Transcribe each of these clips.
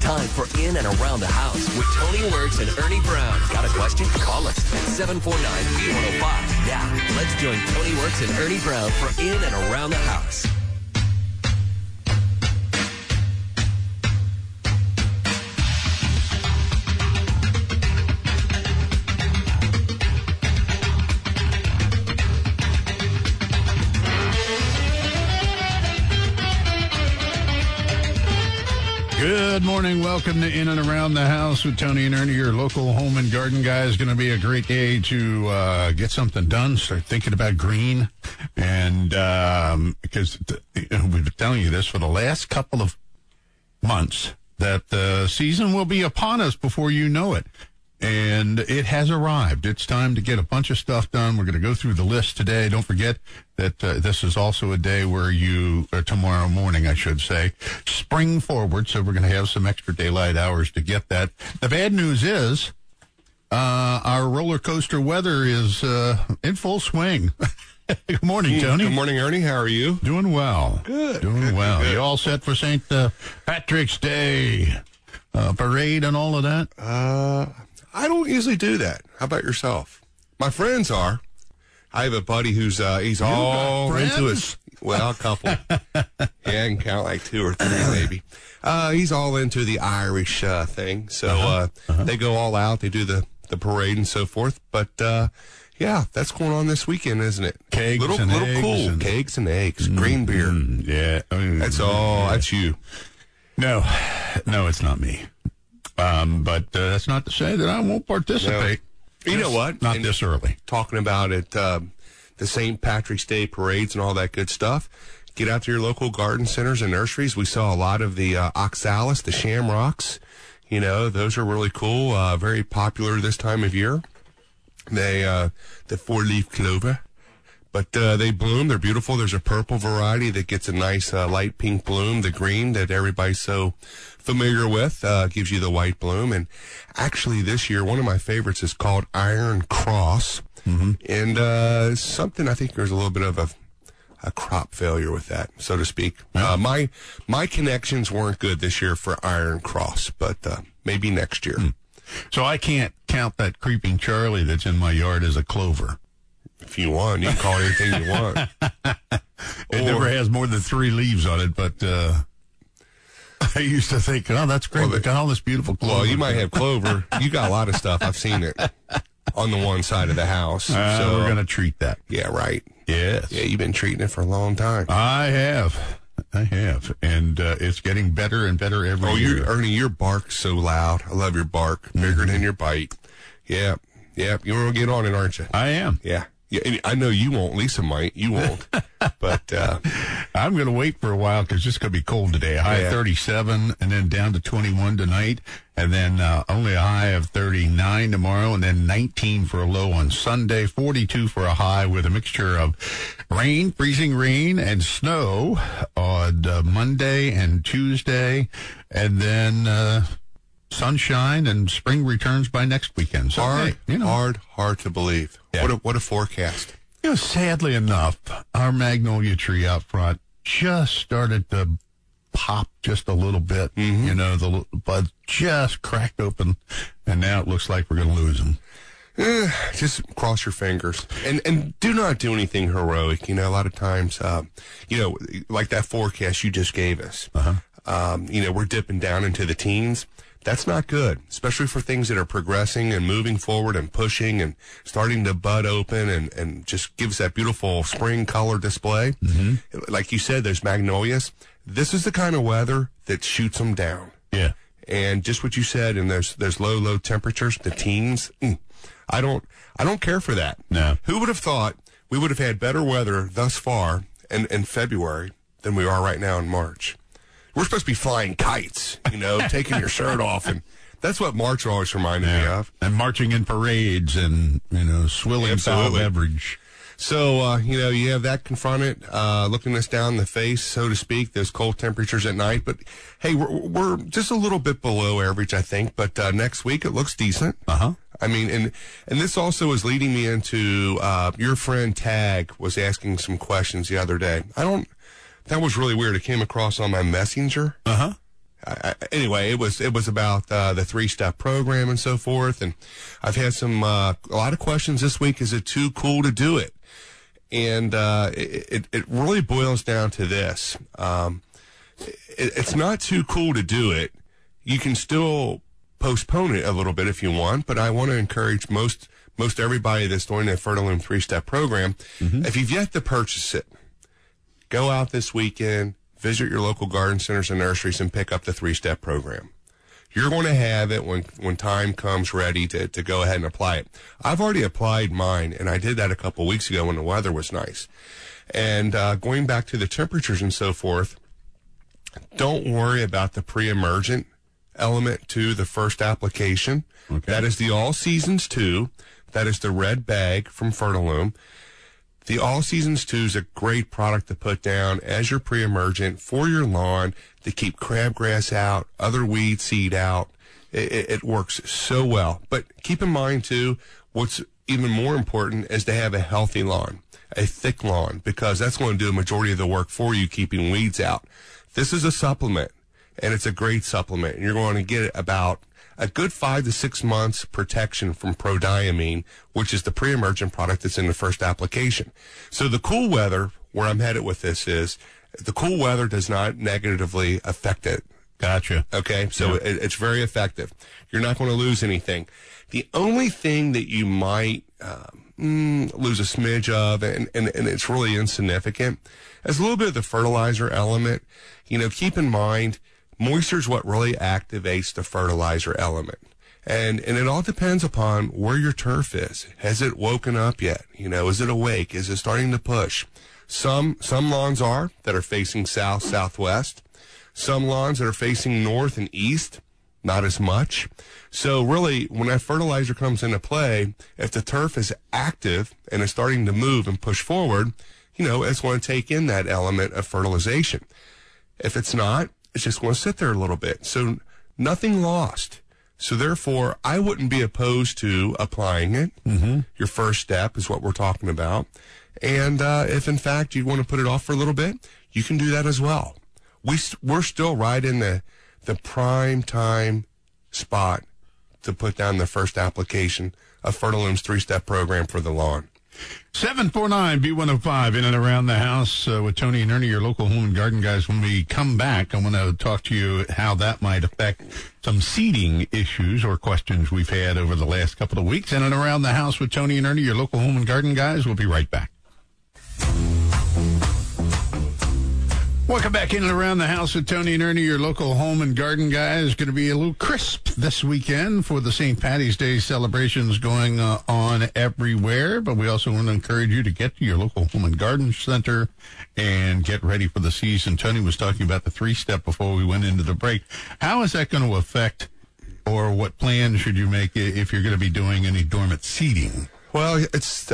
time for In and Around the House with Tony Works and Ernie Brown. Got a question? Call us at 749-8105. Now, let's join Tony Works and Ernie Brown for In and Around the House. Good morning. Welcome to In and Around the House with Tony and Ernie, your local home and garden guy. It's going to be a great day to get something done, start thinking about green. And because we've been telling you this for the last couple of months, that the season will be upon us before you know it. And it has arrived. It's time to get a bunch of stuff done. We're going to go through the list today. Don't forget that this is also a day where tomorrow morning, I should say, spring forward. So we're going to have some extra daylight hours to get that. The bad news is our roller coaster weather is in full swing. Good morning, Tony. Good morning, Ernie. How are you? Doing well. Good. Doing well. Good. You all set for St. Patrick's Day parade and all of that? I don't usually do that. How about yourself? My friends are. I have a buddy who's he's all into his. Well, a couple. Yeah, I can count like 2 or 3 maybe. He's all into the Irish thing, so they go all out. They do the parade and so forth. But yeah, that's going on this weekend, isn't it? Kegs and little eggs cool. and Kegs and eggs, green beer. Yeah, That's all. Yeah. That's you. No, it's not me. But that's not to say that I won't participate. No. You know what? Not this early. Talking about it, the St. Patrick's Day parades and all that good stuff. Get out to your local garden centers and nurseries. We saw a lot of the oxalis, the shamrocks. You know, those are really cool. Very popular this time of year. They the 4-leaf clover. But they bloom. They're beautiful. There's a purple variety that gets a nice light pink bloom. The green that everybody's so familiar with gives you the white bloom. And actually this year, one of my favorites is called Iron Cross. Mm-hmm. And something, I think there's a little bit of a crop failure with that, so to speak. My connections weren't good this year for Iron Cross, but maybe next year. So I can't count that creeping Charlie that's in my yard as a clover. If you want, you can call it anything you want. It never has more than 3 leaves on it, but I used to think, oh, that's great. We've got all this beautiful clover. Well, you might have clover. You got a lot of stuff. I've seen it on the one side of the house. So we're going to treat that. Yeah, right. Yes. Yeah, you've been treating it for a long time. I have. And it's getting better and better every year. Ernie, your bark's so loud. I love your bark. Bigger than your bite. Yeah. You're going to get on it, aren't you? I am. Yeah. Yeah, I know you won't. Lisa might. You won't. But I'm going to wait for a while because it's going to be cold today. A high of 37 and then down to 21 tonight. And then only a high of 39 tomorrow. And then 19 for a low on Sunday. 42 for a high with a mixture of rain, freezing rain, and snow on Monday and Tuesday. And then sunshine and spring returns by next weekend. So, hard to believe. Yeah. What a forecast. You know, sadly enough, our magnolia tree out front just started to pop just a little bit. Mm-hmm. You know, the buds just cracked open, and now it looks like we're going to lose them. Just cross your fingers and do not do anything heroic. You know, a lot of times, like that forecast you just gave us, we're dipping down into the teens. That's not good, especially for things that are progressing and moving forward and pushing and starting to bud open and just gives that beautiful spring color display. Mm-hmm. Like you said, there's magnolias. This is the kind of weather that shoots them down. Yeah. And just what you said, and there's low temperatures, the teens. I don't care for that. No. Who would have thought we would have had better weather thus far in February than we are right now in March? We're supposed to be flying kites, taking your shirt off, and that's what March always reminded me of. And marching in parades and, swilling foul beverage. So, you have that confronted, looking us down the face, so to speak, those cold temperatures at night. But, hey, we're just a little bit below average, I think. But next week, it looks decent. Uh-huh. I mean, and this also is leading me into your friend Tag was asking some questions the other day. That was really weird. It came across on my messenger. Uh-huh. Anyway, it was about the 3-step program and so forth. And I've had a lot of questions this week. Is it too cool to do it? And it really boils down to this. It's not too cool to do it. You can still postpone it a little bit if you want, but I want to encourage most everybody that's doing the Fertiloom 3-step program, if you've yet to purchase it, go out this weekend, visit your local garden centers and nurseries, and pick up the 3-step program. You're going to have it when time comes ready to go ahead and apply it. I've already applied mine, and I did that a couple weeks ago when the weather was nice. And going back to the temperatures and so forth, don't worry about the pre-emergent element to the first application. Okay. That is the All Seasons 2. That is the red bag from Fertiloom. The All Seasons 2 is a great product to put down as your pre-emergent for your lawn to keep crabgrass out, other weed seed out. It works so well. But keep in mind, too, what's even more important is to have a healthy lawn, a thick lawn, because that's going to do a majority of the work for you, keeping weeds out. This is a supplement, and it's a great supplement. And you're going to get about a good 5 to 6 months protection from prodiamine, which is the pre-emergent product that's in the first application. So the cool weather, where I'm headed with this is, the cool weather does not negatively affect it. Gotcha. Okay, so it's very effective. You're not going to lose anything. The only thing that you might lose a smidge of, and it's really insignificant, is a little bit of the fertilizer element. You know, keep in mind, moisture is what really activates the fertilizer element. And it all depends upon where your turf is. Has it woken up yet? You know, is it awake? Is it starting to push? Some lawns that are facing south, southwest. Some lawns that are facing north and east, not as much. So really, when that fertilizer comes into play, if the turf is active and is starting to move and push forward, you know, it's going to take in that element of fertilization. If it's not, it's just going to sit there a little bit. So nothing lost. So therefore, I wouldn't be opposed to applying it. Mm-hmm. Your first step is what we're talking about. And if, in fact, you want to put it off for a little bit, you can do that as well. We're still right in the prime time spot to put down the first application of Fertiloom's 3-step program for the lawn. 749-B105 in and around the house with Tony and Ernie, your local home and garden guys. When we come back, I want to talk to you how that might affect some seeding issues or questions we've had over the last couple of weeks. In and around the house with Tony and Ernie, your local home and garden guys. We'll be right back. Welcome back in and around the house with Tony and Ernie, your local home and garden guys. Going to be a little crisp this weekend for the St. Patty's Day celebrations going on everywhere. But we also want to encourage you to get to your local home and garden center and get ready for the season. Tony was talking about the 3-step before we went into the break. How is that going to affect, or what plans should you make if you're going to be doing any dormant seeding? Well, it's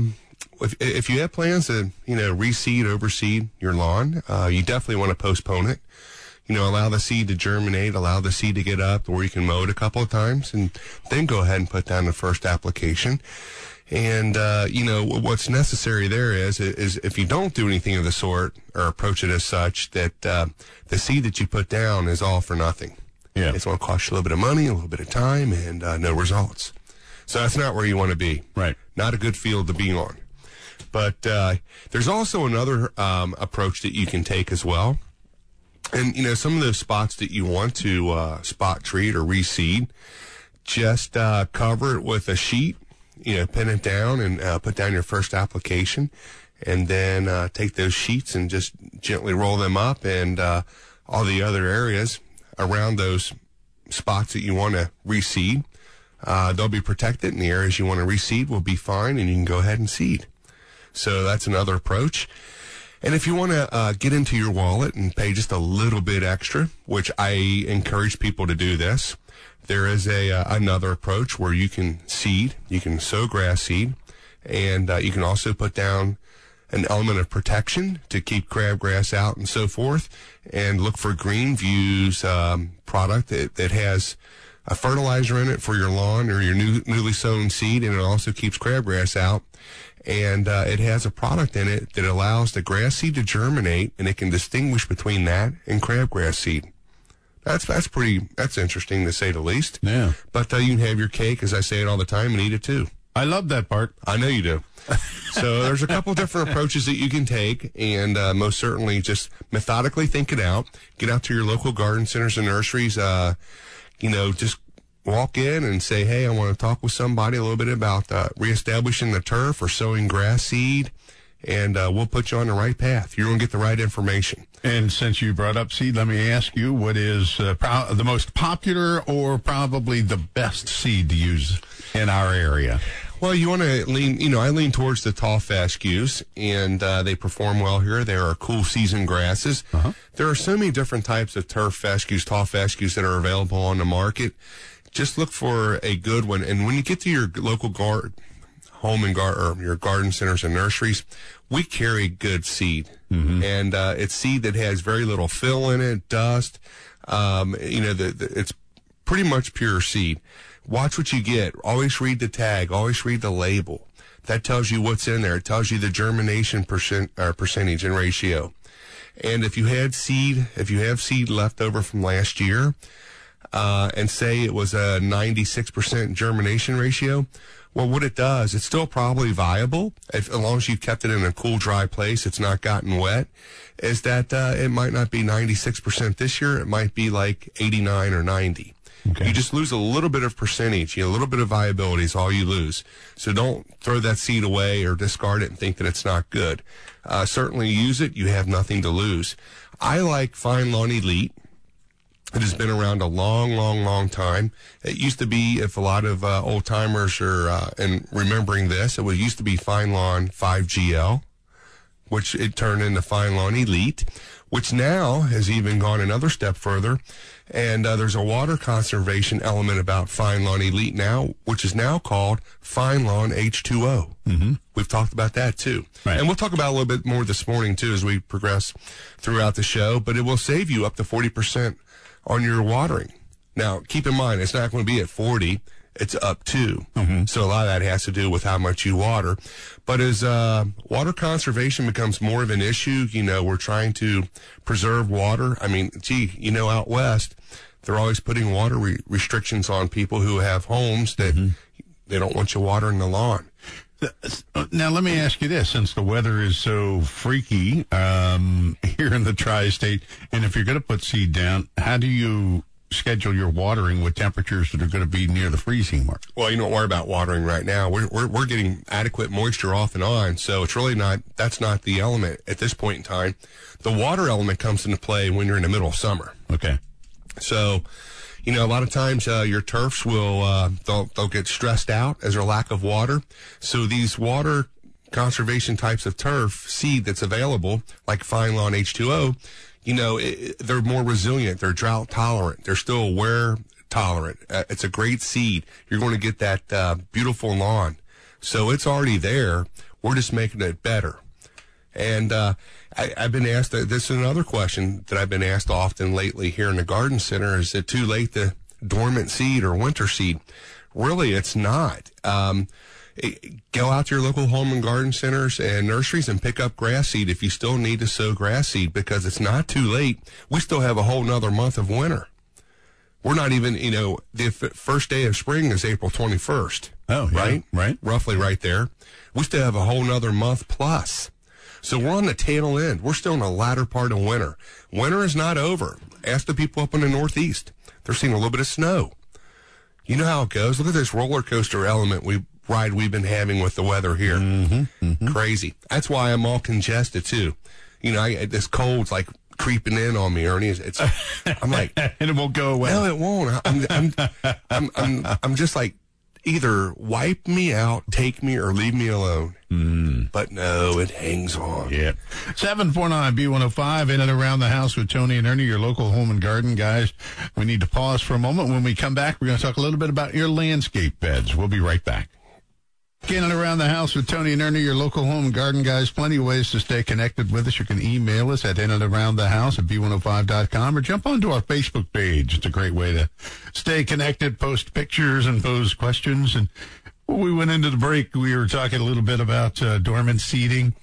if you have plans to, reseed, overseed your lawn, you definitely want to postpone it. Allow the seed to germinate, allow the seed to get up, or you can mow it a couple of times, and then go ahead and put down the first application. And, what's necessary there is if you don't do anything of the sort or approach it as such, that the seed that you put down is all for nothing. Yeah. It's going to cost you a little bit of money, a little bit of time, and no results. So that's not where you want to be. Right. Not a good field to be on. But there's also another approach that you can take as well. And, some of those spots that you want to spot treat or reseed, just cover it with a sheet, pin it down and put down your first application. And then take those sheets and just gently roll them up, and all the other areas around those spots that you want to reseed, they'll be protected, and the areas you want to reseed will be fine, and you can go ahead and seed. So that's another approach. And if you want to get into your wallet and pay just a little bit extra, which I encourage people to do this, there is another approach where you can seed, you can sow grass seed, and you can also put down an element of protection to keep crabgrass out and so forth, and look for Green View's product that has a fertilizer in it for your lawn or your newly sown seed, and it also keeps crabgrass out. And it has a product in it that allows the grass seed to germinate, and it can distinguish between that and crabgrass seed. That's interesting to say the least. Yeah. But you can have your cake, as I say it all the time, and eat it too. I love that part. I know you do. So there's a couple different approaches that you can take, and most certainly just methodically think it out. Get out to your local garden centers and nurseries. Just walk in and say, hey, I want to talk with somebody a little bit about reestablishing the turf or sowing grass seed, and we'll put you on the right path. You're going to get the right information. And since you brought up seed, let me ask you, what is the most popular or probably the best seed to use in our area? Well, you want to lean, I lean towards the tall fescues, and they perform well here. They are cool season grasses. Uh-huh. There are so many different types of turf fescues, tall fescues that are available on the market. Just look for a good one. And when you get to your local home and your garden centers and nurseries, we carry good seed. Mm-hmm. And it's seed that has very little fill in it, dust. It's pretty much pure seed. Watch what you get. Always read the tag. Always read the label. That tells you what's in there. It tells you the germination percentage and ratio. And if you have seed left over from last year, and say it was a 96% germination ratio, well, what it does, it's still probably viable, as long as you've kept it in a cool, dry place, it's not gotten wet, is that it might not be 96% this year, it might be like 89 or 90. Okay. You just lose a little bit of percentage, a little bit of viability is all you lose. So don't throw that seed away or discard it and think that it's not good. Certainly use it, you have nothing to lose. I like Fine Lawn Elite. It has been around a long, long, long time. It used to be, if a lot of old timers are and remembering this, it used to be Fine Lawn 5GL, which it turned into Fine Lawn Elite, which now has even gone another step further. And there's a water conservation element about Fine Lawn Elite now, which is now called Fine Lawn H2O. Mm-hmm. We've talked about that too. Right. And we'll talk about a little bit more this morning too as we progress throughout the show, but it will save you up to 40% on your watering. Now, keep in mind, it's not going to be at 40. It's up to. Mm-hmm. So a lot of that has to do with how much you water. But as water conservation becomes more of an issue, we're trying to preserve water. I mean, out west, they're always putting water restrictions on people who have homes that they don't want you watering the lawn. Now, let me ask you this. Since the weather is so freaky here in the tri-state, and if you're going to put seed down, how do you schedule your watering with temperatures that are going to be near the freezing mark? Well, you don't worry about watering right now. We're getting adequate moisture off and on, so it's really that's not the element at this point in time. The water element comes into play when you're in the middle of summer. Okay. So, a lot of times your turfs will they'll get stressed out as their lack of water. So these water conservation types of turf seed that's available, like Fine Lawn H2O, they're more resilient. They're drought tolerant. They're still wear tolerant. It's a great seed. You're going to get that beautiful lawn. So it's already there. We're just making it better. And I've been asked, this is another question that I've been asked often lately here in the garden center, is it too late to dormant seed or winter seed? Really, it's not. Go out to your local home and garden centers and nurseries and pick up grass seed if you still need to sow grass seed, because it's not too late. We still have a whole nother month of winter. We're not even, the first day of spring is April 21st. Oh, yeah, right? Right. Roughly right there. We still have a whole nother month plus. So we're on the tail end. We're still in the latter part of winter. Winter is not over. Ask the people up in the Northeast. They're seeing a little bit of snow. You know how it goes. Look at this roller coaster element ride we've been having with the weather here. Mm-hmm, mm-hmm. Crazy. That's why I'm all congested too. This cold's like creeping in on me, Ernie. I'm like, and it won't go away. No, it won't. I'm just like, either wipe me out, take me, or leave me alone. But no, it hangs on. Yeah. 749-B105, in and around the house with Tony and Ernie, your local home and garden guys. We need to pause for a moment. When we come back, we're going to talk a little bit about your landscape beds. We'll be right back. In and around the house with Tony and Ernie, your local home and garden guys. Plenty of ways to stay connected with us. You can email us at inandaroundthehouse@b105.com or jump onto our Facebook page. It's a great way to stay connected, post pictures and pose questions. And when we went into the break, we were talking a little bit about dormant seeding.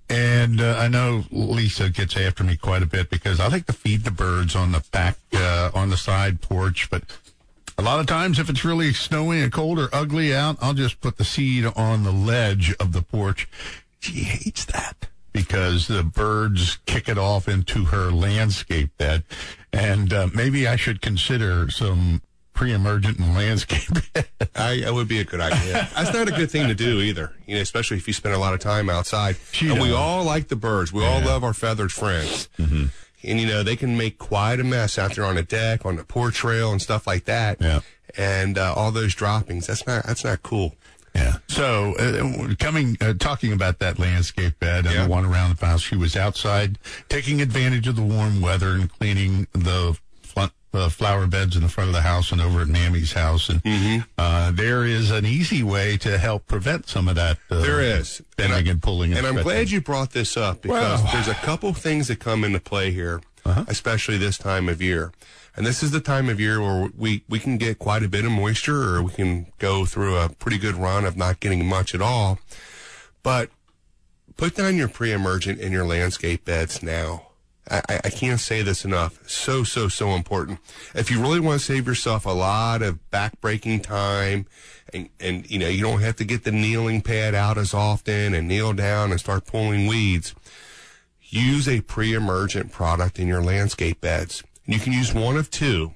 And I know Lisa gets after me quite a bit because I like to feed the birds on the back, on the side porch. But a lot of times if it's really snowy and cold or ugly out, I'll just put the seed on the ledge of the porch. She hates that because the birds kick it off into her landscape bed. And maybe I should consider some pre-emergent and landscape. That would be a good idea. That's not a good thing to do either, especially if you spend a lot of time outside. And we all like the birds. We all love our feathered friends. Mm-hmm. And, they can make quite a mess out there on the deck, on the porch rail and stuff like that. Yeah. And all those droppings, that's not cool. Yeah. So, talking about that landscape bed and the one around the house, she was outside taking advantage of the warm weather and cleaning the flower beds in the front of the house and over at Mammy's house. And there is an easy way to help prevent some of that. There is. Bending and pulling. And I'm glad you brought this up because there's a couple things that come into play here, especially this time of year. And this is the time of year where we can get quite a bit of moisture, or we can go through a pretty good run of not getting much at all. But put down your pre-emergent in your landscape beds now. I can't say this enough. So important. If you really want to save yourself a lot of back-breaking time and you don't have to get the kneeling pad out as often and kneel down and start pulling weeds, use a pre-emergent product in your landscape beds. And you can use one of two.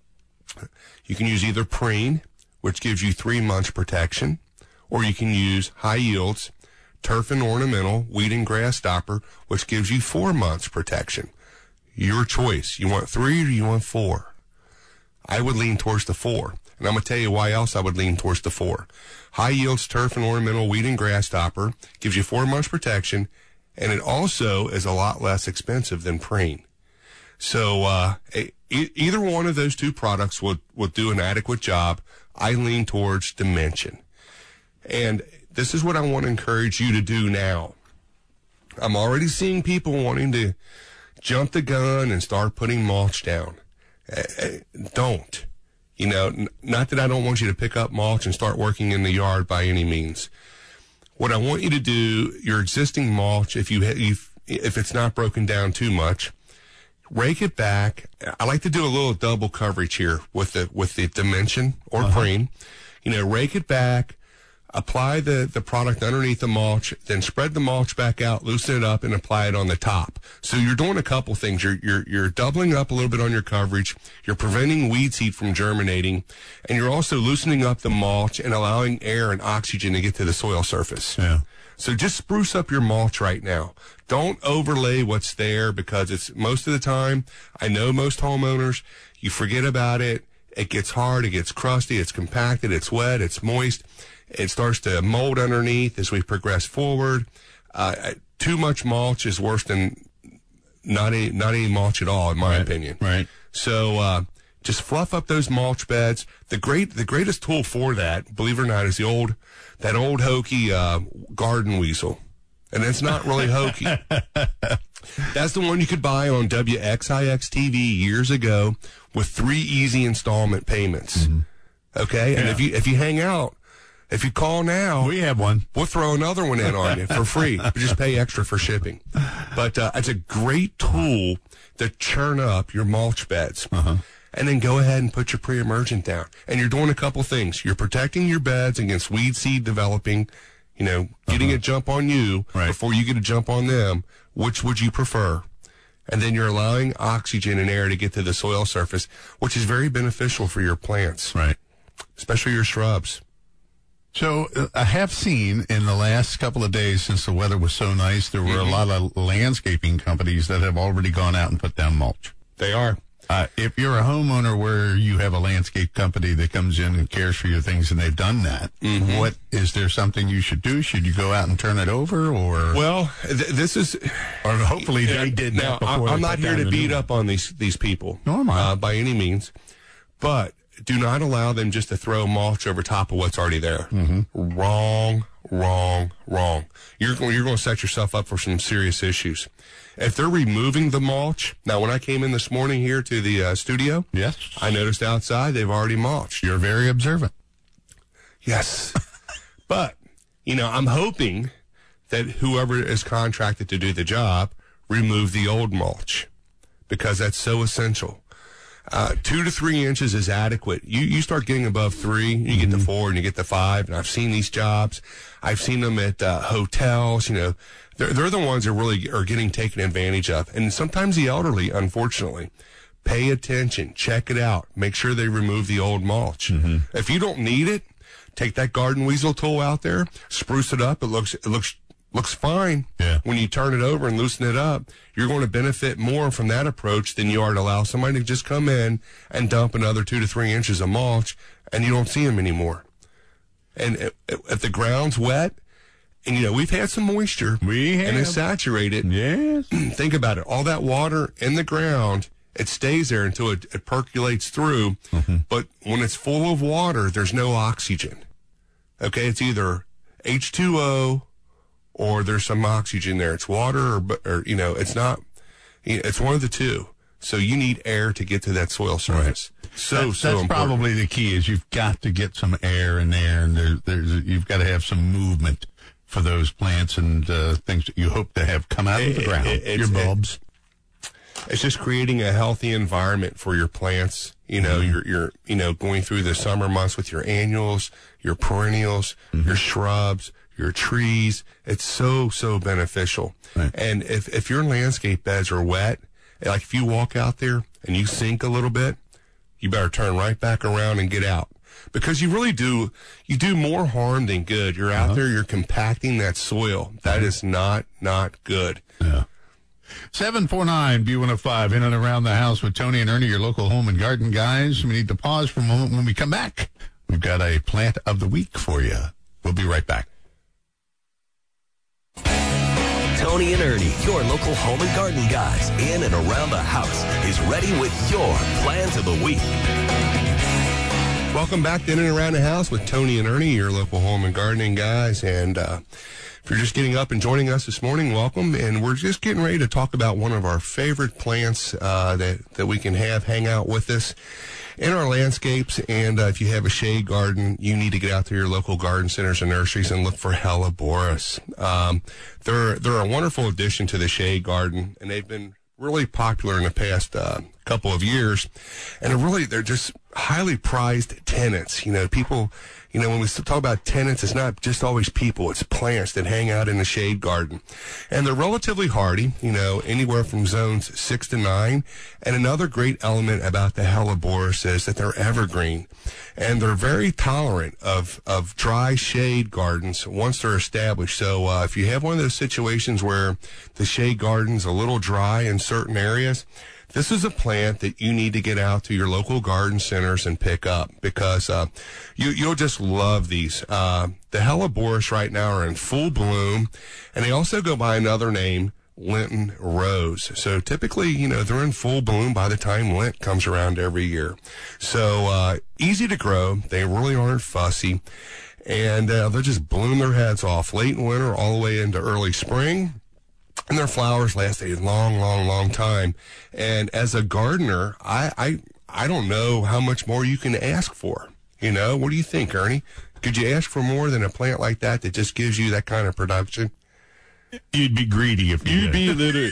You can use either Preen, which gives you 3 months protection, or you can use High Yields Turf and Ornamental Weed and Grass Stopper, which gives you 4 months protection. Your choice. You want 3 or you want 4? I would lean towards the 4. And I'm going to tell you why else I would lean towards the 4. High Yields Turf and Ornamental Weed and Grass Stopper gives you 4 months protection, and it also is a lot less expensive than Preen. So either one of those two products will do an adequate job. I lean towards Dimension. And this is what I want to encourage you to do now. I'm already seeing people wanting to jump the gun and start putting mulch down. Don't. Not that I don't want you to pick up mulch and start working in the yard by any means. What I want you to do, your existing mulch, if it's not broken down too much, rake it back. I like to do a little double coverage here with the Dimension or Preen. Rake it back. Apply the product underneath the mulch, then spread the mulch back out, loosen it up, and apply it on the top. So you're doing a couple things. You're doubling up a little bit on your coverage. You're preventing weed seed from germinating, and you're also loosening up the mulch and allowing air and oxygen to get to the soil surface. Yeah. So just spruce up your mulch right now. Don't overlay what's there because it's most of the time, I know most homeowners, you forget about it. It gets hard, it gets crusty, it's compacted, it's wet, it's moist. It starts to mold underneath as we progress forward. Too much mulch is worse than not any mulch at all, in my opinion. Right. So just fluff up those mulch beds. The greatest tool for that, believe it or not, is that old hokey garden weasel, and it's not really hokey. That's the one you could buy on WXIX TV years ago with 3 easy installment payments. Mm-hmm. Okay, and if you hang out. If you call now, we have one. We'll throw another one in on you for free. But just pay extra for shipping. But it's a great tool to churn up your mulch beds. And then go ahead and put your pre-emergent down. And you're doing a couple things. You're protecting your beds against weed seed developing, getting a jump on you before you get a jump on them. Which would you prefer? And then you're allowing oxygen and air to get to the soil surface, which is very beneficial for your plants. Right. Especially your shrubs. So I have seen in the last couple of days, since the weather was so nice, there were a lot of landscaping companies that have already gone out and put down mulch. They are. If you're a homeowner where you have a landscape company that comes in and cares for your things and they've done that, what is there something you should do? Should you go out and turn it over, or? Well, this is, or hopefully they did now, that before. I'm not here to beat up on these people, by any means, but do not allow them just to throw mulch over top of what's already there. Wrong. You're going to set yourself up for some serious issues. If they're removing the mulch, now when I came in this morning here to the studio, yes, I noticed outside they've already mulched. You're very observant. Yes. But, I'm hoping that whoever is contracted to do the job remove the old mulch, because that's so essential. 2 to 3 inches is adequate. You start getting above 3, you get to 4 and you get to 5. And I've seen these jobs. I've seen them at hotels. You know, they're the ones that really are getting taken advantage of. And sometimes the elderly, unfortunately. Pay attention. Check it out. Make sure they remove the old mulch. If you don't need it, take that garden weasel tool out there, spruce it up. It looks fine. Yeah. When you turn it over and loosen it up, you're going to benefit more from that approach than you are to allow somebody to just come in and dump another 2 to 3 inches of mulch, and you don't see them anymore. And if the ground's wet, and you know, we've had some moisture, and it's saturated. Yes. Think about it. All that water in the ground, it stays there until it percolates through. But when it's full of water, there's no oxygen. Okay, it's either H2O or there's some oxygen there. It's water or you know, it's not. It's one of the two. So you need air to get to that soil surface. Right. So that's important. probably the key. Is you've got to get some air in there, and you've got to have some movement for those plants and things that you hope to have come out of the ground. Your bulbs. It's just creating a healthy environment for your plants. You know, you're going through the summer months with your annuals, your perennials, your shrubs, your trees. It's so beneficial. Right. And if your landscape beds are wet, like if you walk out there and you sink a little bit, you better turn right back around and get out. Because you do more harm than good. You're out there, you're compacting that soil. That is not good. Yeah. 749 B105 in and around the house with Tony and Ernie, your local home and garden guys. We need to pause for a moment. When we come back, we've got a plant of the week for you. We'll be right back. Tony and Ernie, your local home and garden guys in and around the house, is ready with your plant of the week. Welcome back to In and Around the House with Tony and Ernie, your local home and gardening guys. And if you're just getting up and joining us this morning, welcome. And we're just getting ready to talk about one of our favorite plants that we can have hang out with us in our landscapes. And if you have a shade garden, you need to get out to your local garden centers and nurseries and look for Helleborus. They're a wonderful addition to the shade garden, and they've been really popular in the past couple of years. And they're just highly prized tenants. You know, people, you know, when we talk about tenants, it's not just always people, it's plants that hang out in the shade garden. And they're relatively hardy, you know, anywhere from zones 6 to 9. And another great element about the Helleborus is that they're evergreen. And they're very tolerant of dry shade gardens once they're established. So if you have one of those situations where the shade garden's a little dry in certain areas, this is a plant that you need to get out to your local garden centers and pick up, because you'll just love these. The Helleborus right now are in full bloom, and they also go by another name, Lenten rose. So typically, you know, they're in full bloom by the time Lent comes around every year. So easy to grow. They really aren't fussy, and they'll just bloom their heads off late in winter all the way into early spring. And their flowers last a long time. And as a gardener, I don't know how much more you can ask for. You know, what do you think, Ernie? Could you ask for more than a plant like that just gives you that kind of production? You'd be greedy if you You'd be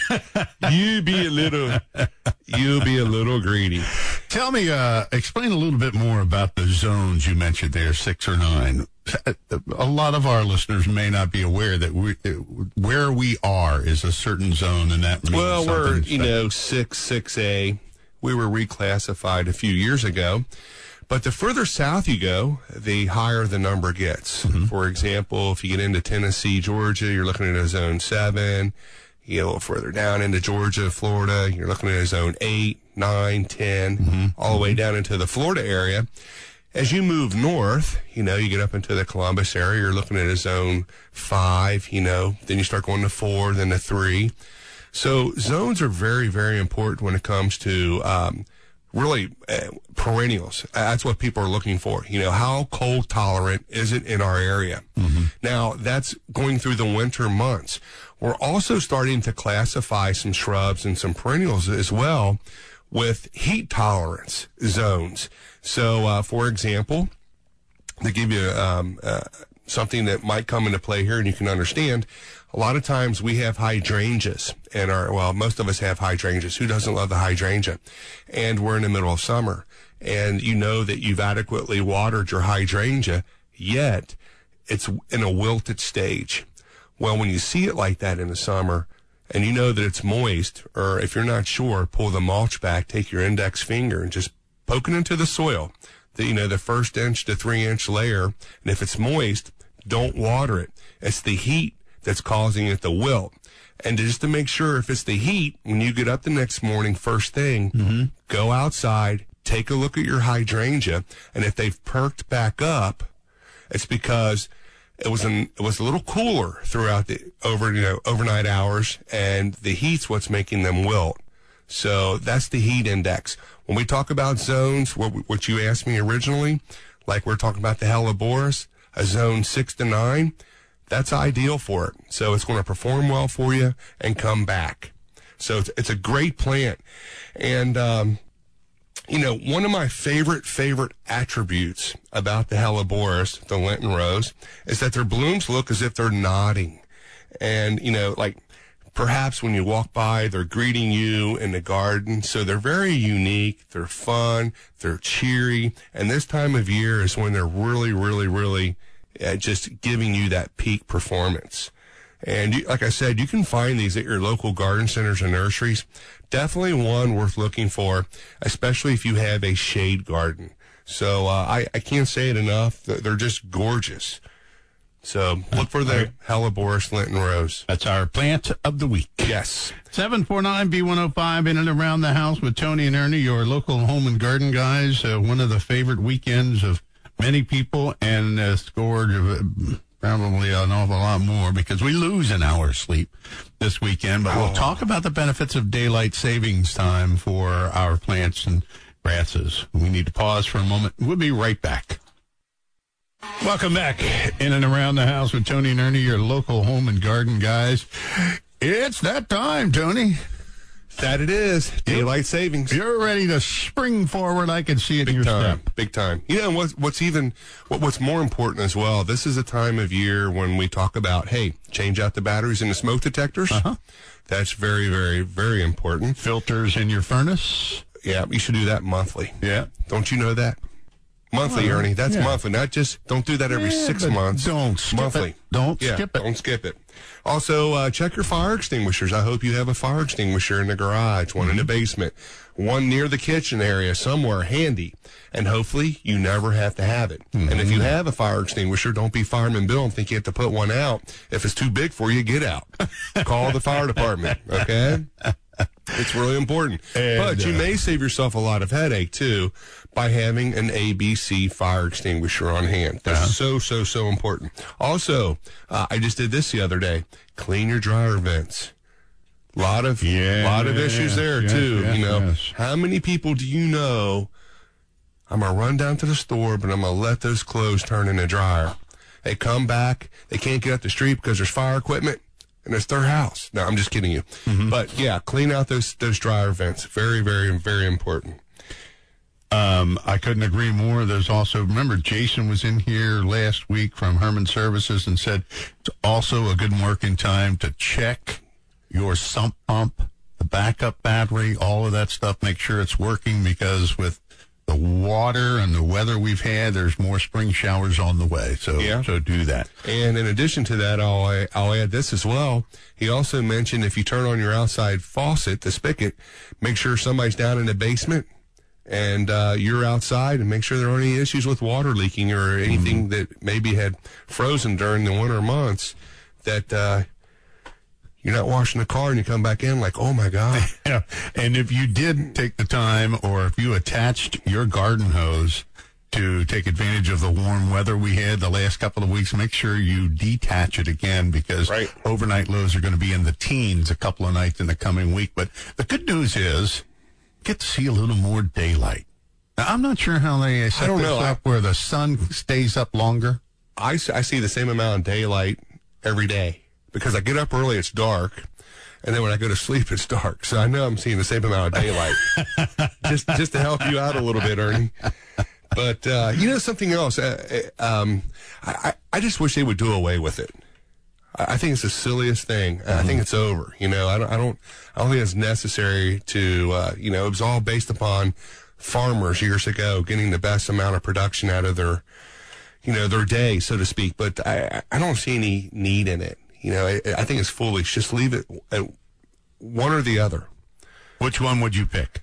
a little greedy. Tell me, explain a little bit more about the zones you mentioned there, 6 or 9. A lot of our listeners may not be aware that where we are is a certain zone, and that means we're, something. 6A. We were reclassified a few years ago. But the further south you go, the higher the number gets. For example, if you get into Tennessee, Georgia, you're looking at a zone 7. You get a little further down into Georgia, Florida, you're looking at a zone 8, 9, 10, all the way down into the Florida area. As you move north, you know, you get up into the Columbus area, you're looking at a zone 5, you know, then you start going to 4, then to 3. So zones are very, very important when it comes to really perennials. That's what people are looking for. You know, how cold tolerant is it in our area? Now, that's going through the winter months. We're also starting to classify some shrubs and some perennials as well with heat tolerance zones. So, for example, to give you something that might come into play here and you can understand, A lot of times we have hydrangeas in most of us have hydrangeas. Who doesn't love the hydrangea? And we're in the middle of summer, and you know that you've adequately watered your hydrangea, yet it's in a wilted stage. Well, when you see it like that in the summer, and you know that it's moist, or if you're not sure, pull the mulch back, take your index finger and just poke it into the soil, the first inch to 3 inch layer. And if it's moist, don't water it. It's the heat that's causing it to wilt. And just to make sure, if it's the heat, when you get up the next morning, first thing, go outside, take a look at your hydrangea, and if they've perked back up, it's because it was a little cooler throughout the overnight hours, and the heat's what's making them wilt. So that's the heat index. When we talk about zones, what you asked me originally, like we're talking about the Helleborus, a zone 6 to 9, that's ideal for it. So it's going to perform well for you and come back. So it's a great plant. And, one of my favorite attributes about the Helleborus, the Lenten rose, is that their blooms look as if they're nodding. And, perhaps when you walk by, they're greeting you in the garden. So they're very unique. They're fun. They're cheery. And this time of year is when they're really, really, really just giving you that peak performance. And like I said, you can find these at your local garden centers and nurseries. Definitely one worth looking for, especially if you have a shade garden. So I can't say it enough. They're just gorgeous. So look for the Helleborus Lenten rose. That's our plant of the week. Yes. 749-B105 in and around the house with Tony and Ernie, your local home and garden guys. One of the favorite weekends of many people, and a scourge of probably an awful lot more, because we lose an hour's sleep this weekend. But we'll talk about the benefits of daylight savings time for our plants and grasses. We need to pause for a moment. We'll be right back. Welcome back in and around the house with Tony and Ernie, your local home and garden guys. It's that time, Tony. That it is. Daylight savings. You're ready to spring forward. I can see it in your step. Big time. What's more important as well, this is a time of year when we talk about, hey, change out the batteries in the smoke detectors. That's very, very, very important. Filters in your furnace. Yeah, you should do that monthly. Yeah. Don't you know that? Monthly, Ernie. That's monthly. Not just, don't do that every 6 months. Don't skip monthly. It. Don't skip it. Don't skip it. Also, check your fire extinguishers. I hope you have a fire extinguisher in the garage, one in the basement, one near the kitchen area, somewhere handy. And hopefully you never have to have it. And if you have a fire extinguisher, don't be Fireman Bill and think you have to put one out. If it's too big for you, get out. Call the fire department, okay? It's really important. But you may save yourself a lot of headache, too, by having an ABC fire extinguisher on hand. That's so important. Also, I just did this the other day. Clean your dryer vents. Lot of issues there, too. How many people do you know, I'm going to run down to the store, but I'm going to let those clothes turn in the dryer. They come back. They can't get up the street because there's fire equipment. And it's their house. No, I'm just kidding you. But yeah, clean out those dryer vents. Very, very, very important. I couldn't agree more. There's also, remember, Jason was in here last week from Herman Services and said it's also a good working time to check your sump pump, the backup battery, all of that stuff. Make sure it's working, because with the water and the weather we've had, there's more spring showers on the way. So do that. And in addition to that, I'll add this as well. He also mentioned if you turn on your outside faucet, the spigot, make sure somebody's down in the basement and you're outside, and make sure there aren't any issues with water leaking or anything that maybe had frozen during the winter months, that you're not washing the car and you come back in like, oh, my God. Yeah. And if you did take the time, or if you attached your garden hose to take advantage of the warm weather we had the last couple of weeks, make sure you detach it again, because overnight lows are going to be in the teens a couple of nights in the coming week. But the good news is you get to see a little more daylight. Now, I'm not sure how they set this up where the sun stays up longer. I see the same amount of daylight every day. Because I get up early, it's dark, and then when I go to sleep, it's dark. So I know I'm seeing the same amount of daylight. just to help you out a little bit, Ernie. But something else. I just wish they would do away with it. I think it's the silliest thing. I think it's over. I don't think it's necessary to, it was all based upon farmers years ago getting the best amount of production out of their day, so to speak. But I don't see any need in it. I think it's foolish. Just leave it at one or the other. Which one would you pick?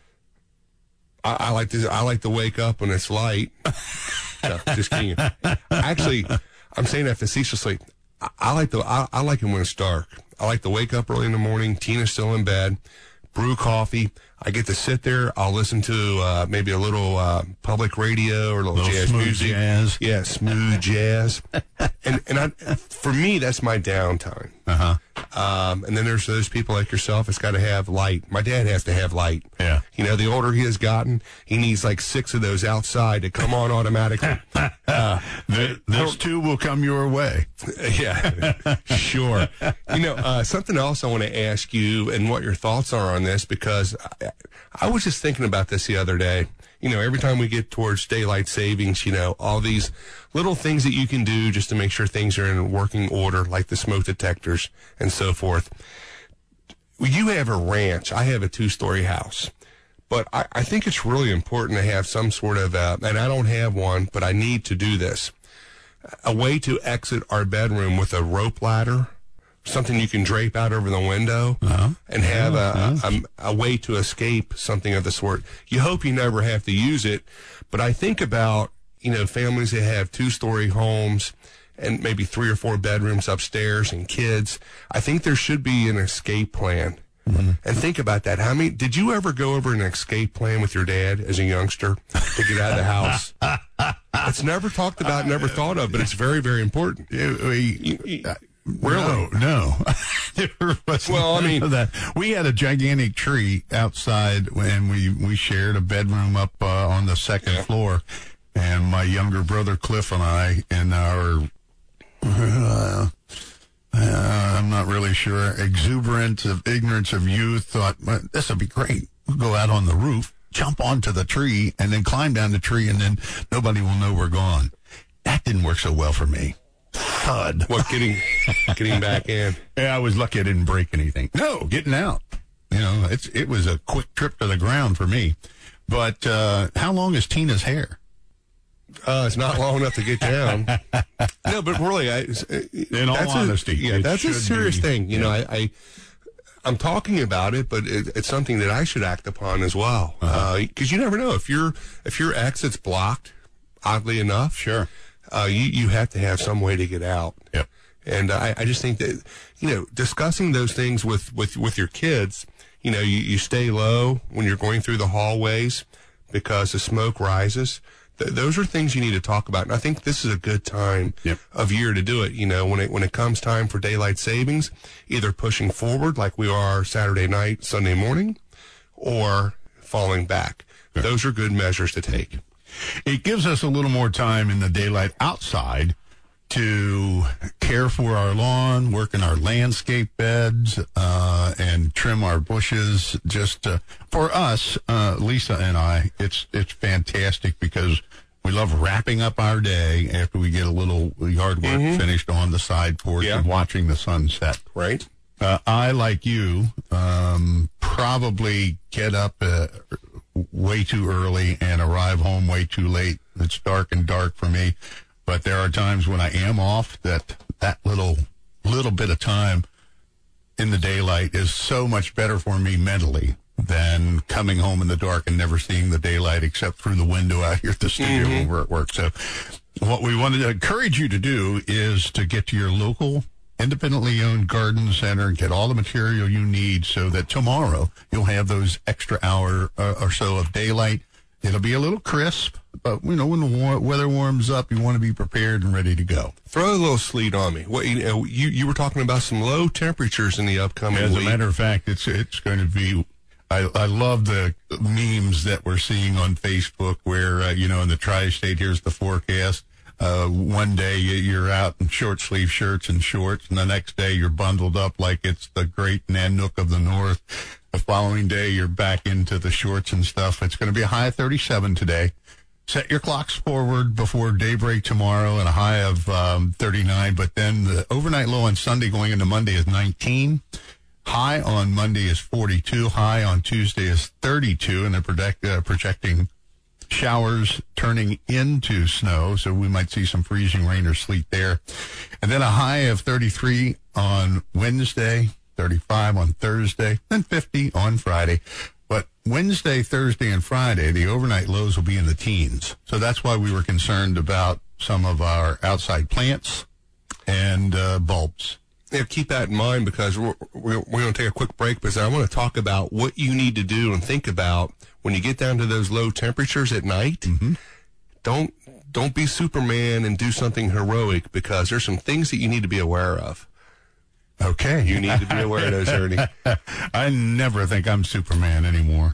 I like to wake up when it's light. No, just kidding. Actually, I'm saying that facetiously. I like it when it's dark. I like to wake up early in the morning. Tina's still in bed. Brew coffee. I get to sit there. I'll listen to maybe a little public radio or a little jazz music. Jazz. Yeah, smooth jazz. And for me, that's my downtime. And then there's those people like yourself that's got to have light. My dad has to have light. Yeah. The older he has gotten, he needs like 6 of those outside to come on automatically. Those 2 will come your way. Yeah, sure. Something else I want to ask you and what your thoughts are on this, because I was just thinking about this the other day. Every time we get towards daylight savings, all these little things that you can do just to make sure things are in working order, like the smoke detectors and so forth. You have a ranch. I have a 2-story house. But I think it's really important to have some sort of, and I don't have one, but I need to do this, a way to exit our bedroom with a rope ladder, something you can drape out over the window, and have a way to escape something of the sort. You hope you never have to use it, but I think about, families that have 2-story homes and maybe 3 or 4 bedrooms upstairs and kids. I think there should be an escape plan. And think about that. Did you ever go over an escape plan with your dad as a youngster to get out of the house? It's never talked about, never thought of, but it's very, very important. Really? No. That. We had a gigantic tree outside when we shared a bedroom up on the 2nd floor, and my younger brother Cliff and I, in our I'm not really sure, exuberance of ignorance of youth, thought, well, this would be great. We'll go out on the roof, jump onto the tree, and then climb down the tree, and then nobody will know we're gone. That didn't work so well for me. Thud. What, getting back in? Yeah, I was lucky I didn't break anything. No, getting out. It was a quick trip to the ground for me. But how long is Tina's hair? It's not long enough to get down. No, but really, in all honesty, that's a serious thing. I'm talking about it, but it's something that I should act upon as well. Because you never know if your exit's blocked. Oddly enough, sure, you have to have some way to get out. Yep. And I just think that discussing those things with your kids, you stay low when you're going through the hallways because the smoke rises. Those are things you need to talk about, and I think this is a good time of year to do it. When it comes time for daylight savings, either pushing forward like we are Saturday night, Sunday morning, or falling back. Sure. Those are good measures to take. It gives us a little more time in the daylight outside to care for our lawn, work in our landscape beds, and trim our bushes. Just for us, Lisa and I, it's fantastic because we love wrapping up our day after we get a little yard work finished on the side porch and watching the sunset. Right. I, like you, probably get up way too early and arrive home way too late. It's dark for me. But there are times when I am off that little bit of time in the daylight is so much better for me mentally than coming home in the dark and never seeing the daylight except through the window out here at the studio when we're at work. So what we wanted to encourage you to do is to get to your local independently owned garden center and get all the material you need so that tomorrow you'll have those extra hour or so of daylight. It'll be a little crisp, but when the weather warms up, you want to be prepared and ready to go. Throw a little sleet on me. What you were talking about some low temperatures in the upcoming week. As a matter of fact, it's going to be. I love the memes that we're seeing on Facebook where in the tri-state, here's the forecast. One day you're out in short sleeve shirts and shorts, and the next day you're bundled up like it's the great Nanook of the North. The following day you're back into the shorts and stuff. It's going to be a high of 37 today. Set your clocks forward before daybreak tomorrow and a high of 39, but then the overnight low on Sunday going into Monday is 19. High on Monday is 42. High on Tuesday is 32, and they're projecting showers turning into snow, so we might see some freezing rain or sleet there. And then a high of 33 on Wednesday, 35 on Thursday, then 50 on Friday. But Wednesday, Thursday, and Friday, the overnight lows will be in the teens. So that's why we were concerned about some of our outside plants and bulbs. Yeah, keep that in mind, because we're going to take a quick break, because I want to talk about what you need to do and think about when you get down to those low temperatures at night. Mm-hmm. Don't be Superman and do something heroic, because there's some things that you need to be aware of. Okay. You need to be aware of those, Ernie. I never think I'm Superman anymore.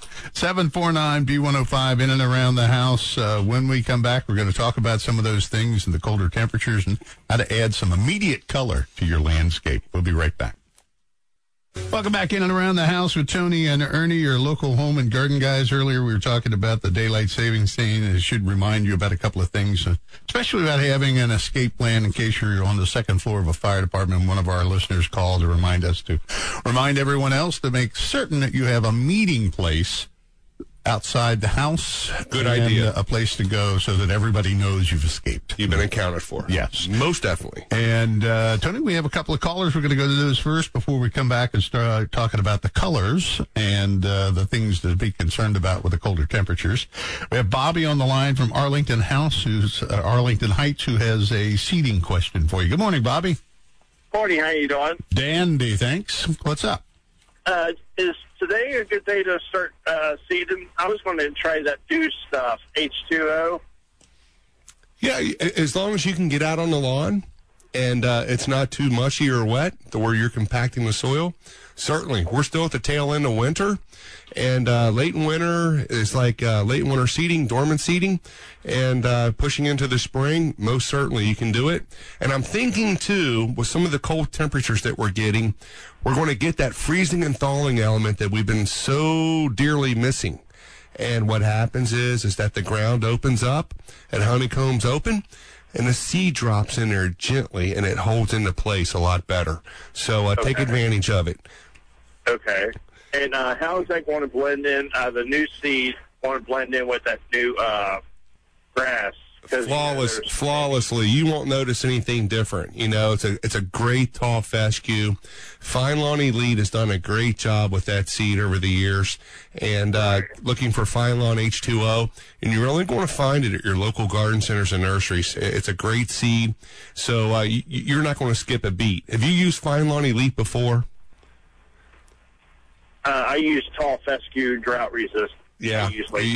749-B105 in and around the house. When we come back, we're going to talk about some of those things and the colder temperatures and how to add some immediate color to your landscape. We'll be right back. Welcome back in and around the house with Tony and Ernie, your local home and garden guys. Earlier, we were talking about the daylight savings thing. It should remind you about a couple of things, especially about having an escape plan in case you're on the second floor of a fire department. One of our listeners called to remind us to remind everyone else to make certain that you have a meeting place outside the house. Good idea. A place to go so that everybody knows you've escaped. You've been accounted for. Yes. Most definitely. And, Tony, we have a couple of callers. We're going to go to those first before we come back and start talking about the colors and the things to be concerned about with the colder temperatures. We have Bobby on the line from Arlington Arlington Heights, who has a seeding question for you. Good morning, Bobby. Morning, how you doing? Dandy, thanks. What's up? Is today a good day to start seeding? I was going to try that new stuff, H2O. Yeah, as long as you can get out on the lawn and it's not too mushy or wet to where you're compacting the soil, certainly. We're still at the tail end of winter, and late in winter is like late in winter seeding, dormant seeding, and pushing into the spring. Most certainly you can do it. And I'm thinking, too, with some of the cold temperatures that we're getting, we're going to get that freezing and thawing element that we've been so dearly missing. And what happens is that the ground opens up and honeycombs open, and the seed drops in there gently, and it holds into place a lot better. So take advantage of it. Okay. And how is that going to blend in, the new seed going to blend in with that new grass? Flawlessly. You won't notice anything different. You know, it's a great tall fescue. Fine Lawn Elite has done a great job with that seed over the years. And looking for Fine Lawn H2O, and you're only going to find it at your local garden centers and nurseries. It's a great seed, so you're not going to skip a beat. Have you used Fine Lawn Elite before? I use tall fescue drought resistant. Yeah,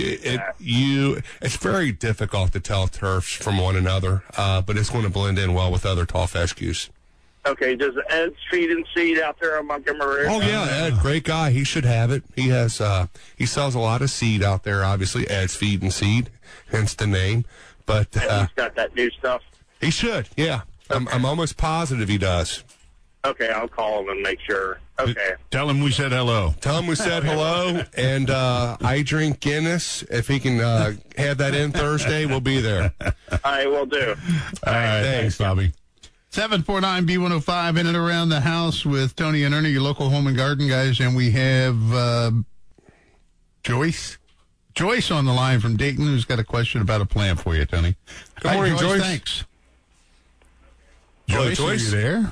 it's very difficult to tell turfs from one another, but it's going to blend in well with other tall fescues. Okay, does Ed's Feed and Seed out there on Montgomery? Oh yeah, Ed, great guy. He should have it. He has. He sells a lot of seed out there. Obviously, Ed's Feed and Seed, hence the name. But he's got that new stuff. He should. Yeah, okay. I'm almost positive he does. Okay, I'll call him and make sure. Okay. Tell him we said hello. Tell him we said hello, and I drink Guinness. If he can have that in Thursday, we'll be there. I will do. All right, thanks, Bobby. 749-B105 in and around the house with Tony and Ernie, your local home and garden guys, and we have Joyce on the line from Dayton, who's got a question about a plant for you, Tony. Good morning, Joyce. Thanks. Hello, Joyce, Joyce. Are you there?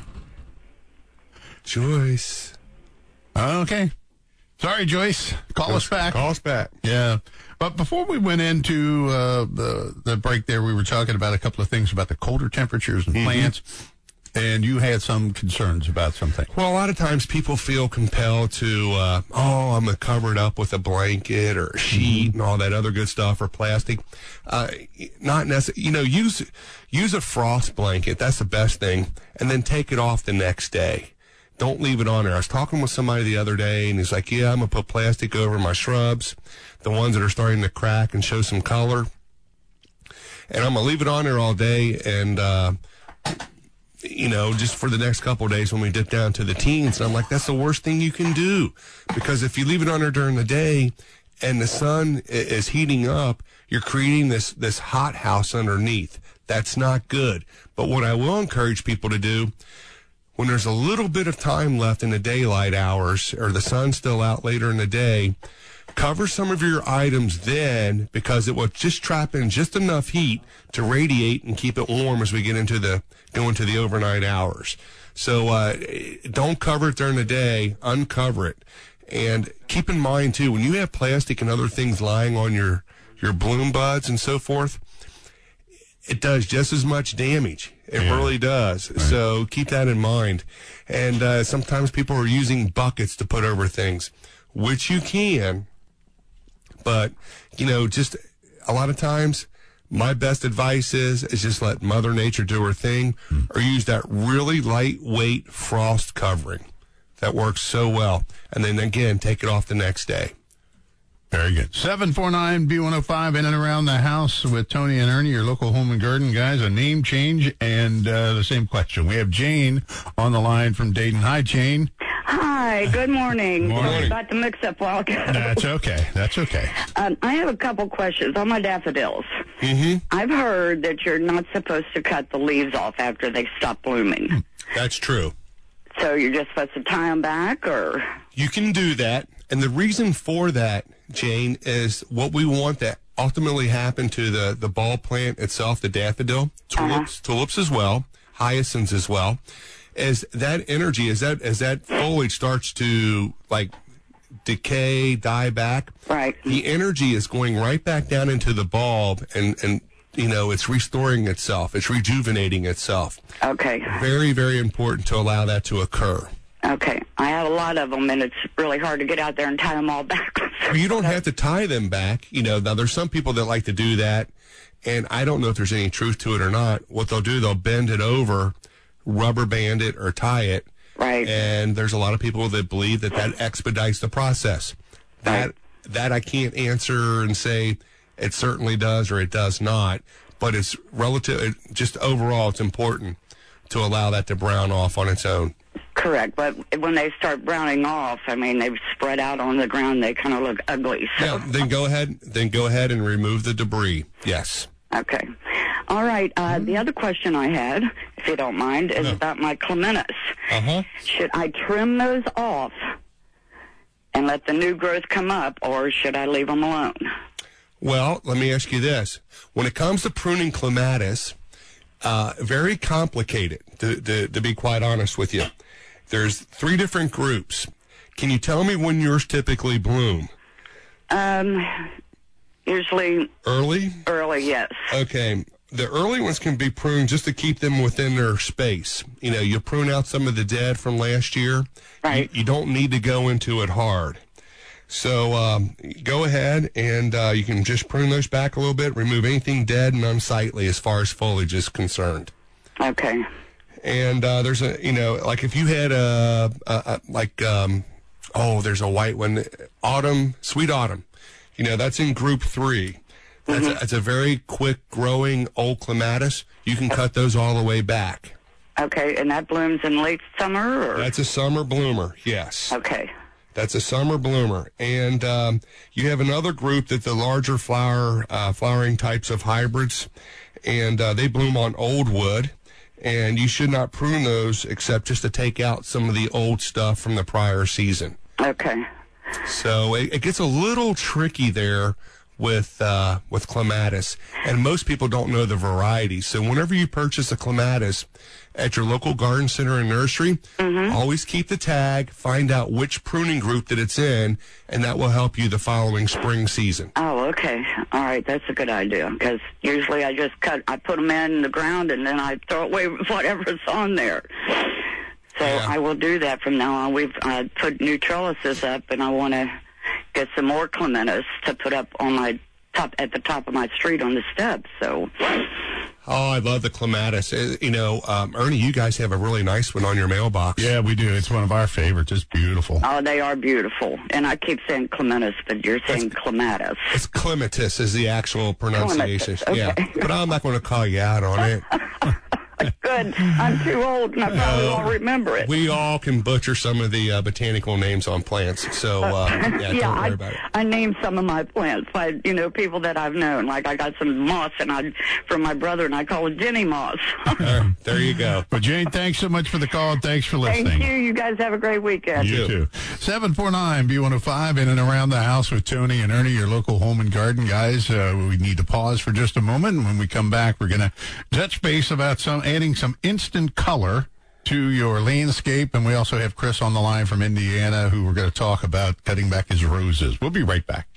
Joyce. Okay. Sorry, Joyce. Call us back. Call us back. Yeah. But before we went into the break there, we were talking about a couple of things about the colder temperatures and plants, and you had some concerns about something. Well, a lot of times people feel compelled to, I'm going to cover it up with a blanket or a sheet and all that other good stuff, or plastic. Not necessarily. You know, use a frost blanket. That's the best thing. And then take it off the next day. Don't leave it on there. I was talking with somebody the other day, and he's like, yeah, I'm going to put plastic over my shrubs, the ones that are starting to crack and show some color. And I'm going to leave it on there all day, and, just for the next couple of days when we dip down to the teens. And I'm like, that's the worst thing you can do. Because if you leave it on there during the day and the sun is heating up, you're creating this hot house underneath. That's not good. But what I will encourage people to do, when there's a little bit of time left in the daylight hours or the sun's still out later in the day, cover some of your items then, because it will just trap in just enough heat to radiate and keep it warm as we go into the overnight hours. So don't cover it during the day, uncover it. And keep in mind, too, when you have plastic and other things lying on your bloom buds and so forth, it does just as much damage. It really does. Right. So keep that in mind. And sometimes people are using buckets to put over things, which you can. But, just a lot of times, my best advice is just let Mother Nature do her thing, or use that really lightweight frost covering. That works so well. And then, again, take it off the next day. Very good. 749-B105 in and around the house with Tony and Ernie, your local home and garden guys. A name change and the same question. We have Jane on the line from Dayton. Hi, Jane. Hi, good morning. Morning. Sorry about the mix-up a while ago. That's okay. I have a couple questions on my daffodils. Mm-hmm. I've heard that you're not supposed to cut the leaves off after they stop blooming. That's true. So you're just supposed to tie them back, or? You can do that. And the reason for that, Jane, is what we want to ultimately happen to the bulb plant itself, the daffodil, tulips as well, hyacinths as well, is that energy, as that foliage starts to decay, die back, right? The energy is going right back down into the bulb, and it's restoring itself, it's rejuvenating itself. Okay. Very, very important to allow that to occur. Okay. I have a lot of them, and it's really hard to get out there and tie them all back. Well, you don't have to tie them back. Now there's some people that like to do that, and I don't know if there's any truth to it or not. What they'll do, they'll bend it over, rubber band it, or tie it. Right. And there's a lot of people that believe that expedites the process. That I can't answer and say it certainly does or it does not, but it's relative. Just overall, it's important to allow that to brown off on its own. Correct, but when they start browning off, they've spread out on the ground. They kind of look ugly. So. Yeah, then go ahead and remove the debris. Yes. Okay. All right. The other question I had, if you don't mind, is about my clematis. Uh-huh. Should I trim those off and let the new growth come up, or should I leave them alone? Well, let me ask you this. When it comes to pruning clematis, very complicated, to be quite honest with you. There's 3 different groups. Can you tell me when yours typically bloom? Usually... Early? Early, yes. Okay. The early ones can be pruned just to keep them within their space. You prune out some of the dead from last year. Right. You don't need to go into it hard. So go ahead and you can just prune those back a little bit, remove anything dead and unsightly as far as foliage is concerned. Okay. And there's if you had there's a white one, sweet autumn. That's in group 3. That's a very quick growing old clematis. You can cut those all the way back. Okay, and that blooms in late summer? Or? That's a summer bloomer, yes. Okay. That's a summer bloomer. And you have another group that the larger flowering types of hybrids, and they bloom on old wood. And you should not prune those except just to take out some of the old stuff from the prior season. Okay. So it gets a little tricky there with clematis, and most people don't know the variety. So whenever you purchase a clematis at your local garden center and nursery, always keep the tag, find out which pruning group that it's in, and that will help you the following spring season. Oh, okay. All right, that's a good idea, because usually I put them in the ground, and then I throw away whatever's on there. So I will do that from now on. We've put new trellises up, and I want to get some more clematis to put up on at the top of my street on the steps. So. Oh, I love the clematis. Ernie, you guys have a really nice one on your mailbox. Yeah, we do. It's one of our favorites. It's beautiful. Oh, they are beautiful. And I keep saying clematis, but you're saying clematis. It's clematis is the actual pronunciation. Okay. Yeah, but I'm not going to call you out on it. Good. good. I'm too old, and I probably won't remember it. We all can butcher some of the botanical names on plants, so don't worry about it. I named some of my plants by people that I've known. Like I got some moss, from my brother, and I call it Jenny Moss. All right, there you go. Well, Jane, thanks so much for the call. Thanks for listening. Thank you. You guys have a great weekend. You too. 749 B105 in and around the house with Tony and Ernie, your local home and garden guys. We need to pause for just a moment. When we come back, we're going to touch base about adding some instant color to your landscape. And we also have Chris on the line from Indiana, who we're going to talk about cutting back his roses. We'll be right back.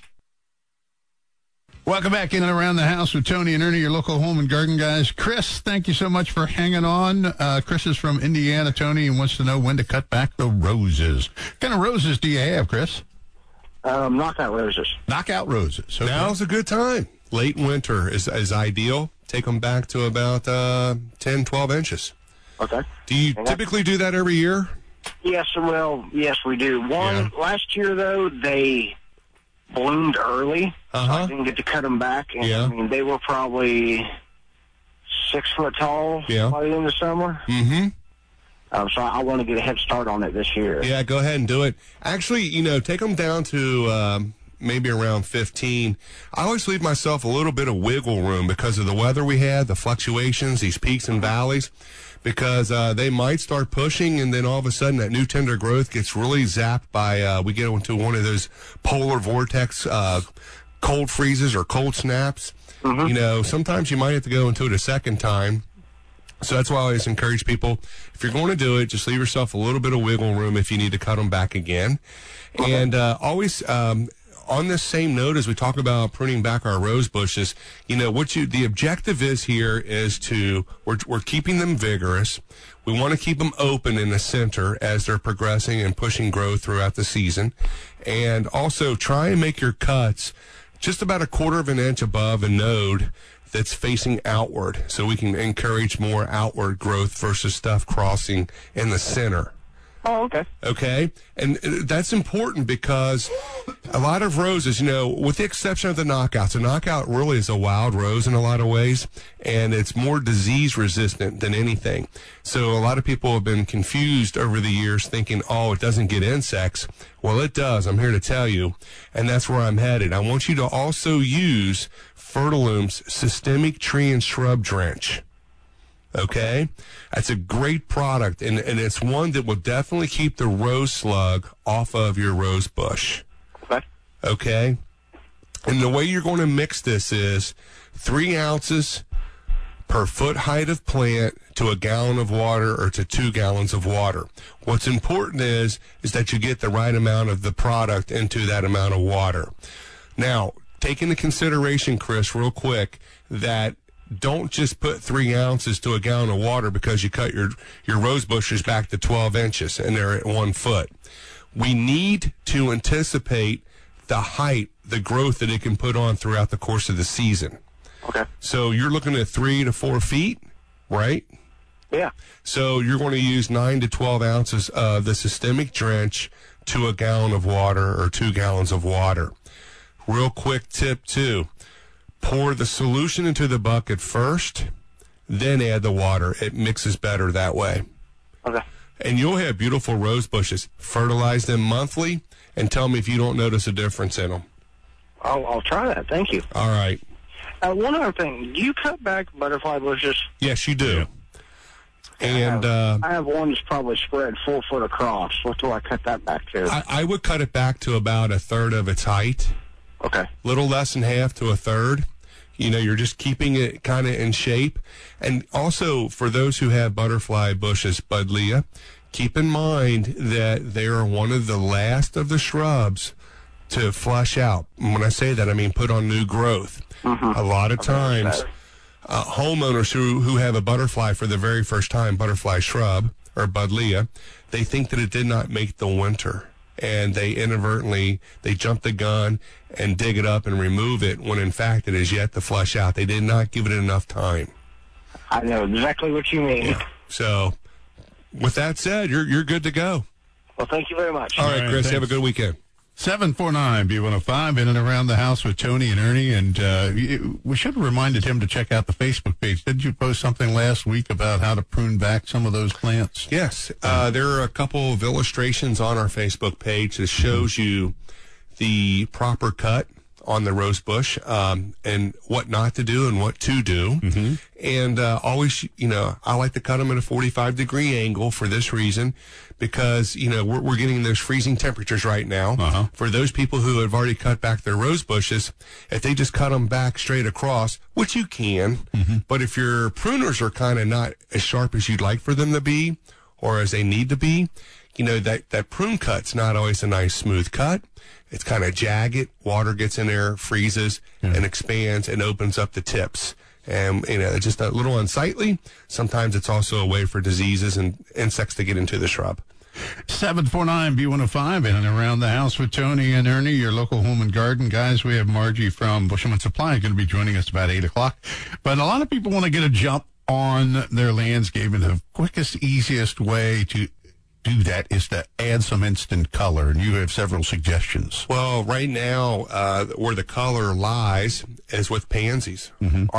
Welcome back in and around the house with Tony and Ernie, your local home and garden guys. Chris, thank you so much for hanging on. Chris is from Indiana, Tony, and wants to know when to cut back the roses. What kind of roses do you have, Chris? Knockout roses. Knockout roses. Okay. Now's a good time. Late winter is ideal. Take them back to about 10, 12 inches. Okay. Do you typically do that every year? Yes, we do. Last year, though, they bloomed early, so I didn't get to cut them back. And, I mean, they were probably 6 foot tall by the end of summer. Mm-hmm. So I want to get a head start on it this year. Yeah, go ahead and do it. Actually, take them down to maybe around 15. I always leave myself a little bit of wiggle room because of the weather we had, the fluctuations, these peaks and valleys, because they might start pushing, and then all of a sudden that new tender growth gets really zapped by, we get into one of those polar vortex cold freezes or cold snaps. Mm-hmm. Sometimes you might have to go into it a second time. So that's why I always encourage people, if you're going to do it, just leave yourself a little bit of wiggle room if you need to cut them back again. Okay. And always on this same note, as we talk about pruning back our rose bushes, the objective is here is we're keeping them vigorous. We want to keep them open in the center as they're progressing and pushing growth throughout the season. And also try and make your cuts just about 1/4 of an inch above a node that's facing outward, so we can encourage more outward growth versus stuff crossing in the center. Oh, okay. Okay? And that's important because a lot of roses, with the exception of the knockouts, a knockout really is a wild rose in a lot of ways, and it's more disease resistant than anything. So a lot of people have been confused over the years thinking, it doesn't get insects. Well, it does. I'm here to tell you, and that's where I'm headed. I want you to also use Fertilume's Systemic Tree and Shrub Drench. Okay? That's a great product, and it's one that will definitely keep the rose slug off of your rose bush. Okay? And the way you're going to mix this is 3 ounces per foot height of plant to a gallon of water or to 2 gallons of water. What's important is that you get the right amount of the product into that amount of water. Now, take into consideration, Chris, real quick, that don't just put 3 ounces to a gallon of water because you cut your rose bushes back to 12 inches and they're at 1 foot. We need to anticipate the height, the growth that it can put on throughout the course of the season. Okay. So you're looking at 3 to 4 feet, right? Yeah. So you're going to use 9 to 12 ounces of the systemic drench to a gallon of water or 2 gallons of water. Real quick tip, too. Pour the solution into the bucket first, then add the water. It mixes better that way. Okay. And you'll have beautiful rose bushes. Fertilize them monthly, and tell me if you don't notice a difference in them. I'll try that. Thank you. All right. One other thing. Do you cut back butterfly bushes? Yes, you do. Yeah. And I have one that's probably spread 4 foot across. What do I cut that back to? I would cut it back to about 1/3 of its height. Okay. Little less than half to 1/3. You're just keeping it kind of in shape. And also, for those who have butterfly bushes, Buddleia, keep in mind that they are one of the last of the shrubs to flush out. And when I say that, I mean put on new growth. Mm-hmm. A lot of times, homeowners who have a butterfly for the very first time, butterfly shrub or Buddleia, they think that it did not make the winter. And they inadvertently, they jump the gun and dig it up and remove it when in fact it is yet to flush out. They did not give it enough time. I know exactly what you mean. Yeah. So, with that said, you're good to go. Well, thank you very much. All right, Chris, thanks. have a good weekend. 749-B105, in and around the house with Tony and Ernie. And we should have reminded him to check out the Facebook page. Didn't you post something last week about how to prune back some of those plants? Yes. There are a couple of illustrations on our Facebook page that shows you the proper cut on the rose bush, and what not to do and what to do. Mm-hmm. And always, I like to cut them at a 45-degree angle for this reason, because, we're getting those freezing temperatures right now. Uh-huh. For those people who have already cut back their rose bushes, if they just cut them back straight across, which you can, mm-hmm. but if your pruners are kind of not as sharp as you'd like for them to be, or as they need to be, that prune cut's not always a nice smooth cut. It's kind of jagged. Water gets in there, freezes, and expands and opens up the tips. And, it's just a little unsightly. Sometimes it's also a way for diseases and insects to get into the shrub. 749-B105, in and around the house with Tony and Ernie, your local home and garden guys. We have Margie from Bushelman Supply going to be joining us about 8 o'clock. But a lot of people want to get a jump on their landscaping. The quickest, easiest way to do that is to add some instant color, and you have several suggestions. Well, right now, where the color lies is with pansies,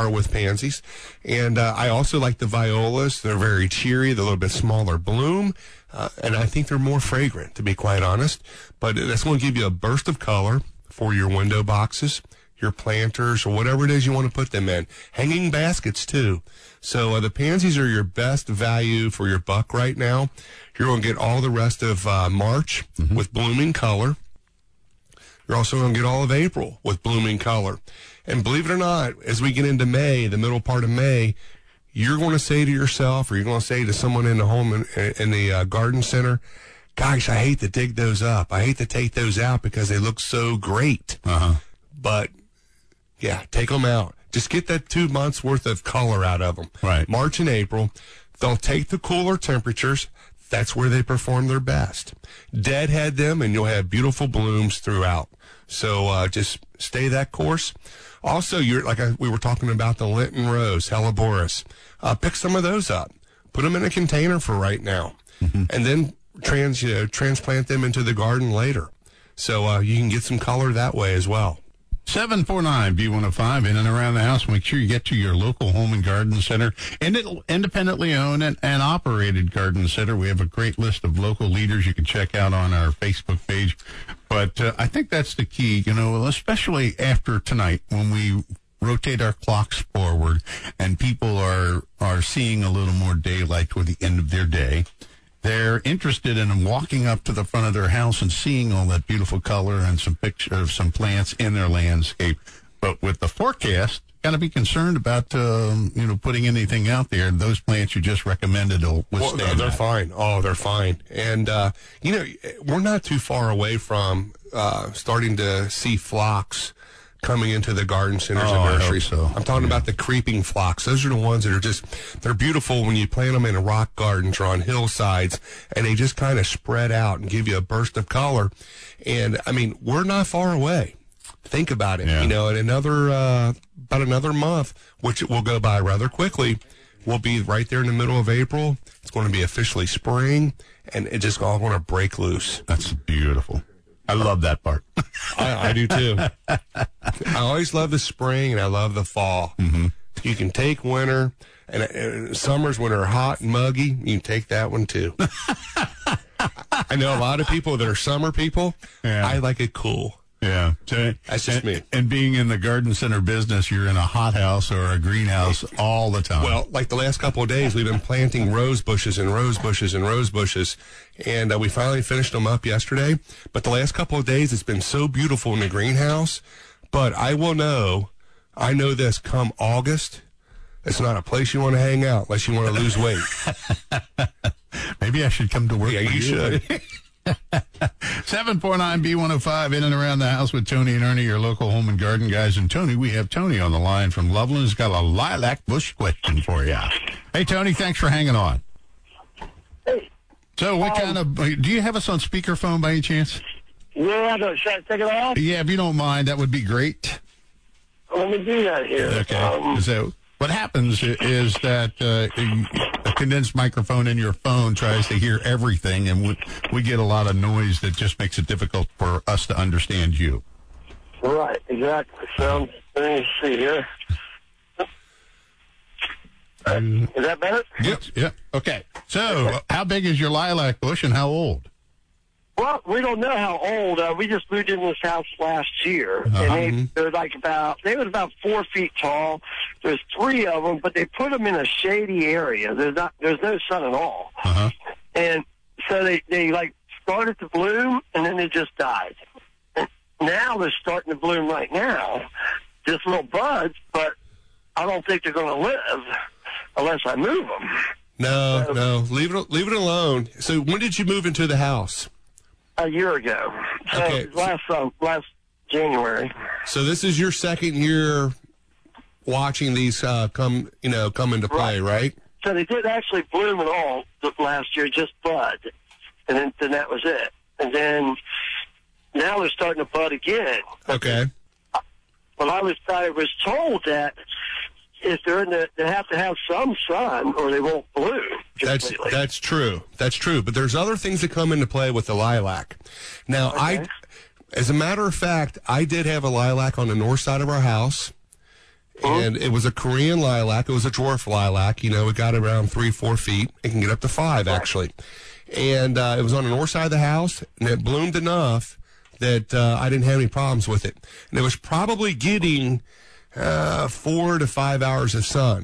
and I also like the violas. They're very cheery, they're a little bit smaller bloom, and I think they're more fragrant, to be quite honest, but that's going to give you a burst of color for your window boxes, your planters, or whatever it is you want to put them in. Hanging baskets, too. So the pansies are your best value for your buck right now. You're going to get all the rest of March with blooming color. You're also going to get all of April with blooming color. And believe it or not, as we get into May, the middle part of May, you're going to say to yourself, or you're going to say to someone in the home in the garden center, gosh, I hate to dig those up. I hate to take those out because they look so great. Uh-huh. But, yeah, take them out. Just get that 2 months worth of color out of them. Right. March and April. They'll take the cooler temperatures. That's where they perform their best. Deadhead them, and you'll have beautiful blooms throughout. So just stay that course. Also, we were talking about the Lenten rose, Helleborus. Pick some of those up. Put them in a container for right now, and then transplant them into the garden later. So you can get some color that way as well. 749-B105, in and around the house. Make sure you get to your local home and garden center, and independently owned and operated garden center. We have a great list of local leaders you can check out on our Facebook page. But I think that's the key, especially after tonight when we rotate our clocks forward and people are seeing a little more daylight toward the end of their day. They're interested in walking up to the front of their house and seeing all that beautiful color and some pictures of some plants in their landscape. But with the forecast, got to be concerned about, putting anything out there. Those plants you just recommended will withstand. Well, they're fine. Oh, they're fine. And, we're not too far away from starting to see phlox coming into the garden centers and nurseries. So. I'm talking about the creeping phlox. Those are the ones that are they're beautiful when you plant them in rock gardens or on hillsides, and they just kind of spread out and give you a burst of color. And, we're not far away. Think about it. Yeah. In about another month, which will go by rather quickly, we'll be right there in the middle of April. It's going to be officially spring, and it's just all going to break loose. That's beautiful. I love that part. I do too. I always love the spring and I love the fall. Mm-hmm. You can take winter, and summers when they're hot and muggy, you can take that one too. I know a lot of people that are summer people. Yeah. I like it cool. Yeah. That's just me. And being in the garden center business, you're in a hothouse or a greenhouse all the time. Well, like the last couple of days, we've been planting rose bushes and rose bushes and rose bushes, and we finally finished them up yesterday. But the last couple of days, it's been so beautiful in the greenhouse. But I know this, come August, it's not a place you want to hang out unless you want to lose weight. Maybe I should come to work. Yeah, you should. 749-B105, in and around the house with Tony and Ernie, your local home and garden guys. And Tony, we have Tony on the line from Loveland. He's got a lilac bush question for you. Hey, Tony, thanks for hanging on. Hey. So what do you have us on speakerphone by any chance? Yeah, should I take it off? Yeah, if you don't mind, that would be great. Let me do that here. Okay. So what happens is that a condensed microphone in your phone tries to hear everything, and we get a lot of noise that just makes it difficult for us to understand you. Right, exactly. So, let me see here. Is that better? Yep. Okay. So, how big is your lilac bush and how old? Well, we don't know how old. We just moved in this house last year, and they were about 4 feet tall. There's 3 of them, but they put them in a shady area. There's no sun at all, and so they like started to bloom, and then they just died. And now they're starting to bloom right now, just little buds, but I don't think they're going to live unless I move them. No, leave it alone. So, when did you move into the house? A year ago. So okay. Last January. So this is your second year watching these come into play, right? So they didn't actually bloom at all last year, just bud. And then that was it. And then now they're starting to bud again. Okay. But I was told that if they're they have to have some sun or they won't bloom. That's true. That's true. But there's other things that come into play with the lilac. Now, as a matter of fact, I did have a lilac on the north side of our house, and it was a Korean lilac. It was a dwarf lilac. It got around 3-4 feet. It can get up to 5, actually. And it was on the north side of the house, and it bloomed enough that I didn't have any problems with it. And it was probably getting 4 to 5 hours of sun.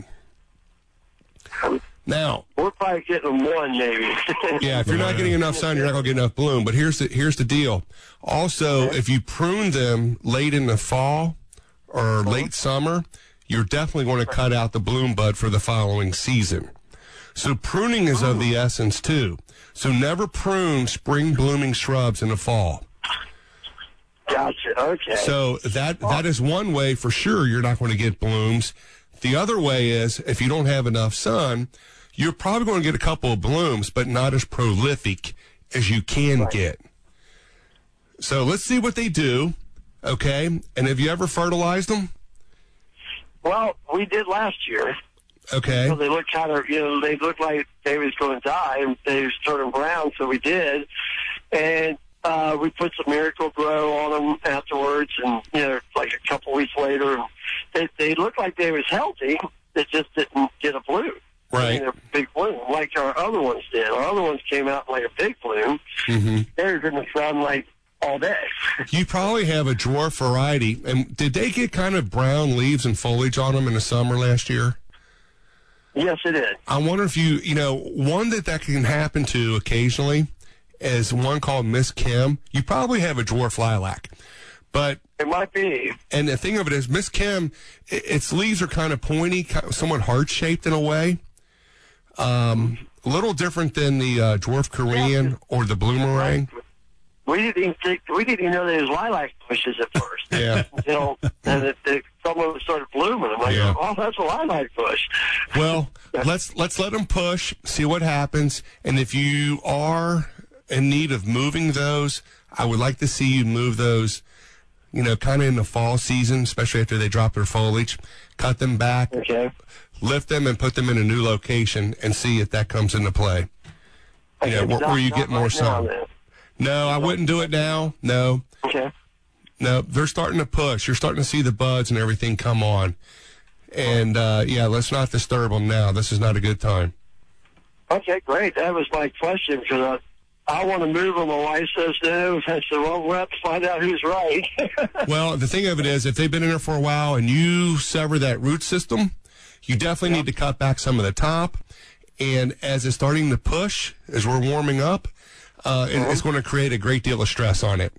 Now, we're probably getting 1, maybe. Yeah, if you're not getting enough sun, you're not going to get enough bloom. But here's the deal. Also, if you prune them late in the fall or late summer, you're definitely going to cut out the bloom bud for the following season. So pruning is of the essence, too. So never prune spring blooming shrubs in the fall. Gotcha. Okay. So that is one way for sure you're not going to get blooms. The other way is if you don't have enough sun, you're probably going to get a couple of blooms, but not as prolific as you can get. So let's see what they do, okay? And have you ever fertilized them? Well, we did last year. Okay. So they looked kind of, they looked like they was going to die, and they was turning brown, so we did. And we put some Miracle Grow on them afterwards, and, like a couple weeks later, they looked like they was healthy. They just didn't get a bloom. Right. A big bloom, like our other ones did. Our other ones came out like a big bloom. Mm-hmm. They were in the sun like all day. You probably have a dwarf variety. And did they get kind of brown leaves and foliage on them in the summer last year? Yes, it did. I wonder if one that can happen to occasionally is one called Miss Kim. You probably have a dwarf lilac. But it might be. And the thing of it is, Miss Kim, its leaves are kind of pointy, somewhat heart-shaped in a way. A little different than the dwarf Korean or the bloomerang. We didn't even know they was lilac bushes at first. Yeah. And some of them started blooming. I'm like, oh, that's a lilac bush. Well, let's let them push, see what happens, and if you are in need of moving those, I would like to see you move those, kind of in the fall season, especially after they drop their foliage. Cut them back, lift them, and put them in a new location, and see if that comes into play. Where you get more sun. No, I wouldn't do it now. No. Okay. No, they're starting to push. You're starting to see the buds and everything come on. And, let's not disturb them now. This is not a good time. Okay, great. That was my question, because I want to move them. My wife says no. I said, well, we'll have to find out who's right. Well, the thing of it is, if they've been in there for a while and you sever that root system, you definitely need to cut back some of the top. And as it's starting to push, as we're warming up, it's going to create a great deal of stress on it.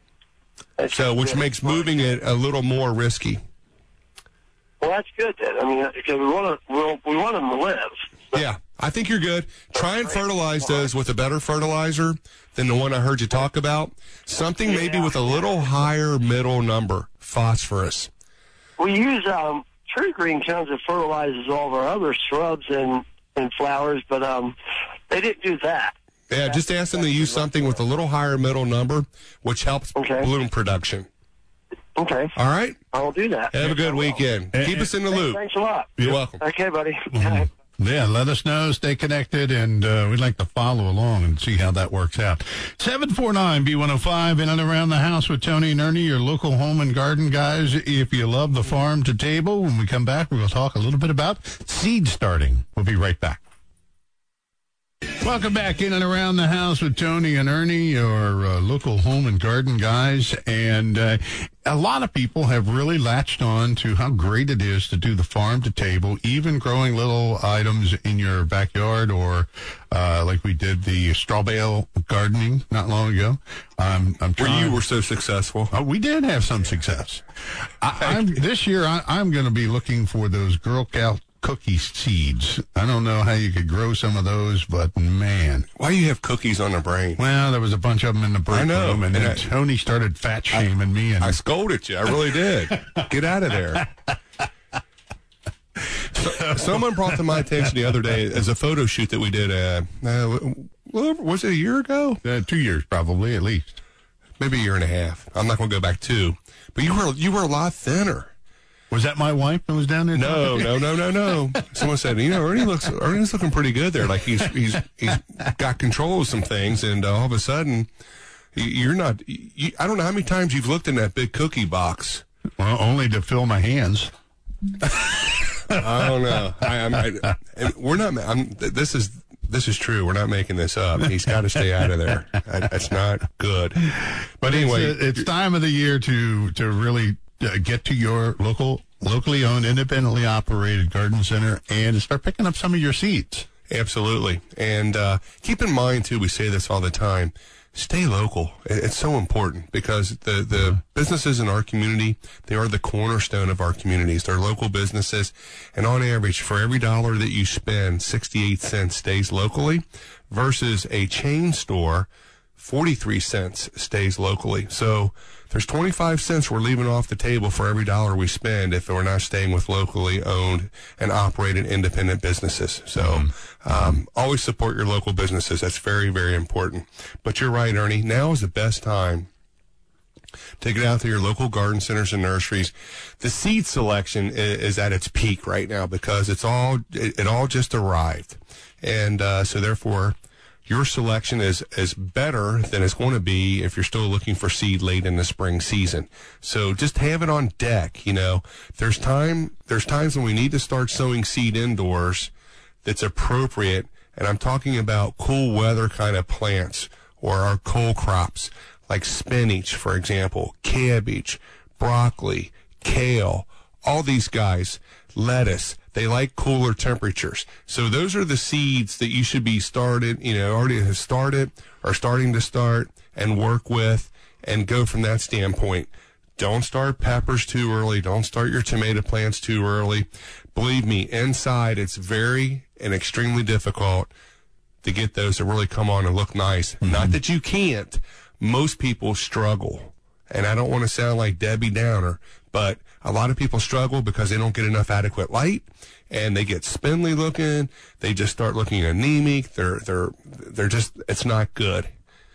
Which makes moving it a little more risky. Well, that's good then. I mean, because we want them to live. So. Yeah, I think you're good. Try and fertilize those with a better fertilizer than the one I heard you talk about. Something maybe with a little higher middle number, phosphorus. We use True Green comes and fertilizes all of our other shrubs and flowers, but they didn't do that. Yeah, just ask them to use something with a little higher middle number, which helps bloom production. Okay. All right? I'll do that. Have a good weekend. Keep us in the loop. Thanks a lot. You're welcome. Okay, buddy. Yeah, let us know. Stay connected, and we'd like to follow along and see how that works out. 749-B105, in and around the house with Tony and Ernie, your local home and garden guys. If you love the farm to table, when we come back, we'll talk a little bit about seed starting. We'll be right back. Welcome back in and around the house with Tony and Ernie, your local home and garden guys. And a lot of people have really latched on to how great it is to do the farm to table, even growing little items in your backyard, or like we did the straw bale gardening not long ago. I'm trying. You were so successful. We did have some success. This year, I'm going to be looking for those Girl Scout cookie seeds. I don't know how you could grow some of those, but man. Why do you have cookies on the brain? Well, there was a bunch of them in the break room, and then Tony started fat shaming me. And I scolded you. I really did. Get out of there. Someone brought to my attention the other day as a photo shoot that we did, was it a year ago? 2 years, probably, at least. Maybe a year and a half. I'm not going to go back 2. But you were a lot thinner. Was that my wife that was down there? No. Someone said, Ernie's looking pretty good there. Like he's got control of some things, and all of a sudden, you're not. I don't know how many times you've looked in that big cookie box. Well, only to fill my hands. I don't know. We're not. This is true. We're not making this up. He's got to stay out of there. That's not good. But anyway, it's time of the year to really get to your locally owned, independently operated garden center and start picking up some of your seeds. Absolutely. And keep in mind, too, we say this all the time, stay local. It's so important because the businesses in our community, they are the cornerstone of our communities. They're local businesses. And on average, for every dollar that you spend, 68 cents stays locally versus a chain store, 43 cents stays locally. So there's 25 cents we're leaving off the table for every dollar we spend if we're not staying with locally owned and operated independent businesses. So always support your local businesses. That's very, very important. But you're right, Ernie. Now is the best time to get out to your local garden centers and nurseries. The seed selection is at its peak right now because it all just arrived. And so therefore, your selection is better than it's going to be if you're still looking for seed late in the spring season. So just have it on deck. There's times when we need to start sowing seed indoors that's appropriate. And I'm talking about cool weather kind of plants or our cold crops like spinach, for example, cabbage, broccoli, kale, all these guys, lettuce. They like cooler temperatures. So those are the seeds that you should be already have started or starting to start and work with and go from that standpoint. Don't start peppers too early. Don't start your tomato plants too early. Believe me, inside it's very and extremely difficult to get those to really come on and look nice. Mm-hmm. Not that you can't. Most people struggle. And I don't want to sound like Debbie Downer, but a lot of people struggle because they don't get enough adequate light, and they get spindly looking. They just start looking anemic. They're just, it's not good.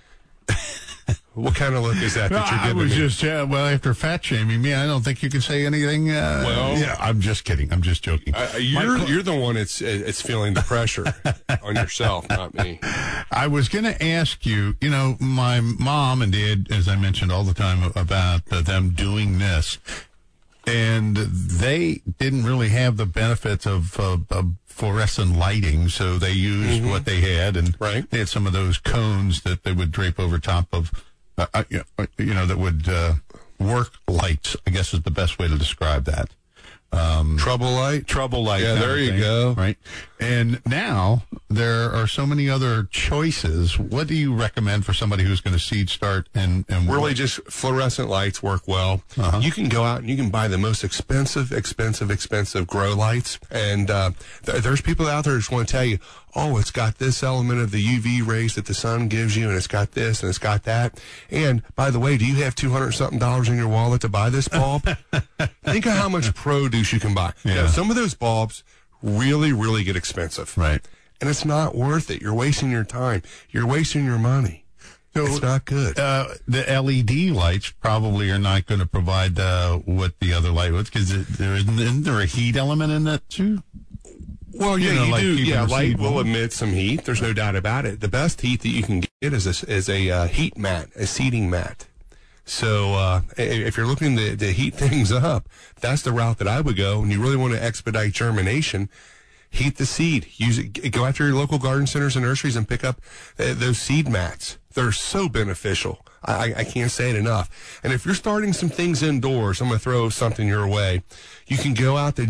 What kind of look is that you're giving me? I was just, after fat shaming me, I don't think you can say anything. I'm just kidding. I'm just joking. You're the one that's feeling the pressure on yourself, not me. I was going to ask you, my mom and dad, as I mentioned all the time about them doing this, and they didn't really have the benefits of fluorescent lighting, so they used what they had, and they had some of those cones that they would drape over top of, that would work lights, I guess is the best way to describe that. Trouble light? Yeah, there you go. Right. And now there are so many other choices. What do you recommend for somebody who's going to seed start and really just fluorescent lights work well. You can go out and you can buy the most expensive grow lights. And there's people out there who just want to tell you, it's got this element of the UV rays that the sun gives you, and it's got this, and it's got that. And, by the way, do you have $200-something in your wallet to buy this bulb? Think of how much produce you can buy. Yeah. Some of those bulbs really, really get expensive. Right. And it's not worth it. You're wasting your time. You're wasting your money. So, it's not good. The LED lights probably are not going to provide what the other light was, because isn't there a heat element in that, too? Well, yeah, you like do. keeping Yeah, the light seed will warm. emit some heat. There's no doubt about it. The best heat that you can get is a heat mat, a seeding mat. So if you're looking to heat things up, that's the route that I would go. And you really want to expedite germination, heat the seed. Use it. Go after your local garden centers and nurseries and pick up those seed mats. They're so beneficial. I can't say it enough. And if you're starting some things indoors, I'm going to throw something your way. You can go out to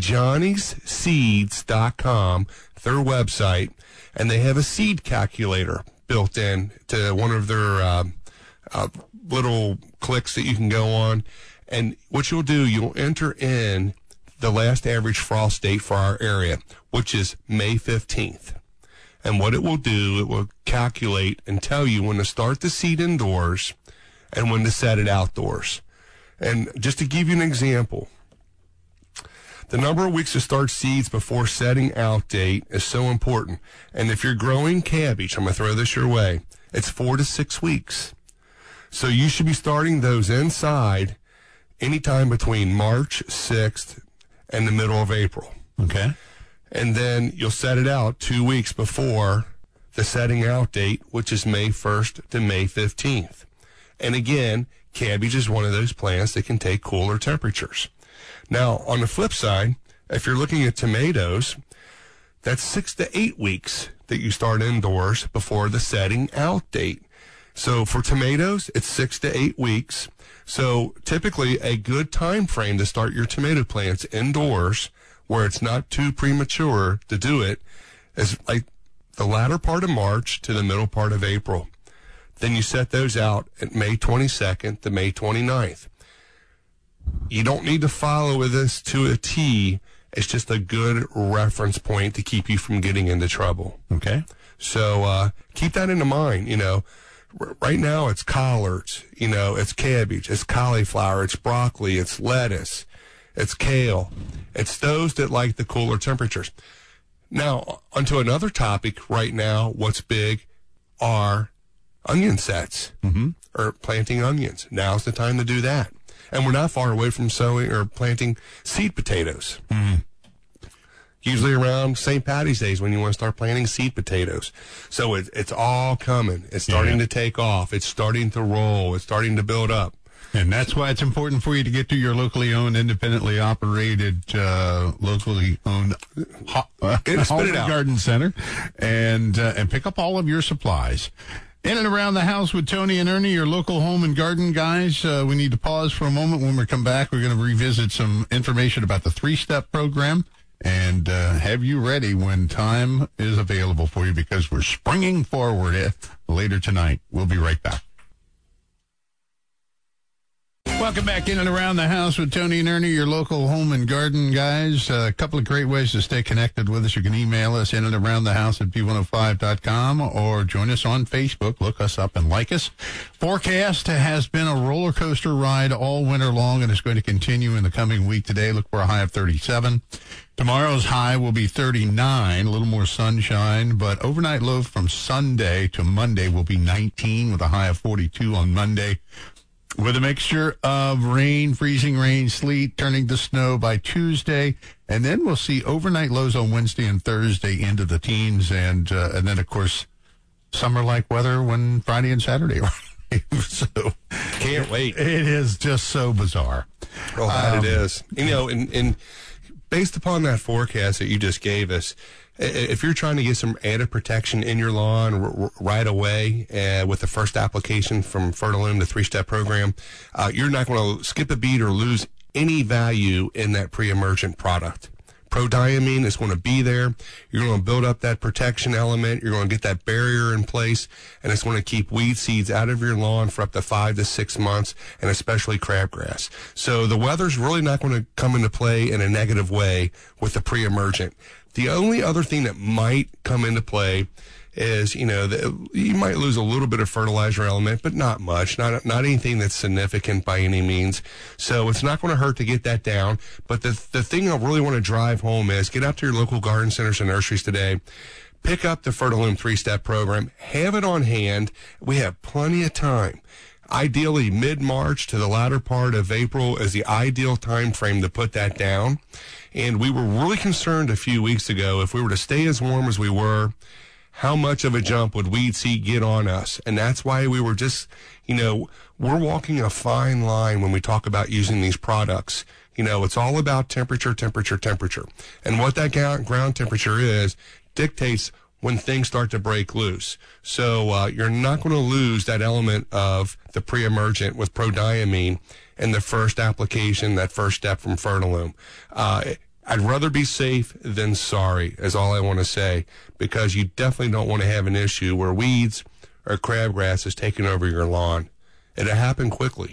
johnnyseeds.com, their website, and they have a seed calculator built in to one of their little clicks that you can go on. And what you'll do, you'll enter in the last average frost date for our area, which is May 15th. And what it will do, it will calculate and tell you when to start the seed indoors and when to set it outdoors. And just to give you an example, the number of weeks to start seeds before setting out date is so important. And if you're growing cabbage, I'm going to throw this your way, it's 4 to 6 weeks. So you should be starting those inside anytime between March 6th and the middle of April. Okay. And then you'll set it out 2 weeks before the setting out date, which is May 1st to May 15th. And again, cabbage is one of those plants that can take cooler temperatures. Now, on the flip side, if you're looking at tomatoes, that's 6 to 8 weeks that you start indoors before the setting out date. So for tomatoes, it's 6 to 8 weeks. So typically a good time frame to start your tomato plants indoors where it's not too premature to do it is like the latter part of March to the middle part of April. Then you set those out at May 22nd to May 29th. You don't need to follow this to a T. It's just a good reference point to keep you from getting into trouble. Okay. So keep that in mind. You know, right now it's collards, you know, it's cabbage, it's cauliflower, it's broccoli, it's lettuce, it's kale. It's those that like the cooler temperatures. Now, onto another topic right now, what's big are onion sets or planting onions. Now's the time to do that. And we're not far away from sowing or planting seed potatoes. Usually around St. Patty's Day is when you want to start planting seed potatoes. So it's all coming. It's starting to take off. It's starting to roll. It's starting to build up. And that's why it's important for you to get to your locally owned, independently operated, locally owned home garden center and pick up all of your supplies. In and around the house with Tony and Ernie, your local home and garden guys. We need to pause for a moment. When we come back, we're going to revisit some information about the 3-step program and have you ready when time is available for you because we're springing forward later tonight. We'll be right back. Welcome back in and around the house with Tony and Ernie, your local home and garden guys. A couple of great ways to stay connected with us. You can email us in and around the house at b105.com or join us on Facebook. Look us up and like us. Forecast has been a roller coaster ride all winter long and is going to continue in the coming week. Today, look for a high of 37. Tomorrow's high will be 39, a little more sunshine, but overnight low from Sunday to Monday will be 19 with a high of 42 on Monday. With a mixture of rain, freezing rain, sleet, turning to snow by Tuesday. And then we'll see overnight lows on Wednesday and Thursday into the teens. And then, of course, summer-like weather when Friday and Saturday are. So can't wait. It is just so bizarre. Oh, that it is. You know, and based upon that forecast that you just gave us, if you're trying to get some added protection in your lawn right away with the first application from Fertilume, the 3-step program, you're not going to skip a beat or lose any value in that pre-emergent product. Prodiamine is going to be there. You're going to build up that protection element. You're going to get that barrier in place, and it's going to keep weed seeds out of your lawn for up to 5 to 6 months, and especially crabgrass. So the weather's really not going to come into play in a negative way with the pre-emergent. The only other thing that might come into play is, you know, you might lose a little bit of fertilizer element, but not much, not anything that's significant by any means. So it's not going to hurt to get that down. But the thing I really want to drive home is get out to your local garden centers and nurseries today. Pick up the Fertilume 3-step program. Have it on hand. We have plenty of time. Ideally, mid-March to the latter part of April is the ideal time frame to put that down. And we were really concerned a few weeks ago, if we were to stay as warm as we were, how much of a jump would weed seed get on us? And that's why we were just, we're walking a fine line when we talk about using these products. It's all about temperature. And what that ground temperature is dictates when things start to break loose. So you're not going to lose that element of the pre-emergent with prodiamine in the first application, that first step from Fertilume. I'd rather be safe than sorry, is all I want to say, because you definitely don't want to have an issue where weeds or crabgrass is taking over your lawn. It'll happen quickly.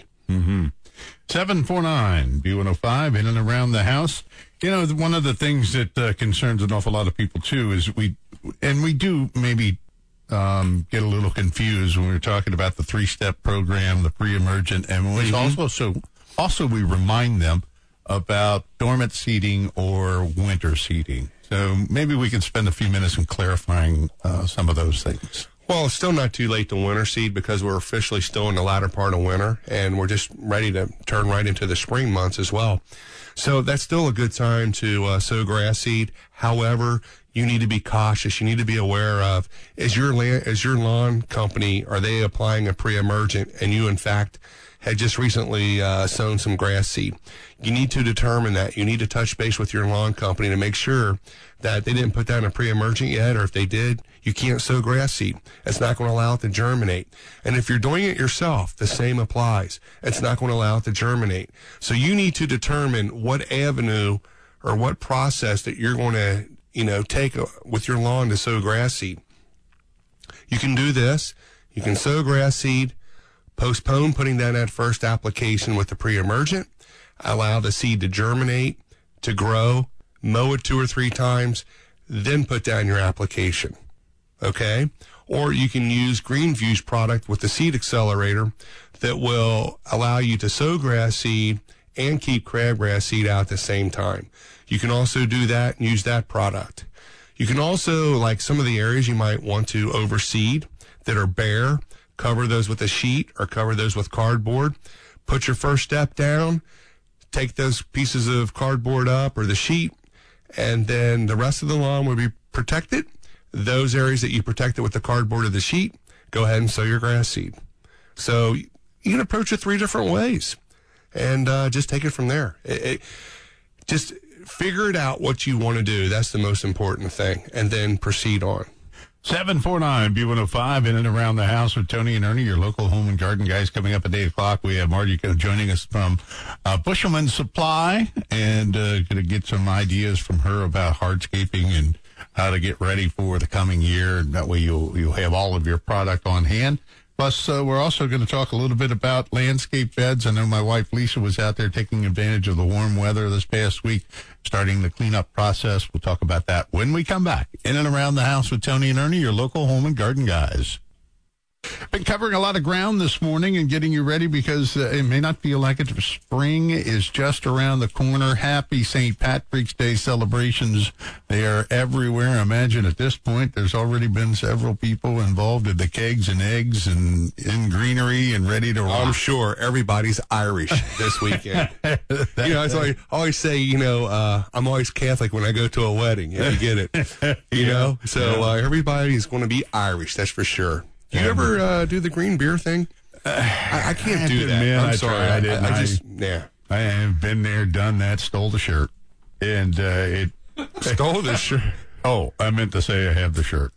749 B105 in and around the house. One of the things that concerns an awful lot of people too is we do maybe get a little confused when we're talking about the 3-step program, the pre-emergent, and we also we remind them about dormant seeding or winter seeding. So maybe we can spend a few minutes in clarifying some of those things. Well, it's still not too late to winter seed because we're officially still in the latter part of winter, and we're just ready to turn right into the spring months as well. So that's still a good time to sow grass seed. However, you need to be cautious. You need to be aware of, is your lawn company, are they applying a pre-emergent, and you, in fact, had just recently sown some grass seed? You need to determine that. You need to touch base with your lawn company to make sure that they didn't put down a pre-emergent yet, or if they did, you can't sow grass seed. It's not going to allow it to germinate. And if you're doing it yourself, the same applies. It's not going to allow it to germinate. So you need to determine what avenue or what process that you're going to, take with your lawn to sow grass seed. You can do this. You can sow grass seed, postpone putting down that first application with the pre-emergent, allow the seed to germinate, to grow, mow it 2 or 3 times, then put down your application. Okay? Or you can use Greenview's product with the seed accelerator that will allow you to sow grass seed and keep crabgrass seed out at the same time. You can also do that and use that product. You can also, like some of the areas you might want to overseed that are bare, cover those with a sheet or cover those with cardboard. Put your first step down, take those pieces of cardboard up or the sheet, and then the rest of the lawn will be protected. Those areas that you protected with the cardboard or the sheet, go ahead and sow your grass seed. So you can approach it 3 different ways and just take it from there. Just figure it out what you want to do. That's the most important thing, and then proceed on. 749 B105 in and around the house with Tony and Ernie, your local home and garden guys. Coming up at 8 o'clock, we have Marty joining us from Bushelman Supply, and going to get some ideas from her about hardscaping and how to get ready for the coming year. And that way you'll have all of your product on hand. Plus, we're also going to talk a little bit about landscape beds. I know my wife, Lisa, was out there taking advantage of the warm weather this past week, starting the cleanup process. We'll talk about that when we come back. In and around the house with Tony and Ernie, your local home and garden guys. Been covering a lot of ground this morning and getting you ready because it may not feel like it. Spring is just around the corner. Happy St. Patrick's Day celebrations. They are everywhere. Imagine at this point there's already been several people involved in the kegs and eggs and in greenery and ready to rock. I'm sure everybody's Irish this weekend. I always say, I'm always Catholic when I go to a wedding. You get it. So everybody's going to be Irish, that's for sure. Do you ever do the green beer thing? I can't do that. Man, I'm sorry. I didn't. I have been there, done that, stole the shirt. And it stole the shirt. Oh, I meant to say I have the shirt.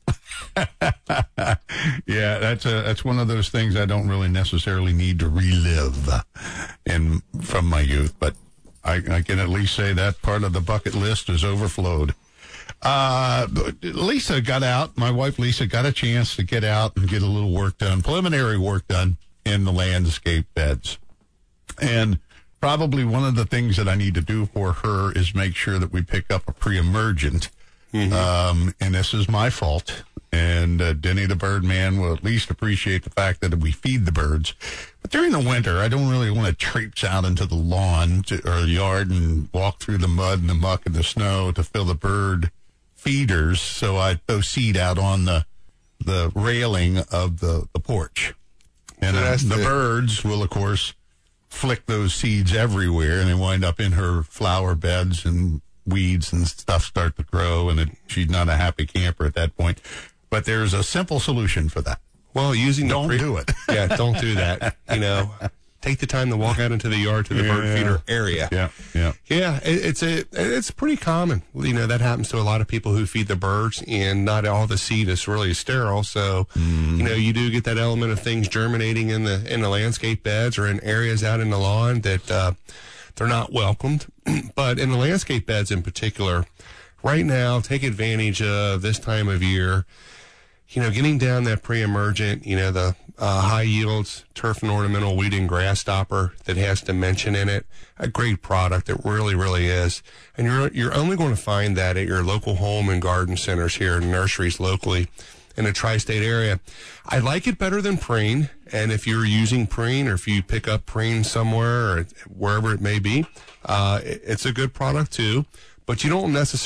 Yeah, that's one of those things I don't really necessarily need to relive from my youth, but I can at least say that part of the bucket list is overflowed. Lisa got out. My wife Lisa got a chance to get out and get a little work done, preliminary work done in the landscape beds. And probably one of the things that I need to do for her is make sure that we pick up a pre-emergent. Mm-hmm. And this is my fault. And Denny the Birdman will at least appreciate the fact that we feed the birds. But during the winter, I don't really want to traipse out into the lawn or yard and walk through the mud and the muck and the snow to fill the bird feeders, so I throw seed out on the railing of the porch. And the birds will, of course, flick those seeds everywhere, and they wind up in her flower beds, and weeds and stuff start to grow, and she's not a happy camper at that point. But there's a simple solution for that. Well, don't do it. Yeah, don't do that. Take the time to walk out into the yard to the bird feeder area. Yeah. It's pretty common. That happens to a lot of people who feed the birds, and not all the seed is really sterile. So, you do get that element of things germinating in the landscape beds or in areas out in the lawn that they're not welcomed. But in the landscape beds in particular, right now, take advantage of this time of year. Getting down that pre-emergent, the high yields turf and ornamental weed and grass stopper that has Dimension in it. A great product. It really, really is. And you're only going to find that at your local home and garden centers here, nurseries locally in the tri-state area. I like it better than Preen. And if you're using Preen, or if you pick up Preen somewhere or wherever it may be, it's a good product too. But you will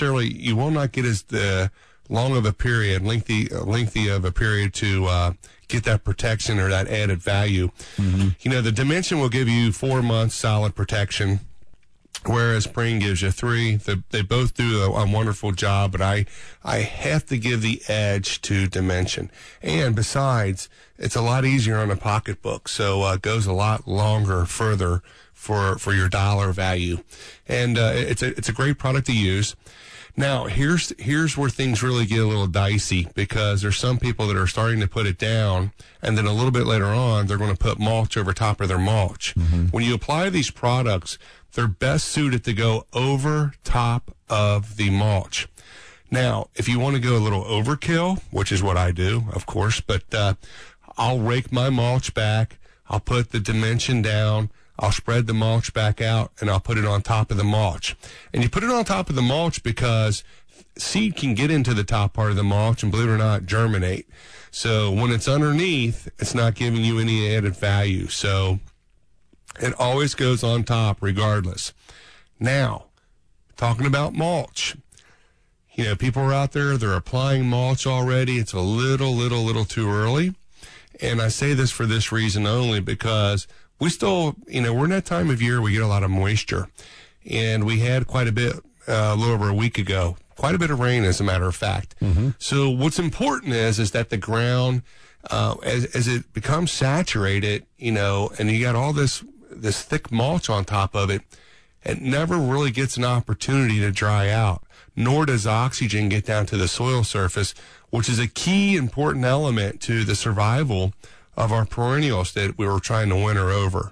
not get as long of a period, lengthy of a period to get that protection or that added value. The Dimension will give you 4 months solid protection, whereas Preen gives you 3. They both do a wonderful job, but I have to give the edge to Dimension. And besides, it's a lot easier on a pocketbook, so it goes a lot longer, further for your dollar value. And it's a great product to use. Now, here's where things really get a little dicey, because there's some people that are starting to put it down, and then a little bit later on, they're going to put mulch over top of their mulch. When you apply these products, they're best suited to go over top of the mulch. Now, if you want to go a little overkill, which is what I do, of course, but I'll rake my mulch back, I'll put the Dimension down, I'll spread the mulch back out, and I'll put it on top of the mulch. And you put it on top of the mulch because seed can get into the top part of the mulch and, believe it or not, germinate. So when it's underneath, it's not giving you any added value. So it always goes on top regardless. Now, talking about mulch. People are out there, they're applying mulch already. It's a little too early. And I say this for this reason only, because we still, we're in that time of year we get a lot of moisture. And we had quite a bit, a little over a week ago, quite a bit of rain, as a matter of fact. So what's important is that the ground, as it becomes saturated, and you got all this thick mulch on top of it, it never really gets an opportunity to dry out, nor does oxygen get down to the soil surface, which is a key important element to the survival of our perennials that we were trying to winter over.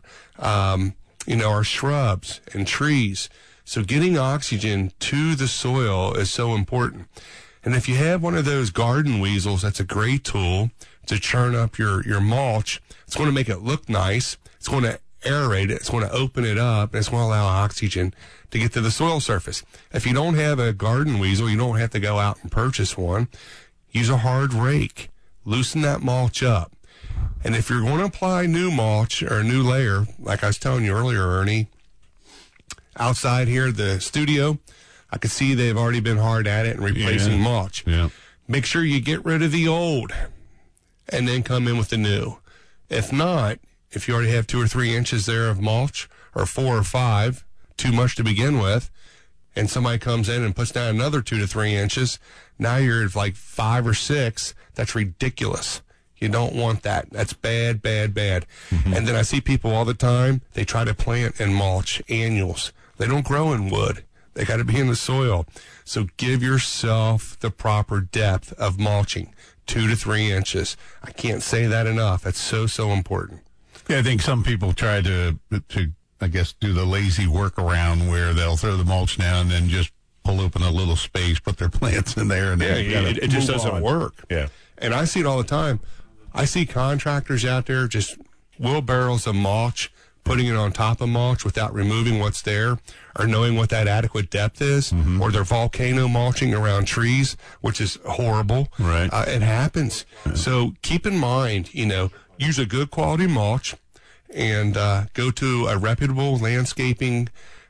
Our shrubs and trees. So getting oxygen to the soil is so important. And if you have one of those garden weasels, that's a great tool to churn up your mulch. It's going to make it look nice. It's going to aerate it. It's going to open it up, and it's going to allow oxygen to get to the soil surface. If you don't have a garden weasel, you don't have to go out and purchase one. Use a hard rake. Loosen that mulch up. And if you're going to apply new mulch or a new layer, like I was telling you earlier, Ernie, outside here at the studio, I could see they've already been hard at it and replacing mulch. Make sure you get rid of the old and then come in with the new. If not, if you already have 2 or 3 inches there of mulch, or 4 or 5, too much to begin with, and somebody comes in and puts down another 2 to 3 inches, now you're at like 5 or 6. That's ridiculous. You don't want that. That's bad, bad, bad. And then I see people all the time, they try to plant and mulch annuals. They don't grow in wood. They got to be in the soil. So give yourself the proper depth of mulching, 2 to 3 inches. I can't say that enough. That's so important. Yeah, I think some people try to I guess, do the lazy workaround where they'll throw the mulch down and then just pull open a little space, put their plants in there, and it just doesn't work. Yeah. And I see it all the time. I see contractors out there just wheelbarrows of mulch, putting it on top of mulch without removing what's there or knowing what that adequate depth is, or they're volcano mulching around trees, which is horrible. Right. It happens. Yeah. So keep in mind, use a good quality mulch and go to a reputable landscaping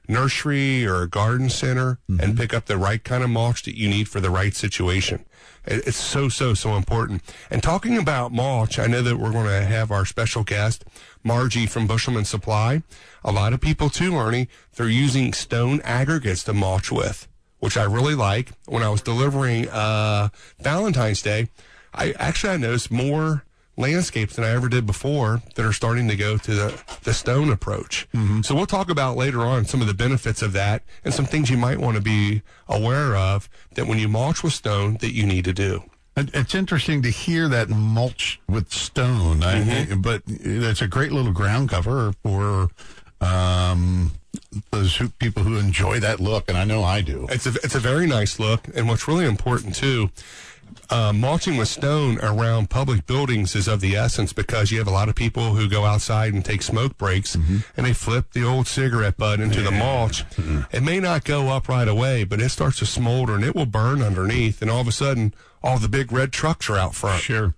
nursery or a garden center and pick up the right kind of mulch that you need for the right situation. It's so important. And talking about mulch, I know that we're going to have our special guest, Margie from Bushelman Supply. A lot of people too, Ernie, they're using stone aggregates to mulch with, which I really like. When I was delivering Valentine's Day, I noticed more landscapes than I ever did before that are starting to go to the stone approach. So we'll talk about later on some of the benefits of that and some things you might want to be aware of that when you mulch with stone that you need to do. It's interesting to hear that mulch with stone, but it's a great little ground cover for those people who enjoy that look, and I know I do. It's a very nice look, and what's really important too, mulching with stone around public buildings is of the essence because you have a lot of people who go outside and take smoke breaks and they flip the old cigarette butt into the mulch. It may not go up right away, but it starts to smolder and it will burn underneath, and all of a sudden all the big red trucks are out front. Sure.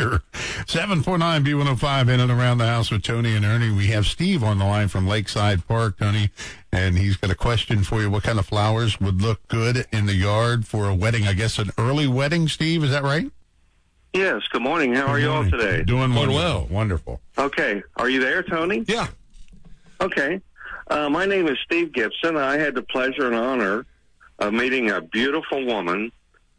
749-B105 in and around the house with Tony and Ernie. We have Steve on the line from Lakeside Park, Tony, and he's got a question for you. What kind of flowers would look good in the yard for a wedding? I guess an early wedding, Steve, is that right? Yes. Good morning. How are you all today? Doing well. Wonderful. Okay. Are you there, Tony? Yeah. Okay. My name is Steve Gibson. I had the pleasure and honor of meeting a beautiful woman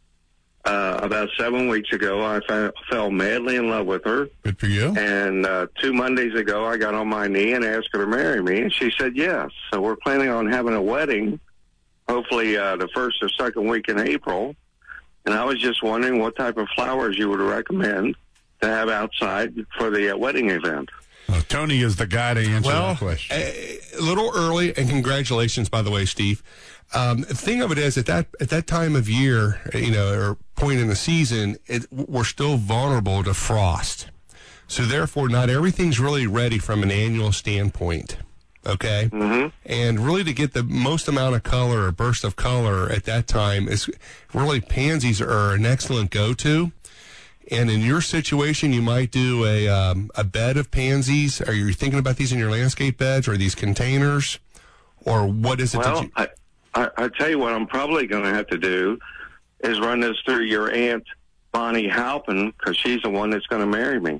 about 7 weeks ago. I fell madly in love with her. Good for you. And 2 Mondays ago, I got on my knee and asked her to marry me, and she said yes. So we're planning on having a wedding, hopefully the first or second week in April. And I was just wondering what type of flowers you would recommend to have outside for the wedding event. Well, Tony is the guy to answer that question. A little early, and congratulations, by the way, Steve. The thing of it is, at that time of year, or point in the season, we're still vulnerable to frost. So therefore, not everything's really ready from an annual standpoint. Okay? And really to get the most amount of color or burst of color at that time is really pansies are an excellent go-to. And in your situation, you might do a bed of pansies. Are you thinking about these in your landscape beds or these containers? Or what is it that you... I tell you what I'm probably going to have to do is run this through your Aunt Bonnie Halpin, because she's the one that's going to marry me.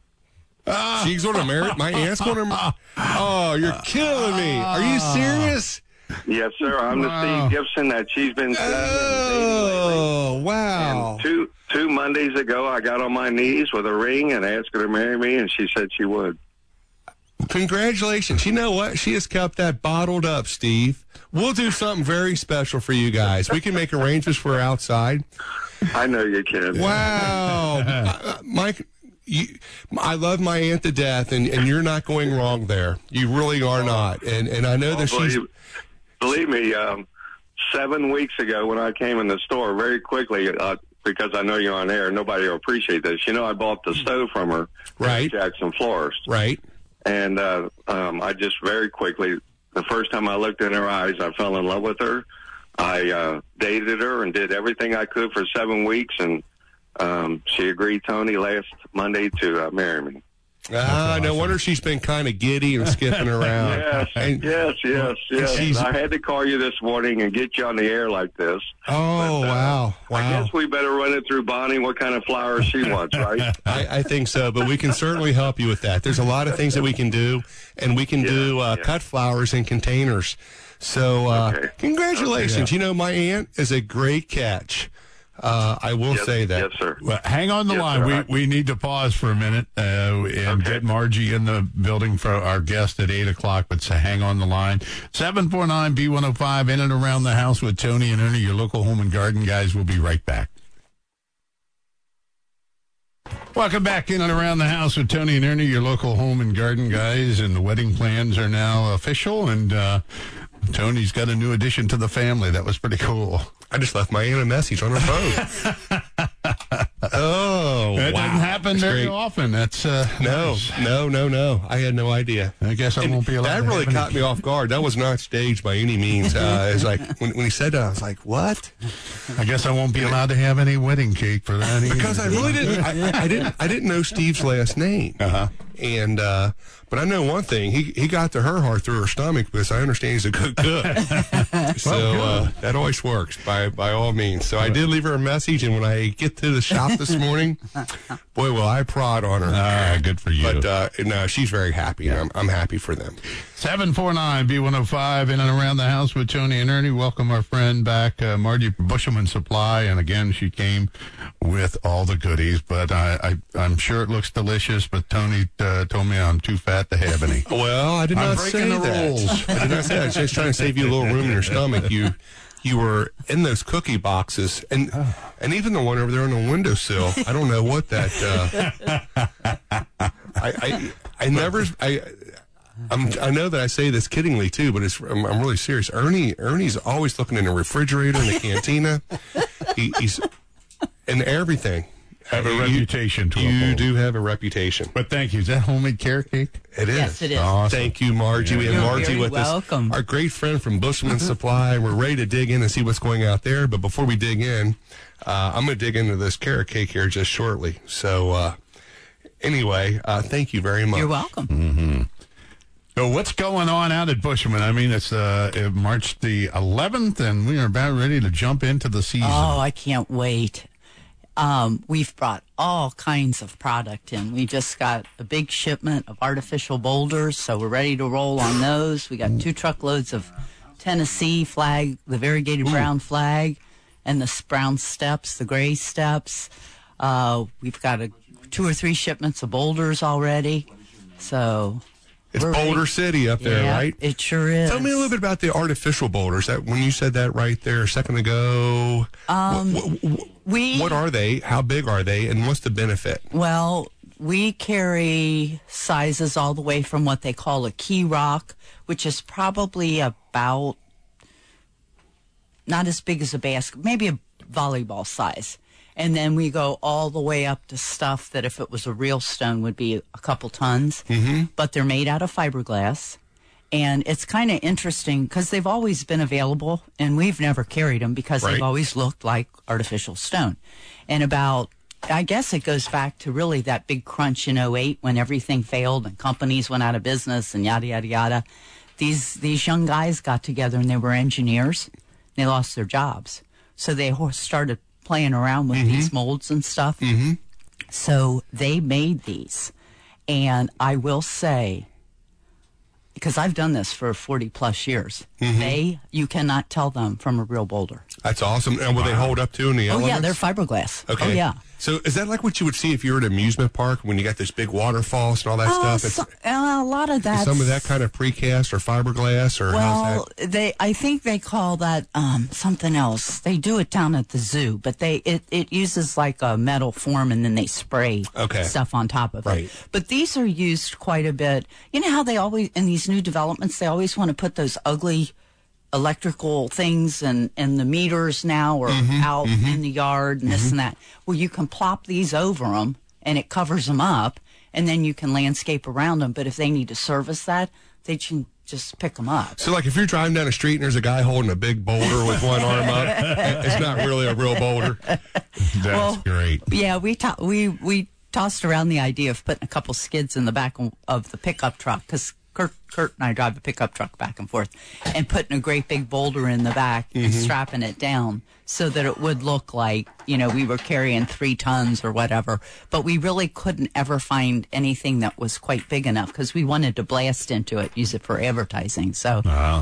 She's going to marry? My aunt's going to... Oh, you're killing me. Are you serious? Yes, sir. I'm the Steve Gibson that she's been studying. Oh, wow. And two Mondays ago, I got on my knees with a ring and asked her to marry me, and she said she would. Congratulations. You know what? She has kept that bottled up, Steve. We'll do something very special for you guys. We can make arrangements for outside. I know you can. Wow. Mike, I love my aunt to death, and you're not going wrong there. You really are not. And I know that she's... Believe me, 7 weeks ago when I came in the store, very quickly, because I know you're on air, nobody will appreciate this. I bought the stove from her. Right. Jackson Florist. Right. And I just very quickly, the first time I looked in her eyes, I fell in love with her. I dated her and did everything I could for 7 weeks, and she agreed, Tony, last Monday to marry me. No wonder she's been kind of giddy and skipping around. Yes. I had to call you this morning and get you on the air like this. Oh, but, wow. I guess we better run it through Bonnie what kind of flowers she wants, right? I think so, but we can certainly help you with that. There's a lot of things that we can do, and we can do cut flowers in containers. So congratulations. Okay. My aunt is a great catch. I will say that. Yes, sir. Well, hang on the line. Sir. We need to pause for a minute and get Margie in the building for our guest at 8 o'clock, but hang on the line. 749-B105 in and around the house with Tony and Ernie, your local home and garden guys. We'll be right back. Welcome back in and around the house with Tony and Ernie, your local home and garden guys, and the wedding plans are now official, and Tony's got a new addition to the family. That was pretty cool. I just left my aunt a message on her phone. Oh, that doesn't happen very often. That's no. I had no idea. I guess I won't be allowed. That really caught me off guard. That was not staged by any means. It's like when he said that, I was like, "What?" I guess I won't be allowed to have any wedding cake for that because I really didn't. I didn't know Steve's last name. And but I know one thing: he got to her heart through her stomach, because I understand he's a good cook. So that always works by all means. So I did leave her a message, and when I get to the shop this morning, boy, will I prod on her. Good for you. But no, she's very happy. Yeah. I'm happy for them. 749 B105 in and around the house with Tony and Ernie. Welcome our friend back, Margie Bushelman Supply, and again she came with all the goodies. But I'm sure it looks delicious. But Tony told me I'm too fat to have any. Well, I did not say that. Rules. I did not say that. I was just trying to save you a little room in your stomach. You were in those cookie boxes, and even the one over there on the windowsill. I don't know what that. I know that I say this kiddingly too, but I'm really serious. Ernie's always looking in the refrigerator, in the cantina. He's in everything. Have a reputation to uphold. You do have a reputation. But thank you. Is that homemade carrot cake? It is. Yes, it is. Awesome. Thank you, Margie. We have Margie with welcome. us. Our great friend from Bushelman Supply. We're ready to dig in and see what's going out there. But before we dig in, I'm going to dig into this carrot cake here just shortly. So anyway, thank you very much. You're welcome. Mm-hmm. So what's going on out at Bushelman? I mean, it's March the 11th, and we are about ready to jump into the season. Oh, I can't wait. We've brought all kinds of product in. We just got a big shipment of artificial boulders, so we're ready to roll on those. We got 2 truckloads of Tennessee flag, the variegated brown flag, and the brown steps, the gray steps. We've got 2 or 3 shipments of boulders already. So it's Boulder City up there, right? It sure is. Tell me a little bit about the artificial boulders. That when you said that right there a second ago, what are they? How big are they? And what's the benefit? Well, we carry sizes all the way from what they call a key rock, which is probably about not as big as a basket, maybe a volleyball size. And then we go all the way up to stuff that if it was a real stone would be a couple tons. Mm-hmm. But they're made out of fiberglass. And it's kind of interesting because they've always been available, and we've never carried them because they've always looked like artificial stone. And I guess it goes back to really that big crunch in 2008 when everything failed and companies went out of business and yada, yada, yada. These young guys got together and they were engineers. They lost their jobs. So they started playing around with these molds and stuff. Mm-hmm. So they made these. And I will say, because I've done this for 40 plus years, you cannot tell them from a real boulder. That's awesome. And will they hold up to in the elements? Oh, yeah, they're fiberglass. Okay. Oh, yeah. So is that like what you would see if you were at an amusement park when you got this big waterfalls and all that stuff? A lot of that. Some of that kind of precast or fiberglass, or how's that? I think they call that something else. They do it down at the zoo, but it uses like a metal form and then they spray stuff on top of it. But these are used quite a bit. You know how they always, in these new developments, they always want to put those ugly electrical things and the meters now are out in the yard and this and that. Well, you can plop these over them and it covers them up, and then you can landscape around them. But if they need to service that, they can just pick them up. So, like, if you're driving down the street and there's a guy holding a big boulder with one arm up, it's not really a real boulder. That's great. Yeah, we tossed around the idea of putting a couple skids in the back of the pickup truck, because Kurt and I drive a pickup truck back and forth, and putting a great big boulder in the back and strapping it down so that it would look like, we were carrying 3 tons or whatever. But we really couldn't ever find anything that was quite big enough because we wanted to blast into it, use it for advertising. So,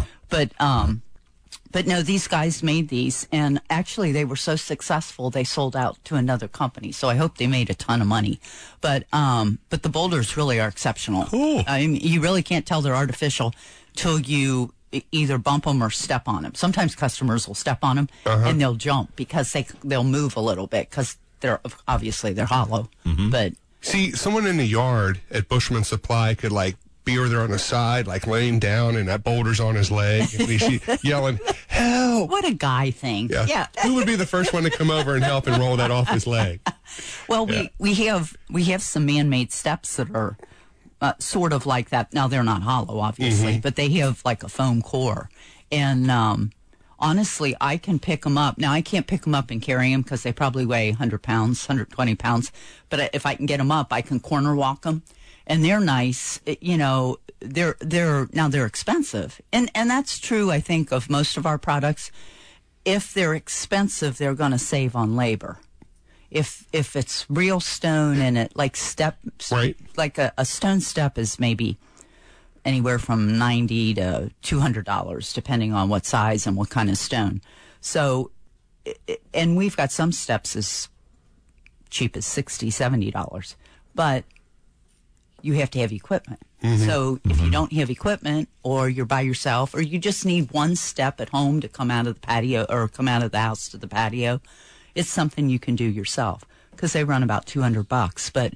But no, these guys made these, and actually they were so successful they sold out to another company. So I hope they made a ton of money. But the boulders really are exceptional. Cool. I mean, you really can't tell they're artificial till you either bump them or step on them. Sometimes customers will step on them and they'll jump because they'll move a little bit because they're hollow. But see, someone in the yard at Bushelman Supply could be over there on the side, laying down, and that boulder's on his leg, and he's yelling, "Help!" What a guy thing! Yeah. Who would be the first one to come over and help and roll that off his leg? Well, we have some man-made steps that are sort of like that. Now they're not hollow, obviously, but they have like a foam core, and honestly, I can pick them up. Now, I can't pick them up and carry them because they probably weigh 100 pounds, 120 pounds. But if I can get them up, I can corner walk them. And they're nice. You know, they're expensive. And that's true, I think, of most of our products. If they're expensive, they're going to save on labor. If it's real stone and it like steps, right. like a stone step is maybe anywhere from $90 to $200, depending on what size and what kind of stone. So, and we've got some steps as cheap as $60, $70, but you have to have equipment. Mm-hmm. So if you don't have equipment, or you're by yourself, or you just need one step at home to come out of the patio or come out of the house to the patio, it's something you can do yourself, because they run about $200.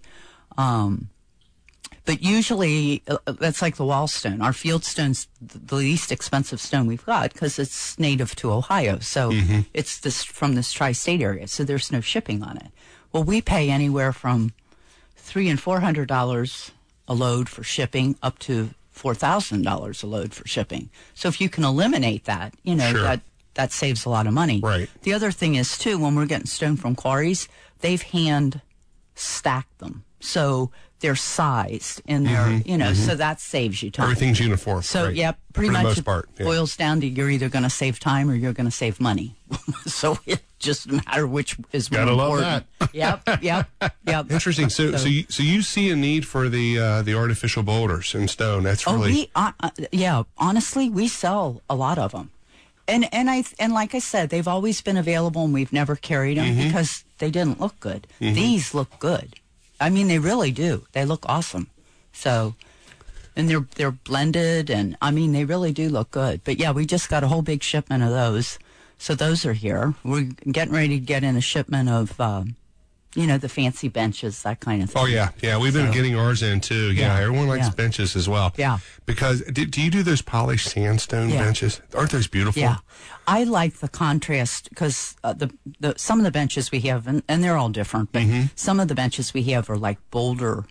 But usually that's like the wall stone. Our field stone's the least expensive stone we've got because it's native to Ohio. So it's from this tri-state area. So there's no shipping on it. Well, we pay anywhere from $300 and $400 a load for shipping up to $4,000 a load for shipping. So if you can eliminate that, you know, sure. that saves a lot of money. Right. The other thing is, too, when we're getting stone from quarries, they've hand stacked them. So they're sized and they're, you know, so that saves you time. Everything's uniform. So, right. yeah, pretty much most part, yeah. boils down to you're either going to save time or you're going to save money. So it just matter which is more important. Love Yep. Interesting. So you see a need for the artificial boulders in stone. That's really... honestly, we sell a lot of them. And like I said, they've always been available and we've never carried them because they didn't look good. These look good. I mean, they really do. They look awesome. So, and they're blended, and I mean, they really do look good. But yeah, we just got a whole big shipment of those. So those are here. We're getting ready to get in a shipment of, the fancy benches, that kind of thing. Oh, yeah. We've been getting ours in, too. Yeah, everyone likes benches as well. Yeah. Because, do you do those polished sandstone benches? Aren't those beautiful? Yeah. I like the contrast, because some of the benches we have, and they're all different, but some of the benches we have are like boulder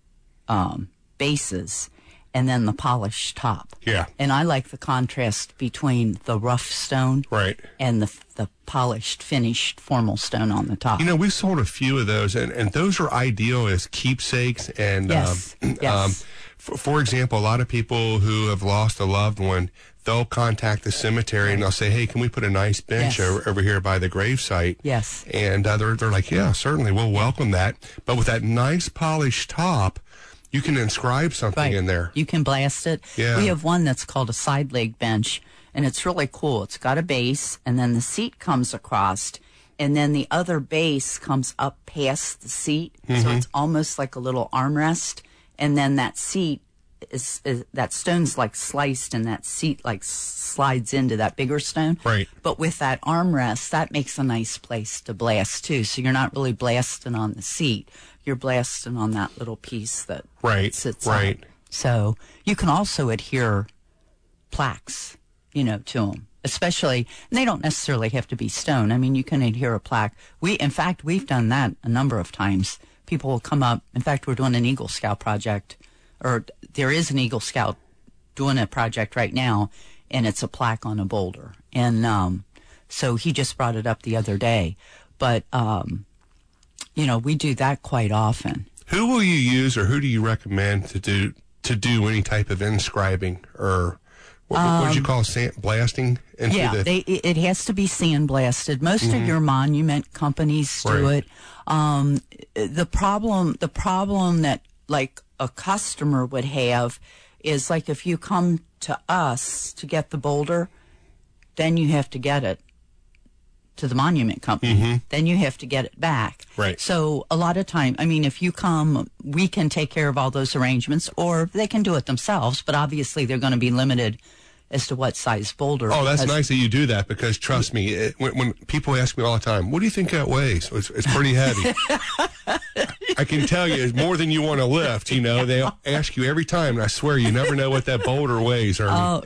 bases, and then the polished top. Yeah. And I like the contrast between the rough stone and the polished, finished, formal stone on the top. You know, we've sold a few of those, and those are ideal as keepsakes. And yes. For example, a lot of people who have lost a loved one, they'll contact the cemetery and they'll say, "Hey, can we put a nice bench over here by the gravesite?" Yes. And they're like, "Yeah, certainly, we'll welcome that." But with that nice polished top, you can inscribe something in there. You can blast it. Yeah. We have one that's called a side leg bench, and it's really cool. It's got a base, and then the seat comes across, and then the other base comes up past the seat, so it's almost like a little armrest, and then that seat is that stone's like sliced, and that seat like slides into that bigger stone. Right. But with that armrest, that makes a nice place to blast too. So you're not really blasting on the seat. You're blasting on that little piece that sits on. So you can also adhere plaques, to them, especially, and they don't necessarily have to be stone. I mean, you can adhere a plaque. In fact, we've done that a number of times. People will come up. In fact, we're doing an Eagle Scout project, or there is an Eagle Scout doing a project right now, and it's a plaque on a boulder. And so he just brought it up the other day. But, we do that quite often. Who will you use, or who do you recommend to do any type of inscribing, or what would you call blasting? It has to be sandblasted. Most of your monument companies do it. The problem that like a customer would have is like if you come to us to get the boulder, then you have to get it to the monument company. Then you have to get it back. Right. So a lot of time, I mean, if you come, we can take care of all those arrangements, or they can do it themselves, but obviously they're going to be limited as to what size boulder. Oh, that's nice that you do that, because trust me, when people ask me all the time, "What do you think that weighs?" It's pretty heavy. I can tell you, it's more than you want to lift. They ask you every time, and I swear you never know what that boulder weighs.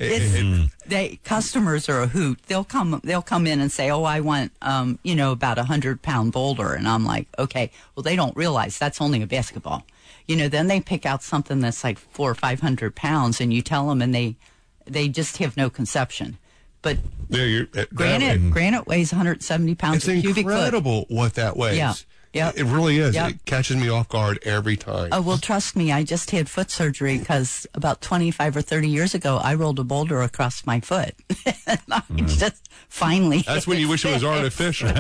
Customers are a hoot. They'll come in and say, "Oh, I want, about 100-pound boulder," and I'm like, "Okay." Well, they don't realize that's only a basketball. Then they pick out something that's like 400 or 500 pounds, and you tell them, and they just have no conception, But Yeah, granite weighs 170 pounds a cubic foot. It's incredible what that weighs. Yeah. Yep. It really is. Yep. It catches me off guard every time. Oh, well, trust me, I just had foot surgery because about 25 or 30 years ago, I rolled a boulder across my foot. And I just finally... That's when you wish it was artificial.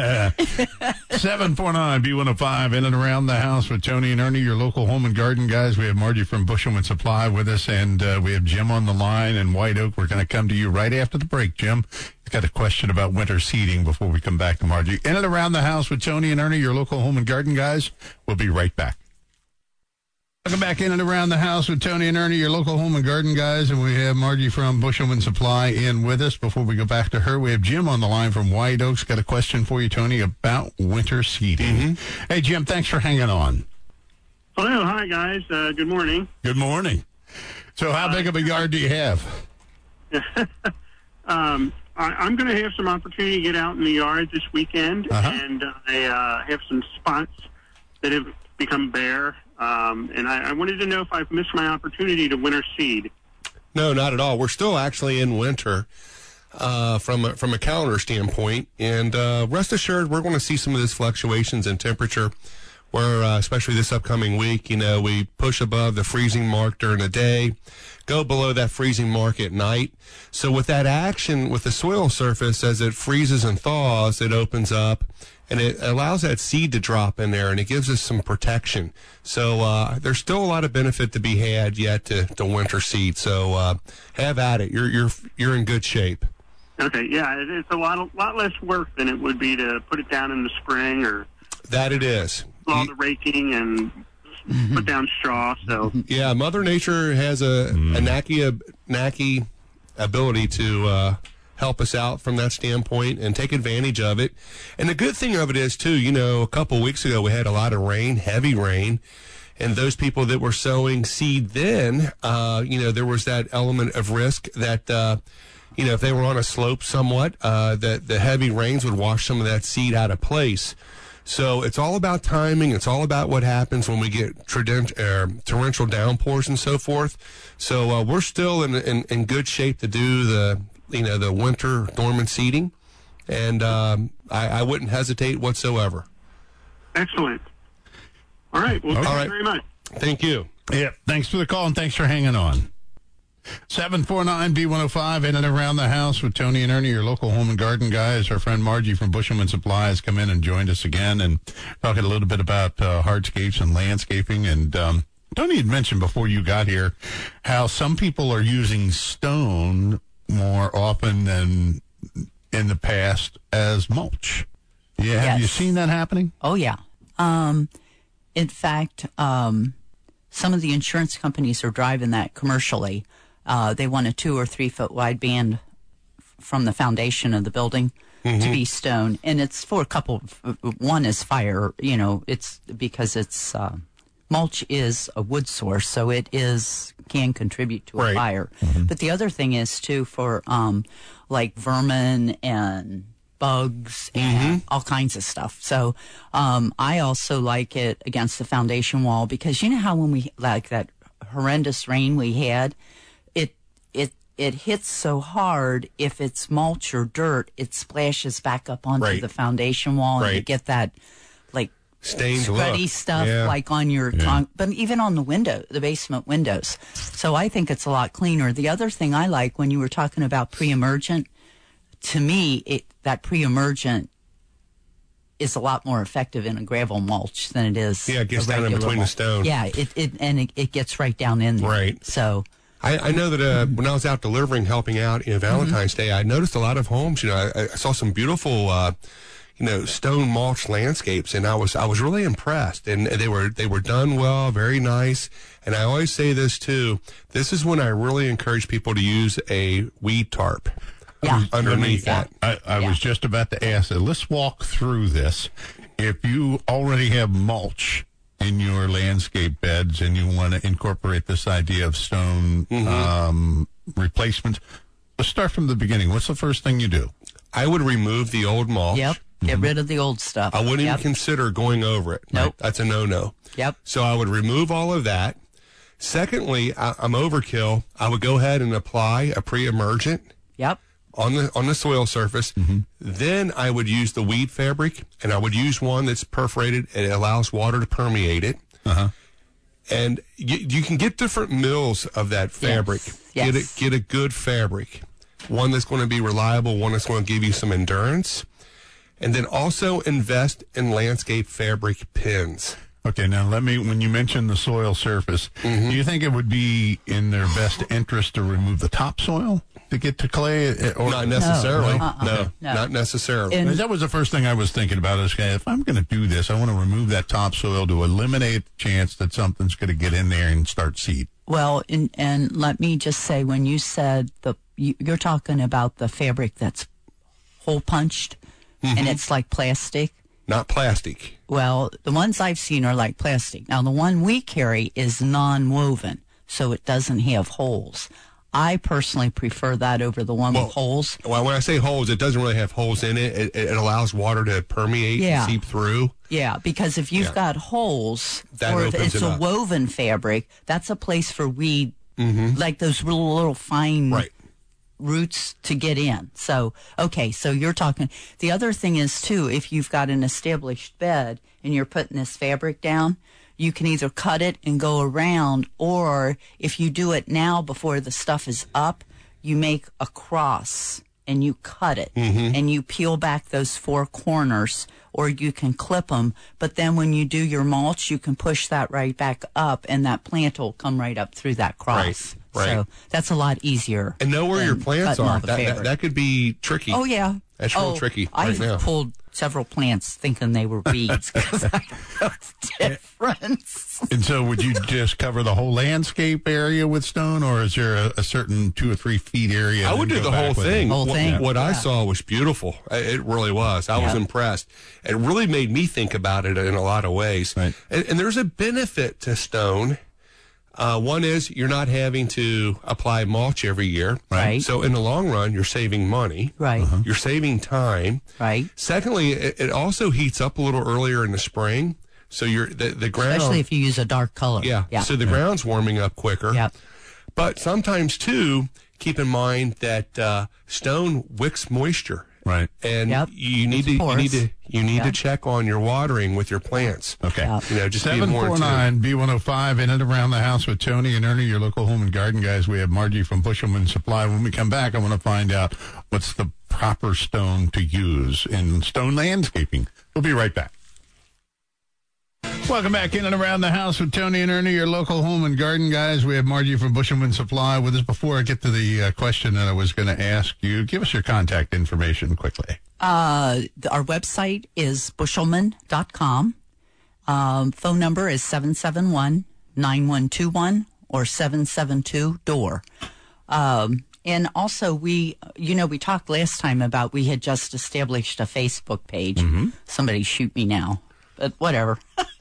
749-B105, in and around the house with Tony and Ernie, your local home and garden guys. We have Margie from Bushelman Supply with us, and we have Jim on the line in White Oak. We're going to come to you right after the break, Jim. Got a question about winter seeding before we come back to Margie. In and around the house with Tony and Ernie, your local home and garden guys. We'll be right back. Welcome back in and around the house with Tony and Ernie, your local home and garden guys. And we have Margie from Bushelman Supply in with us. Before we go back to her, we have Jim on the line from White Oaks. Got a question for you, Tony, about winter seeding. Mm-hmm. Hey, Jim, thanks for hanging on. Hello. Hi, guys. Good morning. Good morning. So how big of a yard do you have? I'm going to have some opportunity to get out in the yard this weekend, and I have some spots that have become bare, and I wanted to know if I've missed my opportunity to winter seed. No, not at all. We're still actually in winter from a calendar standpoint, and rest assured we're going to see some of these fluctuations in temperature where, especially this upcoming week, we push above the freezing mark during the day, go below that freezing mark at night. So with that action with the soil surface, as it freezes and thaws, it opens up and it allows that seed to drop in there, and it gives us some protection. So there's still a lot of benefit to be had yet to winter seed. So have at it. You're in good shape. Okay, yeah, it's a lot less work than it would be to put it down in the spring or that it is. All the raking and put down straw. So yeah, Mother Nature has a knacky ability to help us out from that standpoint and take advantage of it. And the good thing of it is too, a couple weeks ago we had a lot of rain, heavy rain, and those people that were sowing seed then, there was that element of risk that. If they were on a slope somewhat, that the heavy rains would wash some of that seed out of place. So it's all about timing. It's all about what happens when we get torrential downpours and so forth. So we're still in good shape to do the winter dormant seeding, and I wouldn't hesitate whatsoever. Excellent. All right. Well, thank you very much. Thank you. Yeah. Thanks for the call and thanks for hanging on. 749-B105, in and around the house with Tony and Ernie, your local home and garden guys. Our friend Margie from Bushelman Supply has come in and joined us again and talking a little bit about hardscapes and landscaping. And Tony had mentioned before you got here how some people are using stone more often than in the past as mulch. Yeah, Yes. Have you seen that happening? Oh, yeah. In fact, some of the insurance companies are driving that commercially. They want a 2 or 3 foot wide band from the foundation of the building to be stone. And it's for a couple. One is fire, it's because it's mulch is a wood source, so it can contribute to a fire. But the other thing is too for like vermin and bugs and all kinds of stuff. So I also like it against the foundation wall because you know how when we like that horrendous rain we had, it hits so hard. If it's mulch or dirt, it splashes back up onto the foundation wall, and you get that like stained sweaty stuff like on your but even on the basement windows. So I think it's a lot cleaner. The other thing I like when you were talking about pre-emergent, to me, that pre-emergent is a lot more effective in a gravel mulch than it is. Yeah, it gets down in between the stones. Yeah, it gets right down in there. Right. So I know that when I was out delivering, helping out Valentine's Day, I noticed a lot of homes. I saw some beautiful, stone mulch landscapes, and I was really impressed. And they were done well, very nice. And I always say this too. This is when I really encourage people to use a weed tarp. Underneath that. I was just about to ask that. Let's walk through this. If you already have mulch in your landscape beds and you want to incorporate this idea of stone replacement, let's start from the beginning. What's the first thing you do? I would remove the old mulch. Yep. Get rid of the old stuff. I wouldn't even consider going over it. Nope. That's a no-no. Yep. So I would remove all of that. Secondly, I'm overkill. I would go ahead and apply a pre-emergent. Yep. on the soil surface. Then I would use the weed fabric, and I would use one that's perforated and it allows water to permeate it. And you can get different mills of that fabric. Yes. Get a good fabric, one that's going to be reliable, one that's going to give you some endurance, and then also invest in landscape fabric pins. Okay, now when you mention the soil surface, do you think it would be in their best interest to remove the topsoil to get to clay? Or not necessarily. No, not necessarily. And that was the first thing I was thinking about. Is, if I'm going to do this, I want to remove that topsoil to eliminate the chance that something's going to get in there and start seed. Well, and let me just say, when you said you're talking about the fabric that's hole punched and it's like plastic. Not plastic. Well, the ones I've seen are like plastic. Now, the one we carry is non-woven, so it doesn't have holes. I personally prefer that over the one with holes. Well, when I say holes, it doesn't really have holes in it. It allows water to permeate and seep through. Yeah, because if you've got holes, that or if it's a up. woven fabric, that's a place for weed, like those little fine roots to get in. So, okay, so you're talking. The other thing is, too, if you've got an established bed and you're putting this fabric down, you can either cut it and go around, or if you do it now before the stuff is up, you make a cross and you cut it and you peel back those four corners, or you can clip them. But then when you do your mulch, you can push that right back up and that plant will come right up through that cross. Right. So that's a lot easier. And know where your plants are. That could be tricky. Oh, yeah. That's real tricky right now. I've pulled several plants thinking they were weeds because I know the difference. And so would you just cover the whole landscape area with stone, or is there a certain 2 or 3 feet area? I would do the whole thing. What I Yeah. saw was beautiful. It really was. I was impressed. It really made me think about it in a lot of ways. Right. And there's a benefit to stone. One is you're not having to apply mulch every year. Right. So in the long run, you're saving money. Right. You're saving time. Right. Secondly, it also heats up a little earlier in the spring. So the ground, especially if you use a dark color. Yeah. So the ground's warming up quicker. Yep. But sometimes too, keep in mind that stone wicks moisture. Right. And you need to check on your watering with your plants. Okay. Yep. Just be more in tune. 749 B105 in and around the house with Tony and Ernie, your local home and garden guys. We have Margie from Bushelman Supply. When we come back, I want to find out what's the proper stone to use in stone landscaping. We'll be right back. Welcome back in and around the house with Tony and Ernie, your local home and garden guys. We have Margie from Bushelman Supply with us. Before I get to the question that I was going to ask you, give us your contact information quickly. Our website is bushelman.com. Phone number is 771-9121 or 772-DOOR. And also, we talked last time about we had just established a Facebook page. Somebody shoot me now. But whatever.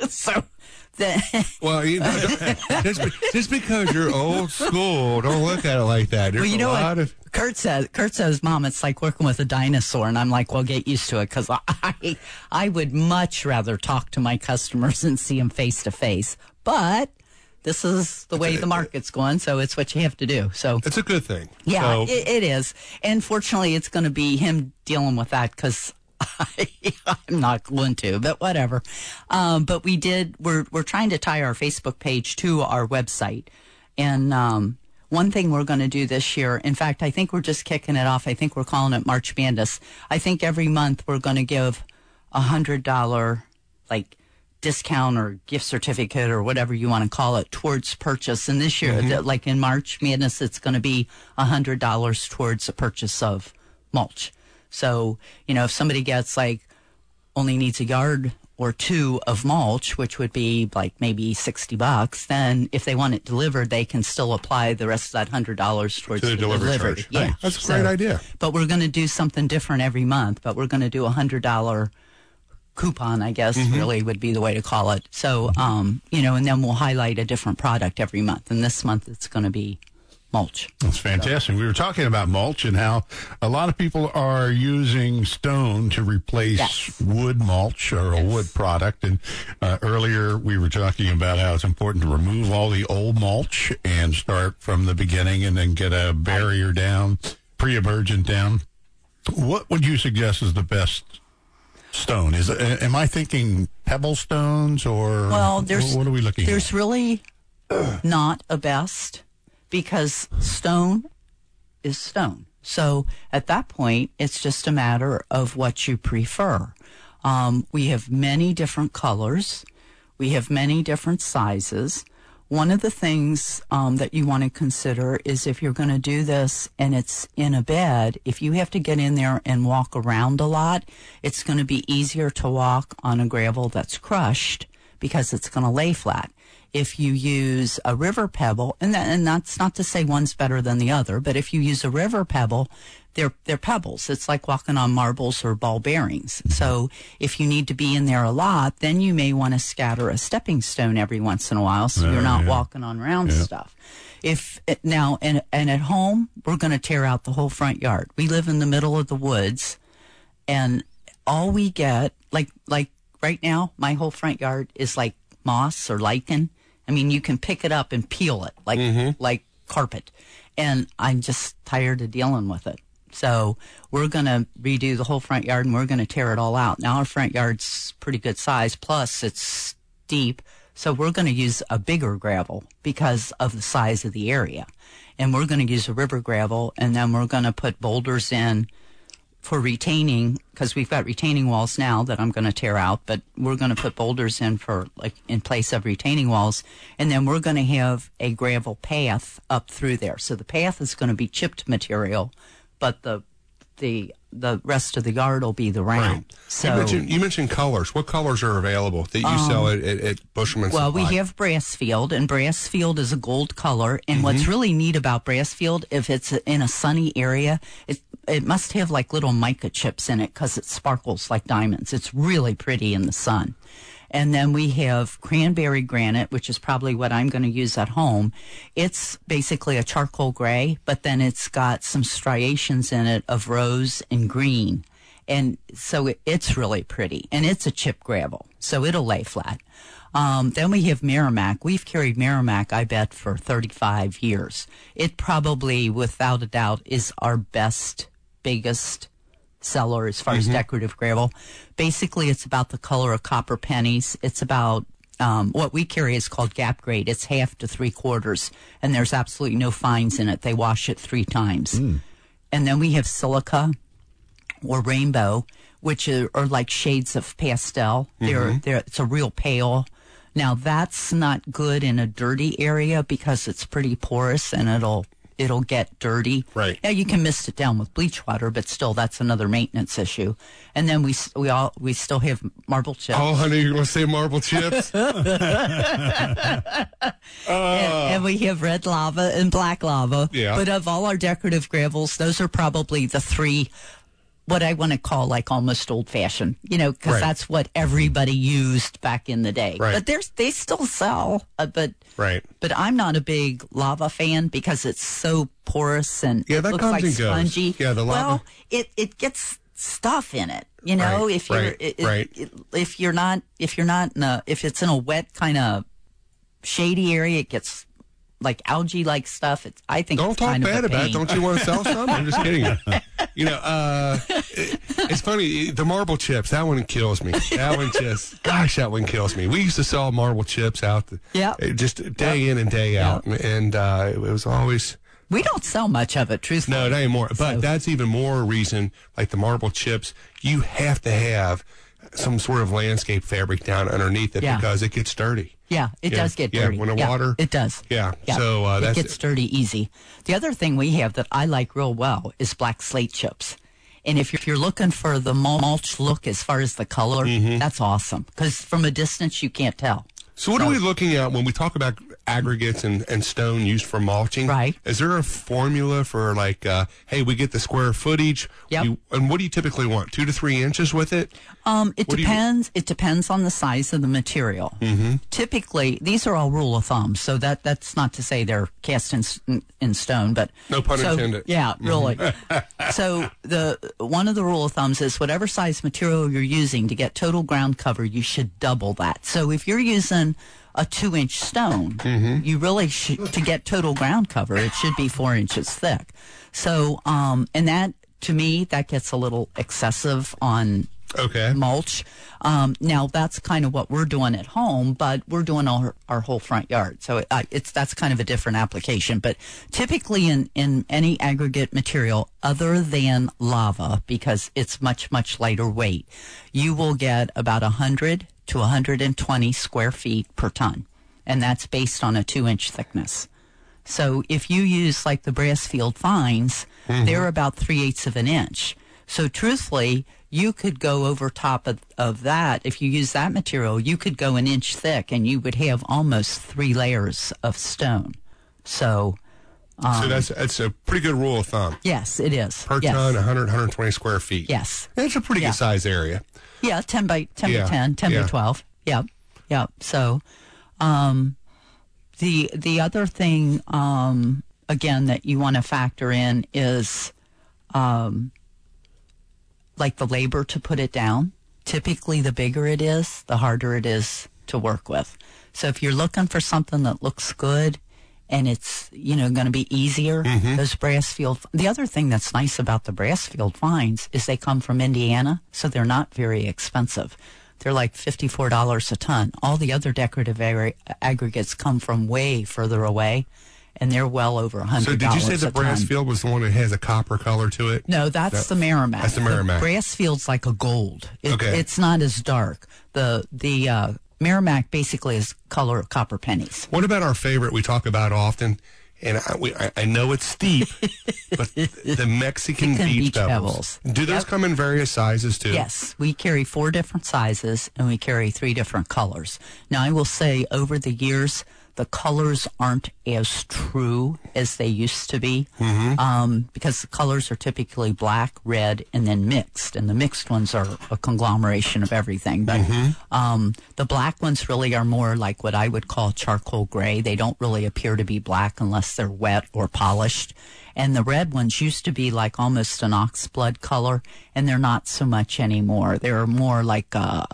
Well, just because you're old school, don't look at it like that. There's Kurt says, Mom, it's like working with a dinosaur. And I'm like, well, get used to it, because I would much rather talk to my customers and see them face to face. But this is the way the market's going, so it's what you have to do. So it's a good thing. Yeah, it is. And fortunately, it's going to be him dealing with that, because I'm not going to, but whatever. But we're trying to tie our Facebook page to our website. And one thing we're going to do this year, in fact, I think we're just kicking it off. I think we're calling it March Madness. I think every month we're going to give $100 discount or gift certificate or whatever you want to call it towards purchase. And this year, like in March Madness, it's going to be $100 towards the purchase of mulch. So, if somebody gets only needs a yard or two of mulch, which would be maybe $60, then if they want it delivered, they can still apply the rest of that $100 towards the delivery charge. Yeah, right. That's a great idea. But we're going to do something different every month. But we're going to do a $100 coupon, I guess, really would be the way to call it. So, and then we'll highlight a different product every month. And this month it's going to be mulch. That's fantastic. We were talking about mulch and how a lot of people are using stone to replace wood mulch or a wood product. And earlier we were talking about how it's important to remove all the old mulch and start from the beginning and then get a barrier down pre-emergent down. What would you suggest is the best stone? Am I thinking pebble stones or what are we looking at? There's really not a best, because stone is stone. So at that point, it's just a matter of what you prefer. We have many different colors. We have many different sizes. One of the things that you want to consider is if you're going to do this and it's in a bed, if you have to get in there and walk around a lot, it's going to be easier to walk on a gravel that's crushed because it's going to lay flat. If you use a river pebble, and that's not to say one's better than the other, but if you use a river pebble, they're pebbles. It's like walking on marbles or ball bearings. So if you need to be in there a lot, then you may want to scatter a stepping stone every once in a while, so you're not walking on round stuff. And at home, we're going to tear out the whole front yard. We live in the middle of the woods, and all we get, like right now, my whole front yard is like moss or lichen. I mean, you can pick it up and peel it like carpet. And I'm just tired of dealing with it. So we're going to redo the whole front yard, and we're going to tear it all out. Now, our front yard's pretty good size, plus it's steep. So we're going to use a bigger gravel because of the size of the area. And we're going to use a river gravel, and then we're going to put boulders in for retaining, because we've got retaining walls now that I'm going to tear out, but we're going to put boulders in for in place of retaining walls, and then we're going to have a gravel path up through there. So the path is going to be chipped material, but the rest of the yard will be the round. Right. So you mentioned colors. What colors are available that you sell at Bushelman Supply? Well, we have Brassfield, and Brassfield is a gold color. And what's really neat about Brassfield, if it's in a sunny area, it must have like little mica chips in it because it sparkles like diamonds. It's really pretty in the sun. And then we have Cranberry Granite, which is probably what I'm going to use at home. It's basically a charcoal gray, but then it's got some striations in it of rose and green. And so it's really pretty. And it's a chip gravel, so it'll lay flat. Then we have Merrimack. We've carried Merrimack, I bet, for 35 years. It probably, without a doubt, is our biggest seller as far as decorative gravel. Basically, it's about the color of copper pennies. It's about what we carry is called gap grade. It's 1/2 to 3/4, and there's absolutely no fines in it. They wash it 3 times. And then we have silica or rainbow, which are like shades of pastel. It's a real pale. Now, that's not good in a dirty area because it's pretty porous and it'll get dirty. Right. Now, you can mist it down with bleach water, but still, that's another maintenance issue. And then we still have marble chips. Oh, honey, you're going to say marble chips? And we have red lava and black lava. Yeah. But of all our decorative gravels, those are probably the 3, what I want to call like almost old-fashioned, because that's what everybody used back in the day. Right. But they still sell, but I'm not a big lava fan because it's so porous and it looks like spongy. Yeah, the lava. Well, it gets stuff in it, if it's in a wet kind of shady area, it gets like algae-like stuff. I think don't it's talk kind bad of a about pain. it. Don't you want to sell some? I'm just kidding. It's funny. The marble chips, that one kills me. That one kills me. We used to sell marble chips out, just day in and day out, and it was always. We don't sell much of it, truthfully. No, not anymore. But that's even more reason. Like the marble chips, you have to have some sort of landscape fabric down underneath it because it gets dirty. Yeah, it does get dirty. Yeah, when the water. It does. Yeah. So it gets dirty easy. The other thing we have that I like real well is black slate chips. And if you're looking for the mulch look as far as the color, that's awesome. Because from a distance, you can't tell. So what are we looking at when we talk about aggregates and stone used for mulching? Right. Is there a formula for like, hey, we get the square footage? Yep. And what do you typically want? 2 to 3 inches with it? It depends. It depends on the size of the material. Typically, these are all rule of thumb. So that's not to say they're cast in stone, but no pun intended. Yeah, really. So one of the rule of thumbs is whatever size material you're using to get total ground cover, you should double that. So if you're using a 2-inch stone. Mm-hmm. You really should, to get total ground cover, it should be 4 inches thick. So, and that, to me, that gets a little excessive on mulch. Now, that's kind of what we're doing at home, but we're doing our whole front yard. So that's kind of a different application. But typically in any aggregate material other than lava, because it's much, much lighter weight, you will get about 100 to 120 square feet per ton. And that's based on a 2-inch thickness. So if you use like the Brassfield fines, they're about 3/8 of an inch. So truthfully, you could go over top of that. If you use that material, you could go an inch thick and you would have almost 3 layers of stone. So that's a pretty good rule of thumb. Yes, it is. Per ton, 100, 120 square feet. Yes. That's a pretty good size area. Yeah, 10 by 10, 10 by 12. Yep. So, the other thing, again, that you want to factor in is, like the labor to put it down. Typically, the bigger it is, the harder it is to work with. So if you're looking for something that looks good and it's, going to be easier, those Brassfield. The other thing that's nice about the Brassfield fines is they come from Indiana, so they're not very expensive. They're like $54 a ton. All the other decorative aggregates come from way further away, and they're well over $100 a ton. So did you say the Brassfield was the one that has a copper color to it? No, that's the Merrimack. That's the Merrimack. The Brassfield's like a gold. Okay. It's not as dark. The Merrimack basically is color of copper pennies. What about our favorite we talk about often? And I know it's steep, but the Mexican beach pebbles. Do those come in various sizes, too? Yes. We carry 4 different sizes, and we carry 3 different colors. Now, I will say, over the years, the colors aren't as true as they used to be, because the colors are typically black, red, and then mixed. And the mixed ones are a conglomeration of everything. But the black ones really are more like what I would call charcoal gray. They don't really appear to be black unless they're wet or polished. And the red ones used to be like almost an oxblood color, and they're not so much anymore. They're more like,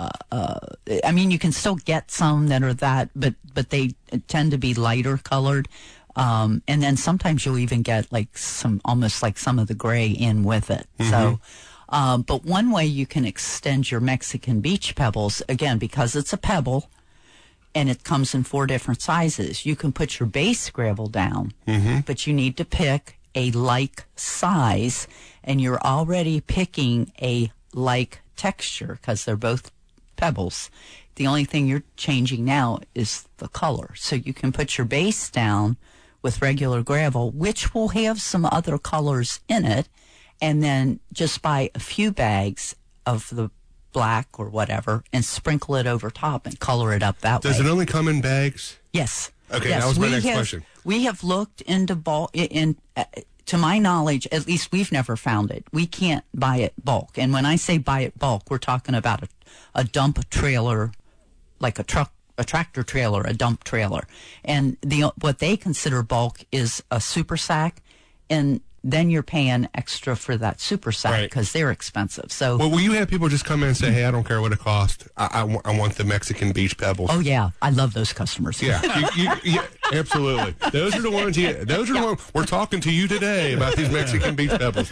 I mean, you can still get some that are that, but they tend to be lighter colored. And then sometimes you'll even get like almost like some of the gray in with it. So, but one way you can extend your Mexican beach pebbles, again, because it's a pebble, and it comes in 4 different sizes. You can put your base gravel down, but you need to pick a like size, and you're already picking a like texture because they're both pebbles. The only thing you're changing now is the color. So you can put your base down with regular gravel, which will have some other colors in it, and then just buy a few bags of the black or whatever and sprinkle it over top and color it up that way. Does it only come in bags? Yes. Okay, yes. that was my next question. We have looked into bulk. To my knowledge, at least we've never found it. We can't buy it bulk. And when I say buy it bulk, we're talking about a dump trailer, like a tractor trailer, a dump trailer. And what they consider bulk is a super sack, and then you're paying extra for that super sack because they're expensive. So, well, will you have people just come in and say, "Hey, I don't care what it costs. I want the Mexican beach pebbles." Oh yeah, I love those customers. Yeah, yeah, absolutely. Those are the ones. Those are the ones we're talking to you today about these Mexican beach pebbles.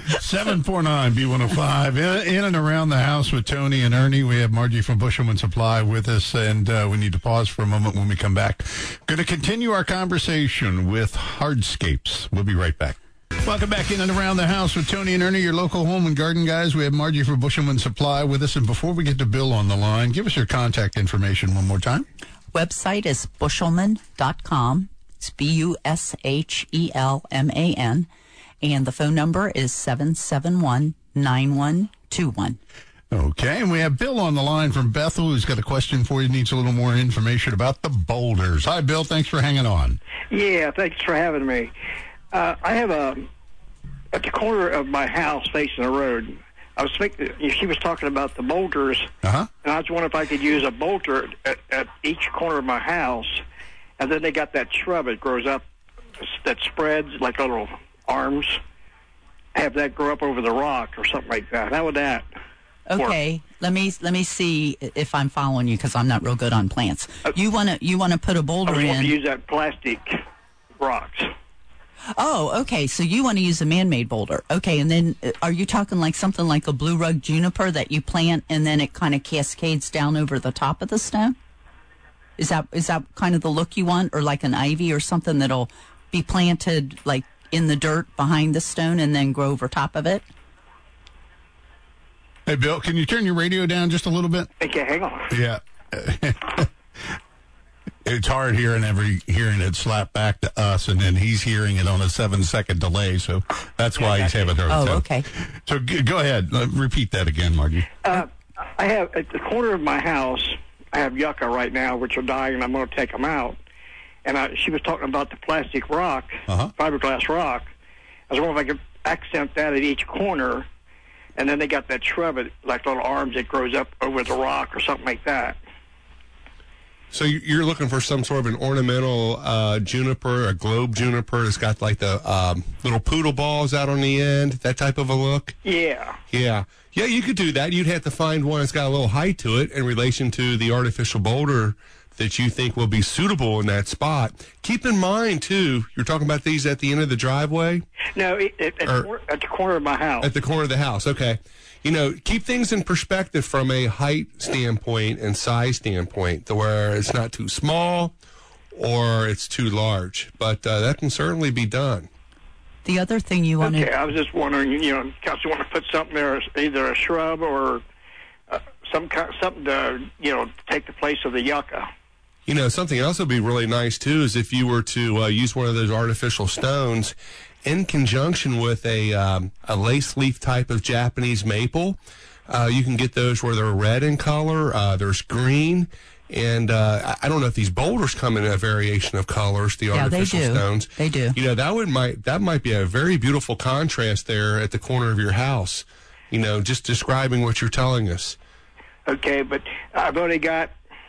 749-B105 in and around the house with Tony and Ernie. We have Margie from Bushelman Supply with us, and we need to pause for a moment when we come back. Going to continue our conversation with hardscapes. We'll be right back. Welcome back in and around the house with Tony and Ernie, your local home and garden guys. We have Margie from Bushelman Supply with us. And before we get to Bill on the line, give us your contact information one more time. Website is bushelman.com. It's BUSHELMAN. And the phone number is 771-9121. Okay, and we have Bill on the line from Bethel, who's got a question for you, needs a little more information about the boulders. Hi, Bill. Thanks for hanging on. Yeah, thanks for having me. I have at the corner of my house facing the road. I was thinking, she was talking about the boulders, and I was wondering if I could use a boulder at each corner of my house, and then they got that shrub that grows up that spreads like little arms. Have that grow up over the rock or something like that. How would that? Okay, let me see if I'm following you because I'm not real good on plants. You want to put a boulder in? I want to use that plastic rocks. Oh, okay. So you want to use a man-made boulder. Okay, and then are you talking like something like a blue rug juniper that you plant and then it kind of cascades down over the top of the stone? Is that kind of the look you want, or like an ivy or something that'll be planted like in the dirt behind the stone and then grow over top of it? Hey, Bill, can you turn your radio down just a little bit? Okay, hang on. Yeah. It's hard hearing it slap back to us, and then he's hearing it on a 7-second delay, so that's why he's having a hard time. Oh, okay. So go ahead. Repeat that again, Margie. I have, at the corner of my house, I have yucca right now, which are dying, and I'm going to take them out. And she was talking about the plastic rock, fiberglass rock. I was wondering if I could accent that at each corner, and then they got that shrub, like little arms that grows up over the rock or something like that. So you're looking for some sort of an ornamental juniper, a globe juniper that's got like the little poodle balls out on the end, that type of a look? Yeah. Yeah, you could do that. You'd have to find one that's got a little height to it in relation to the artificial boulder that you think will be suitable in that spot. Keep in mind, too, you're talking about these at the end of the driveway? No, at the corner of my house. At the corner of the house, okay. You know, keep things in perspective from a height standpoint and size standpoint, to where it's not too small or it's too large. But that can certainly be done. The other thing you want to... Okay, I was just wondering, you want to put something there, either a shrub or something to, take the place of the yucca. You know, something else that would be really nice, too, is if you were to use one of those artificial stones in conjunction with a lace leaf type of Japanese maple. You can get those where they're red in color. There's green. And I don't know if these boulders come in a variation of colors, the artificial stones. They do. You know, that might be a very beautiful contrast there at the corner of your house, just describing what you're telling us. Okay, but I've only got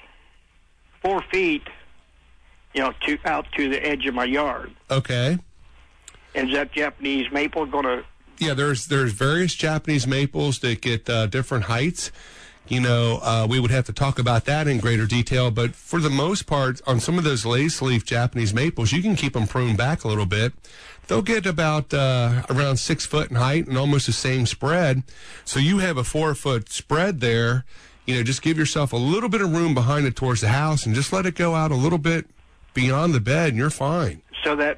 4 feet, out to the edge of my yard. Okay. And is that Japanese maple going to... Yeah, there's various Japanese maples that get different heights. We would have to talk about that in greater detail, but for the most part, on some of those lace leaf Japanese maples, you can keep them pruned back a little bit. They'll get about around 6 foot in height and almost the same spread. So you have a 4-foot spread there. Just give yourself a little bit of room behind it towards the house and just let it go out a little bit beyond the bed, and you're fine. So that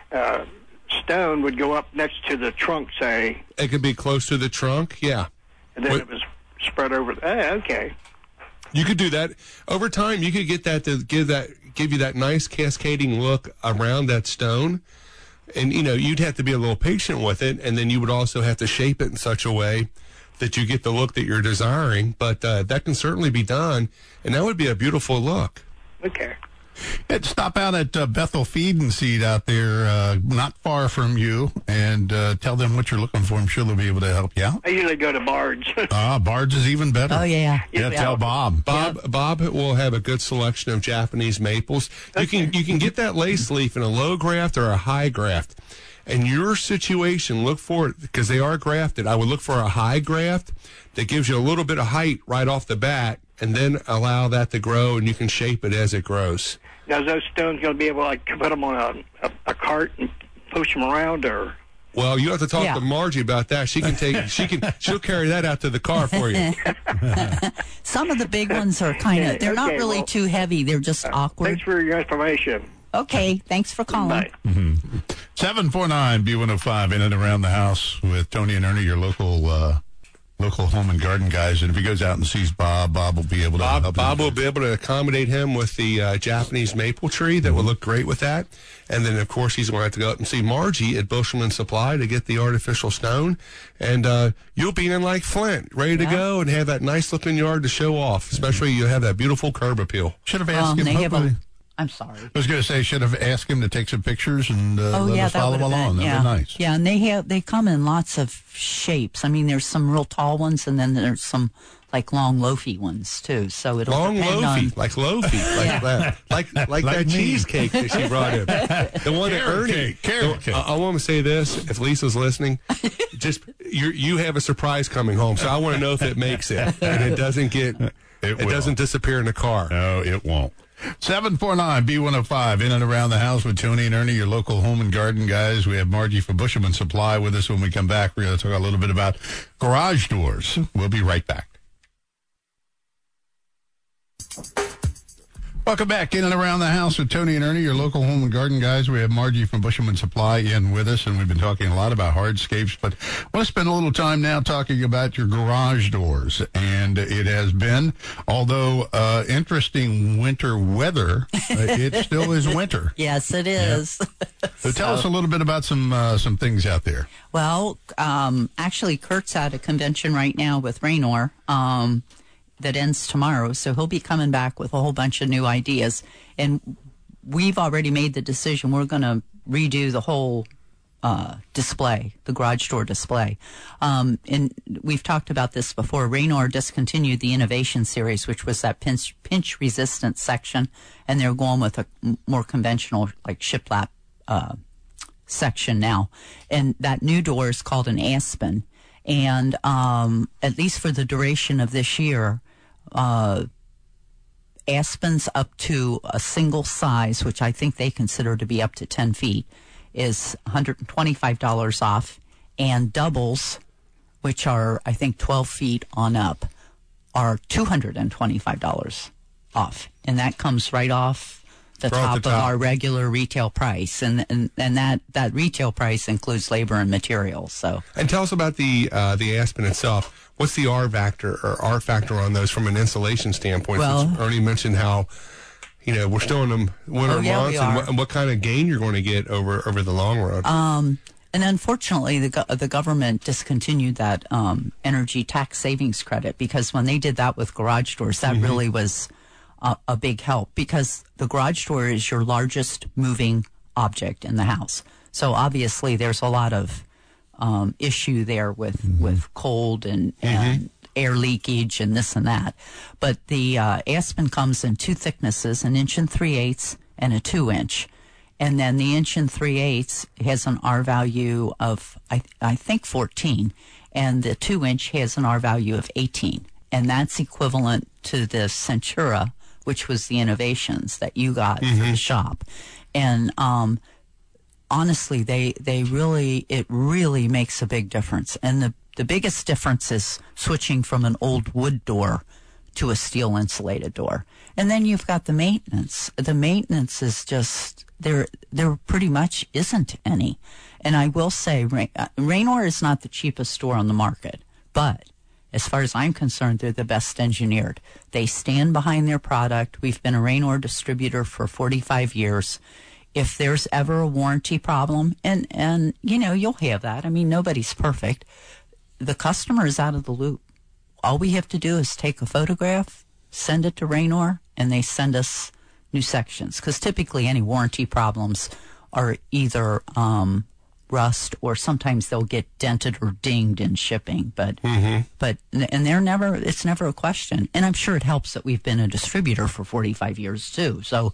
stone would go up next to the trunk, say. It could be close to the trunk, yeah. And then it was spread over. Okay. You could do that. Over time, you could get that to give you that nice cascading look around that stone. And, you'd have to be a little patient with it, and then you would also have to shape it in such a way that you get the look that you're desiring. But that can certainly be done, and that would be a beautiful look. Okay. Stop out at Bethel Feed and Seed out there, not far from you, and tell them what you're looking for. I'm sure they'll be able to help you out. I usually go to Bard's. Bard's is even better. Oh, yeah. Tell Bob. Bob will have a good selection of Japanese maples. Okay. You can get that lace leaf in a low graft or a high graft. In your situation, look for it, because they are grafted. I would look for a high graft that gives you a little bit of height right off the bat, and then allow that to grow, and you can shape it as it grows. Now, is those stones going to be able to put them on a cart and push them around, or? Well, you have to talk to Margie about that. She'll carry that out to the car for you. Some of the big ones are they're not really too heavy. They're just awkward. Thanks for your information. Okay, thanks for calling. Bye. Mm-hmm. 749 B105 in and around the house with Tony and Ernie, your local home and garden guys. And if he goes out and sees Bob will be able to help him. Bob will be able to accommodate him with the Japanese maple tree. That will look great with that. And then, of course, he's going to have to go up and see Margie at Bushelman Supply to get the artificial stone. And you'll be in like Flint, ready to go and have that nice looking yard to show off. Especially you have that beautiful curb appeal. Should have asked him. I'm sorry. I was going to say, should have asked him to take some pictures and let us follow along. That'd be nice. Yeah, and they come in lots of shapes. I mean, there's some real tall ones, and then there's some like long loafy ones too. So it'll long depend loafy, on... like loafy, like that, like that cheesecake that she brought in. The one that Ernie. Carrot cake. I want to say this: if Lisa's listening, just you have a surprise coming home, so I want to know if it makes it and it doesn't doesn't disappear in the car. No, it won't. 749-B105, in and around the house with Tony and Ernie, your local home and garden guys. We have Margie from Bushelman Supply with us. When we come back, we're going to talk a little bit about garage doors. We'll be right back. Welcome back, in and around the house with Tony and Ernie, your local home and garden guys. We have Margie from Bushelman Supply in with us, and we've been talking a lot about hardscapes, but I want to spend a little time now talking about your garage doors. And it has been, although interesting winter weather, it still is winter. Yes, it is. Yeah. So tell us a little bit about some things out there. Well, actually, Kurt's at a convention right now with Raynor. That ends tomorrow, so he'll be coming back with a whole bunch of new ideas. And we've already made the decision. We're going to redo the whole display, the garage door display. And we've talked about this before. Raynor discontinued the Innovation Series, which was that pinch resistant section, and they're going with a more conventional, like shiplap section now. And that new door is called an Aspen. And at least for the duration of this year, Aspens up to a single size, which I think they consider to be up to 10 feet, is $125 off, and doubles, which are, I think, 12 feet on up, are $225 off. And that comes right off the top of our regular retail price. And that retail price includes labor and materials. So. And tell us about the Aspen itself. What's the R factor on those from an insulation standpoint? Well, since Ernie mentioned how, we're still in the winter months, and what kind of gain you're going to get over the long run. And unfortunately, the government discontinued that energy tax savings credit, because when they did that with garage doors, that really was a big help, because the garage door is your largest moving object in the house. So obviously, there's a lot of issue there with cold and air leakage and this and that. But the Aspen comes in two thicknesses, an 1 3/8 and a 2-inch. And then the 1 3/8 has an R value of, I think, 14. And the 2-inch has an R value of 18. And that's equivalent to the Centura, which was the Innovations that you got for the shop. And honestly, it really makes a big difference. And the biggest difference is switching from an old wood door to a steel insulated door. And then you've got the maintenance. The maintenance is just, there pretty much isn't any. And I will say, Raynor is not the cheapest store on the market, but as far as I'm concerned, they're the best engineered. They stand behind their product. We've been a Raynor distributor for 45 years. If there's ever a warranty problem, and you'll have that. I mean, nobody's perfect. The customer is out of the loop. All we have to do is take a photograph, send it to Raynor, and they send us new sections. Because typically any warranty problems are either rust, or sometimes they'll get dented or dinged in shipping. But it's never a question. And I'm sure it helps that we've been a distributor for 45 years too. So,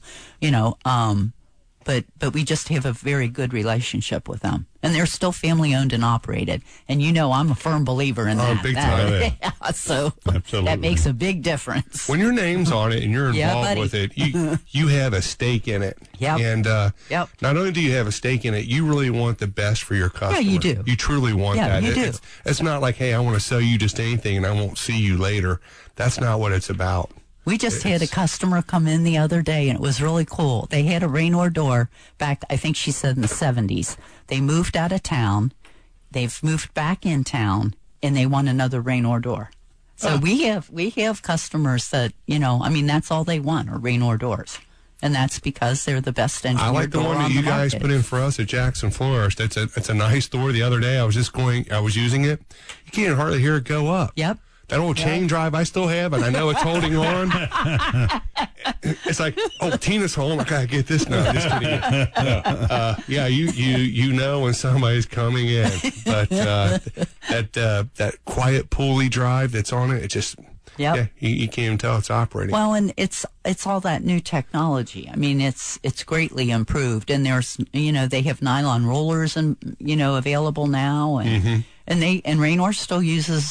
but we just have a very good relationship with them. And they're still family owned and operated. And I'm a firm believer in that. Big time. Yeah, so absolutely. That makes a big difference. When your name's on it and you're involved with it, you have a stake in it. Yep. And not only do you have a stake in it, you really want the best for your customer. Yeah, you do. You truly want that. You do. It's not like, hey, I want to sell you just anything and I won't see you later. That's not what it's about. We just had a customer come in the other day, and it was really cool. They had a Raynor door back, I think she said, in the 70s. They moved out of town. They've moved back in town, and they want another Raynor door. So we have customers that, that's all they want are Raynor doors. And that's because they're the best engineered door on the market. I like the one that you guys put in for us at Jackson Florist. It's a nice door. The other day I was using it. You can't hardly hear it go up. Yep. That old chain drive I still have, and I know it's holding on. It's like, Tina's home. I gotta get this now. Just kidding. You know when somebody's coming in, but that quiet pulley drive that's on it, it just you can't even tell it's operating. Well, and it's all that new technology. I mean, it's greatly improved, and there's they have nylon rollers and available now, and And Raynor still uses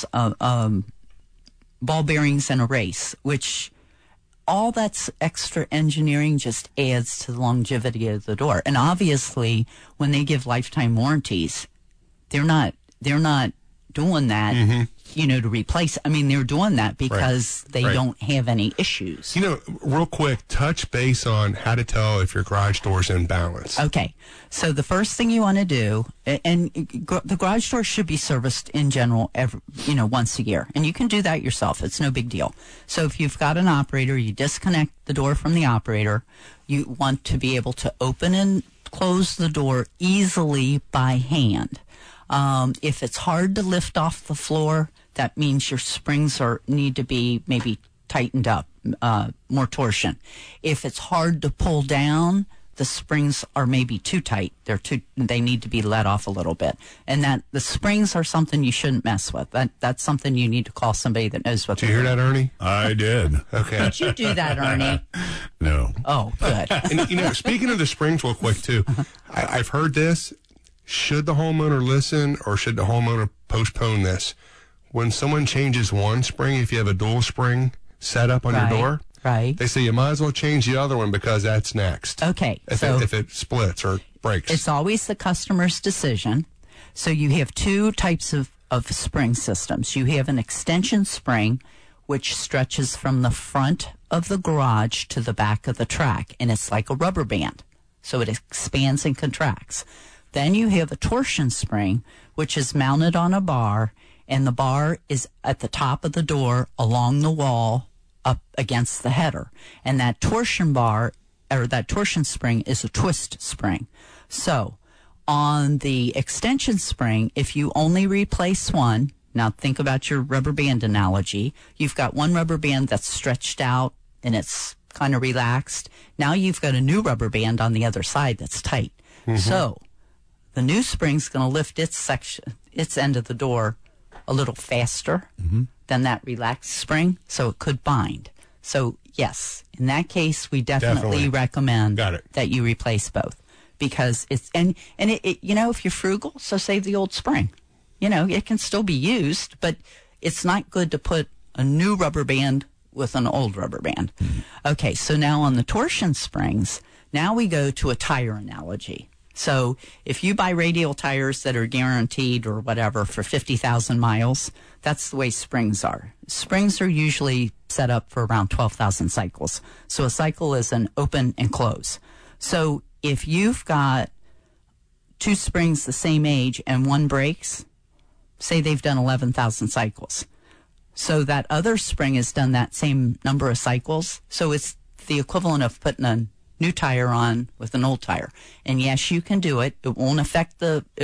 ball bearings and a race, which all that's extra engineering just adds to the longevity of the door. And obviously, when they give lifetime warranties, they're not doing that, to replace. I mean, they're doing that because they don't have any issues. Real quick, touch base on how to tell if your garage door's in balance. Okay. So the first thing you want to do, and the garage door should be serviced in general once a year. And you can do that yourself. It's no big deal. So if you've got an operator, you disconnect the door from the operator. You want to be able to open and close the door easily by hand. If it's hard to lift off the floor, that means your springs need to be maybe tightened up, more torsion. If it's hard to pull down, the springs are maybe too tight. They need to be let off a little bit. And that the springs are something you shouldn't mess with. That's something you need to call somebody that knows what. Did you hear that, Ernie? I did. Okay. Did you do that, Ernie? No. Oh, good. And speaking of the springs real quick too, I've heard this. Should the homeowner listen or should the homeowner postpone this? When someone changes one spring, if you have a dual spring set up on your door, they say you might as well change the other one because that's next. Okay. If it splits or breaks. It's always the customer's decision. So you have two types of spring systems. You have an extension spring, which stretches from the front of the garage to the back of the track, and it's like a rubber band. So it expands and contracts. Then you have a torsion spring, which is mounted on a bar, and the bar is at the top of the door along the wall up against the header. And that torsion bar, or that torsion spring, is a twist spring. So on the extension spring, if you only replace one, now think about your rubber band analogy. You've got one rubber band that's stretched out and it's kind of relaxed. Now you've got a new rubber band on the other side that's tight. So the new spring's going to lift its end of the door a little faster than that relaxed spring, so it could bind. So, yes, in that case, we definitely recommend that you replace both. Because it's, and it, if you're frugal, so save the old spring. It can still be used, but it's not good to put a new rubber band with an old rubber band. Okay, so now on the torsion springs, now we go to a tire analogy. So if you buy radial tires that are guaranteed or whatever for 50,000 miles, that's the way springs are. Springs are usually set up for around 12,000 cycles. So a cycle is an open and close. So if you've got two springs the same age and one breaks, say they've done 11,000 cycles. So that other spring has done that same number of cycles. So it's the equivalent of putting a new tire on with an old tire. And yes, you can do it. It won't affect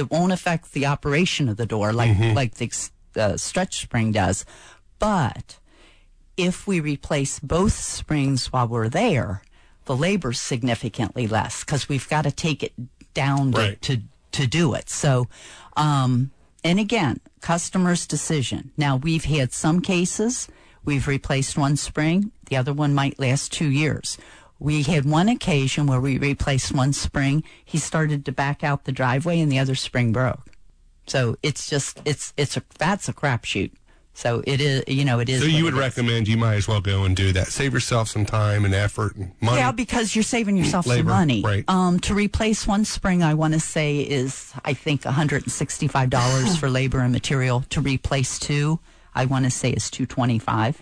the operation of the door like the stretch spring does. But if we replace both springs while we're there, the labor's significantly less because we've got to take it down to do it. So, and again, customer's decision. Now, we've had some cases, we've replaced one spring, the other one might last 2 years. We had one occasion where we replaced one spring. He started to back out the driveway and the other spring broke. So it's just, that's a crapshoot. So it is, it is. So you would recommend you might as well go and do that. Save yourself some time and effort and money. Yeah, because you're saving yourself some money. Right. To replace one spring, I want to say is, I think, $165 for labor and material. To replace two, I want to say is $225.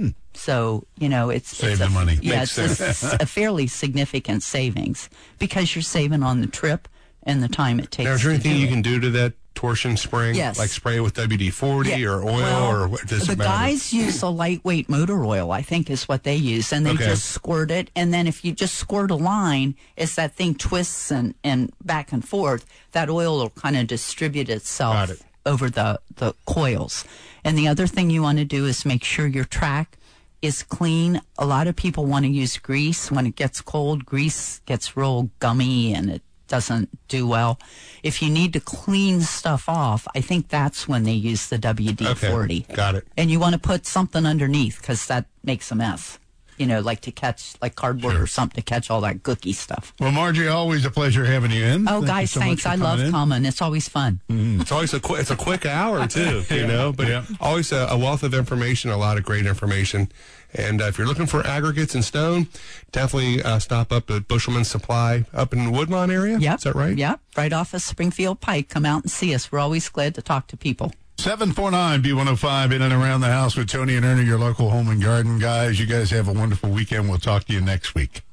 So, it's the money. Yeah, it's a fairly significant savings because you're saving on the trip and the time it takes. Now, is there anything you can do to that torsion spring? Yes. Like spray it with WD-40 or oil or what does it matter? The guys use a lightweight motor oil, I think is what they use, and they just squirt it. And then if you just squirt a line, as that thing twists and back and forth, that oil will kind of distribute itself over the coils. And the other thing you want to do is make sure your track is clean. A lot of people want to use grease. When it gets cold, grease gets real gummy and it doesn't do well. If you need to clean stuff off, I think that's when they use the WD-40. Okay, got it. And you want to put something underneath because that makes a mess. like to catch like cardboard or something to catch all that gooky stuff. Well, Margie, always a pleasure having you in. Oh, guys, thanks. I love coming. It's always fun. Mm-hmm. It's always it's a quick hour too, but always a wealth of information, a lot of great information. And if you're looking for aggregates and stone, definitely stop up at Bushelman's Supply up in the Woodlawn area. Yep. Is that right? Yep. Right off of Springfield Pike. Come out and see us. We're always glad to talk to people. 749 B105 in and around the house with Tony and Ernie, your local home and garden guys. You guys have a wonderful weekend. We'll talk to you next week.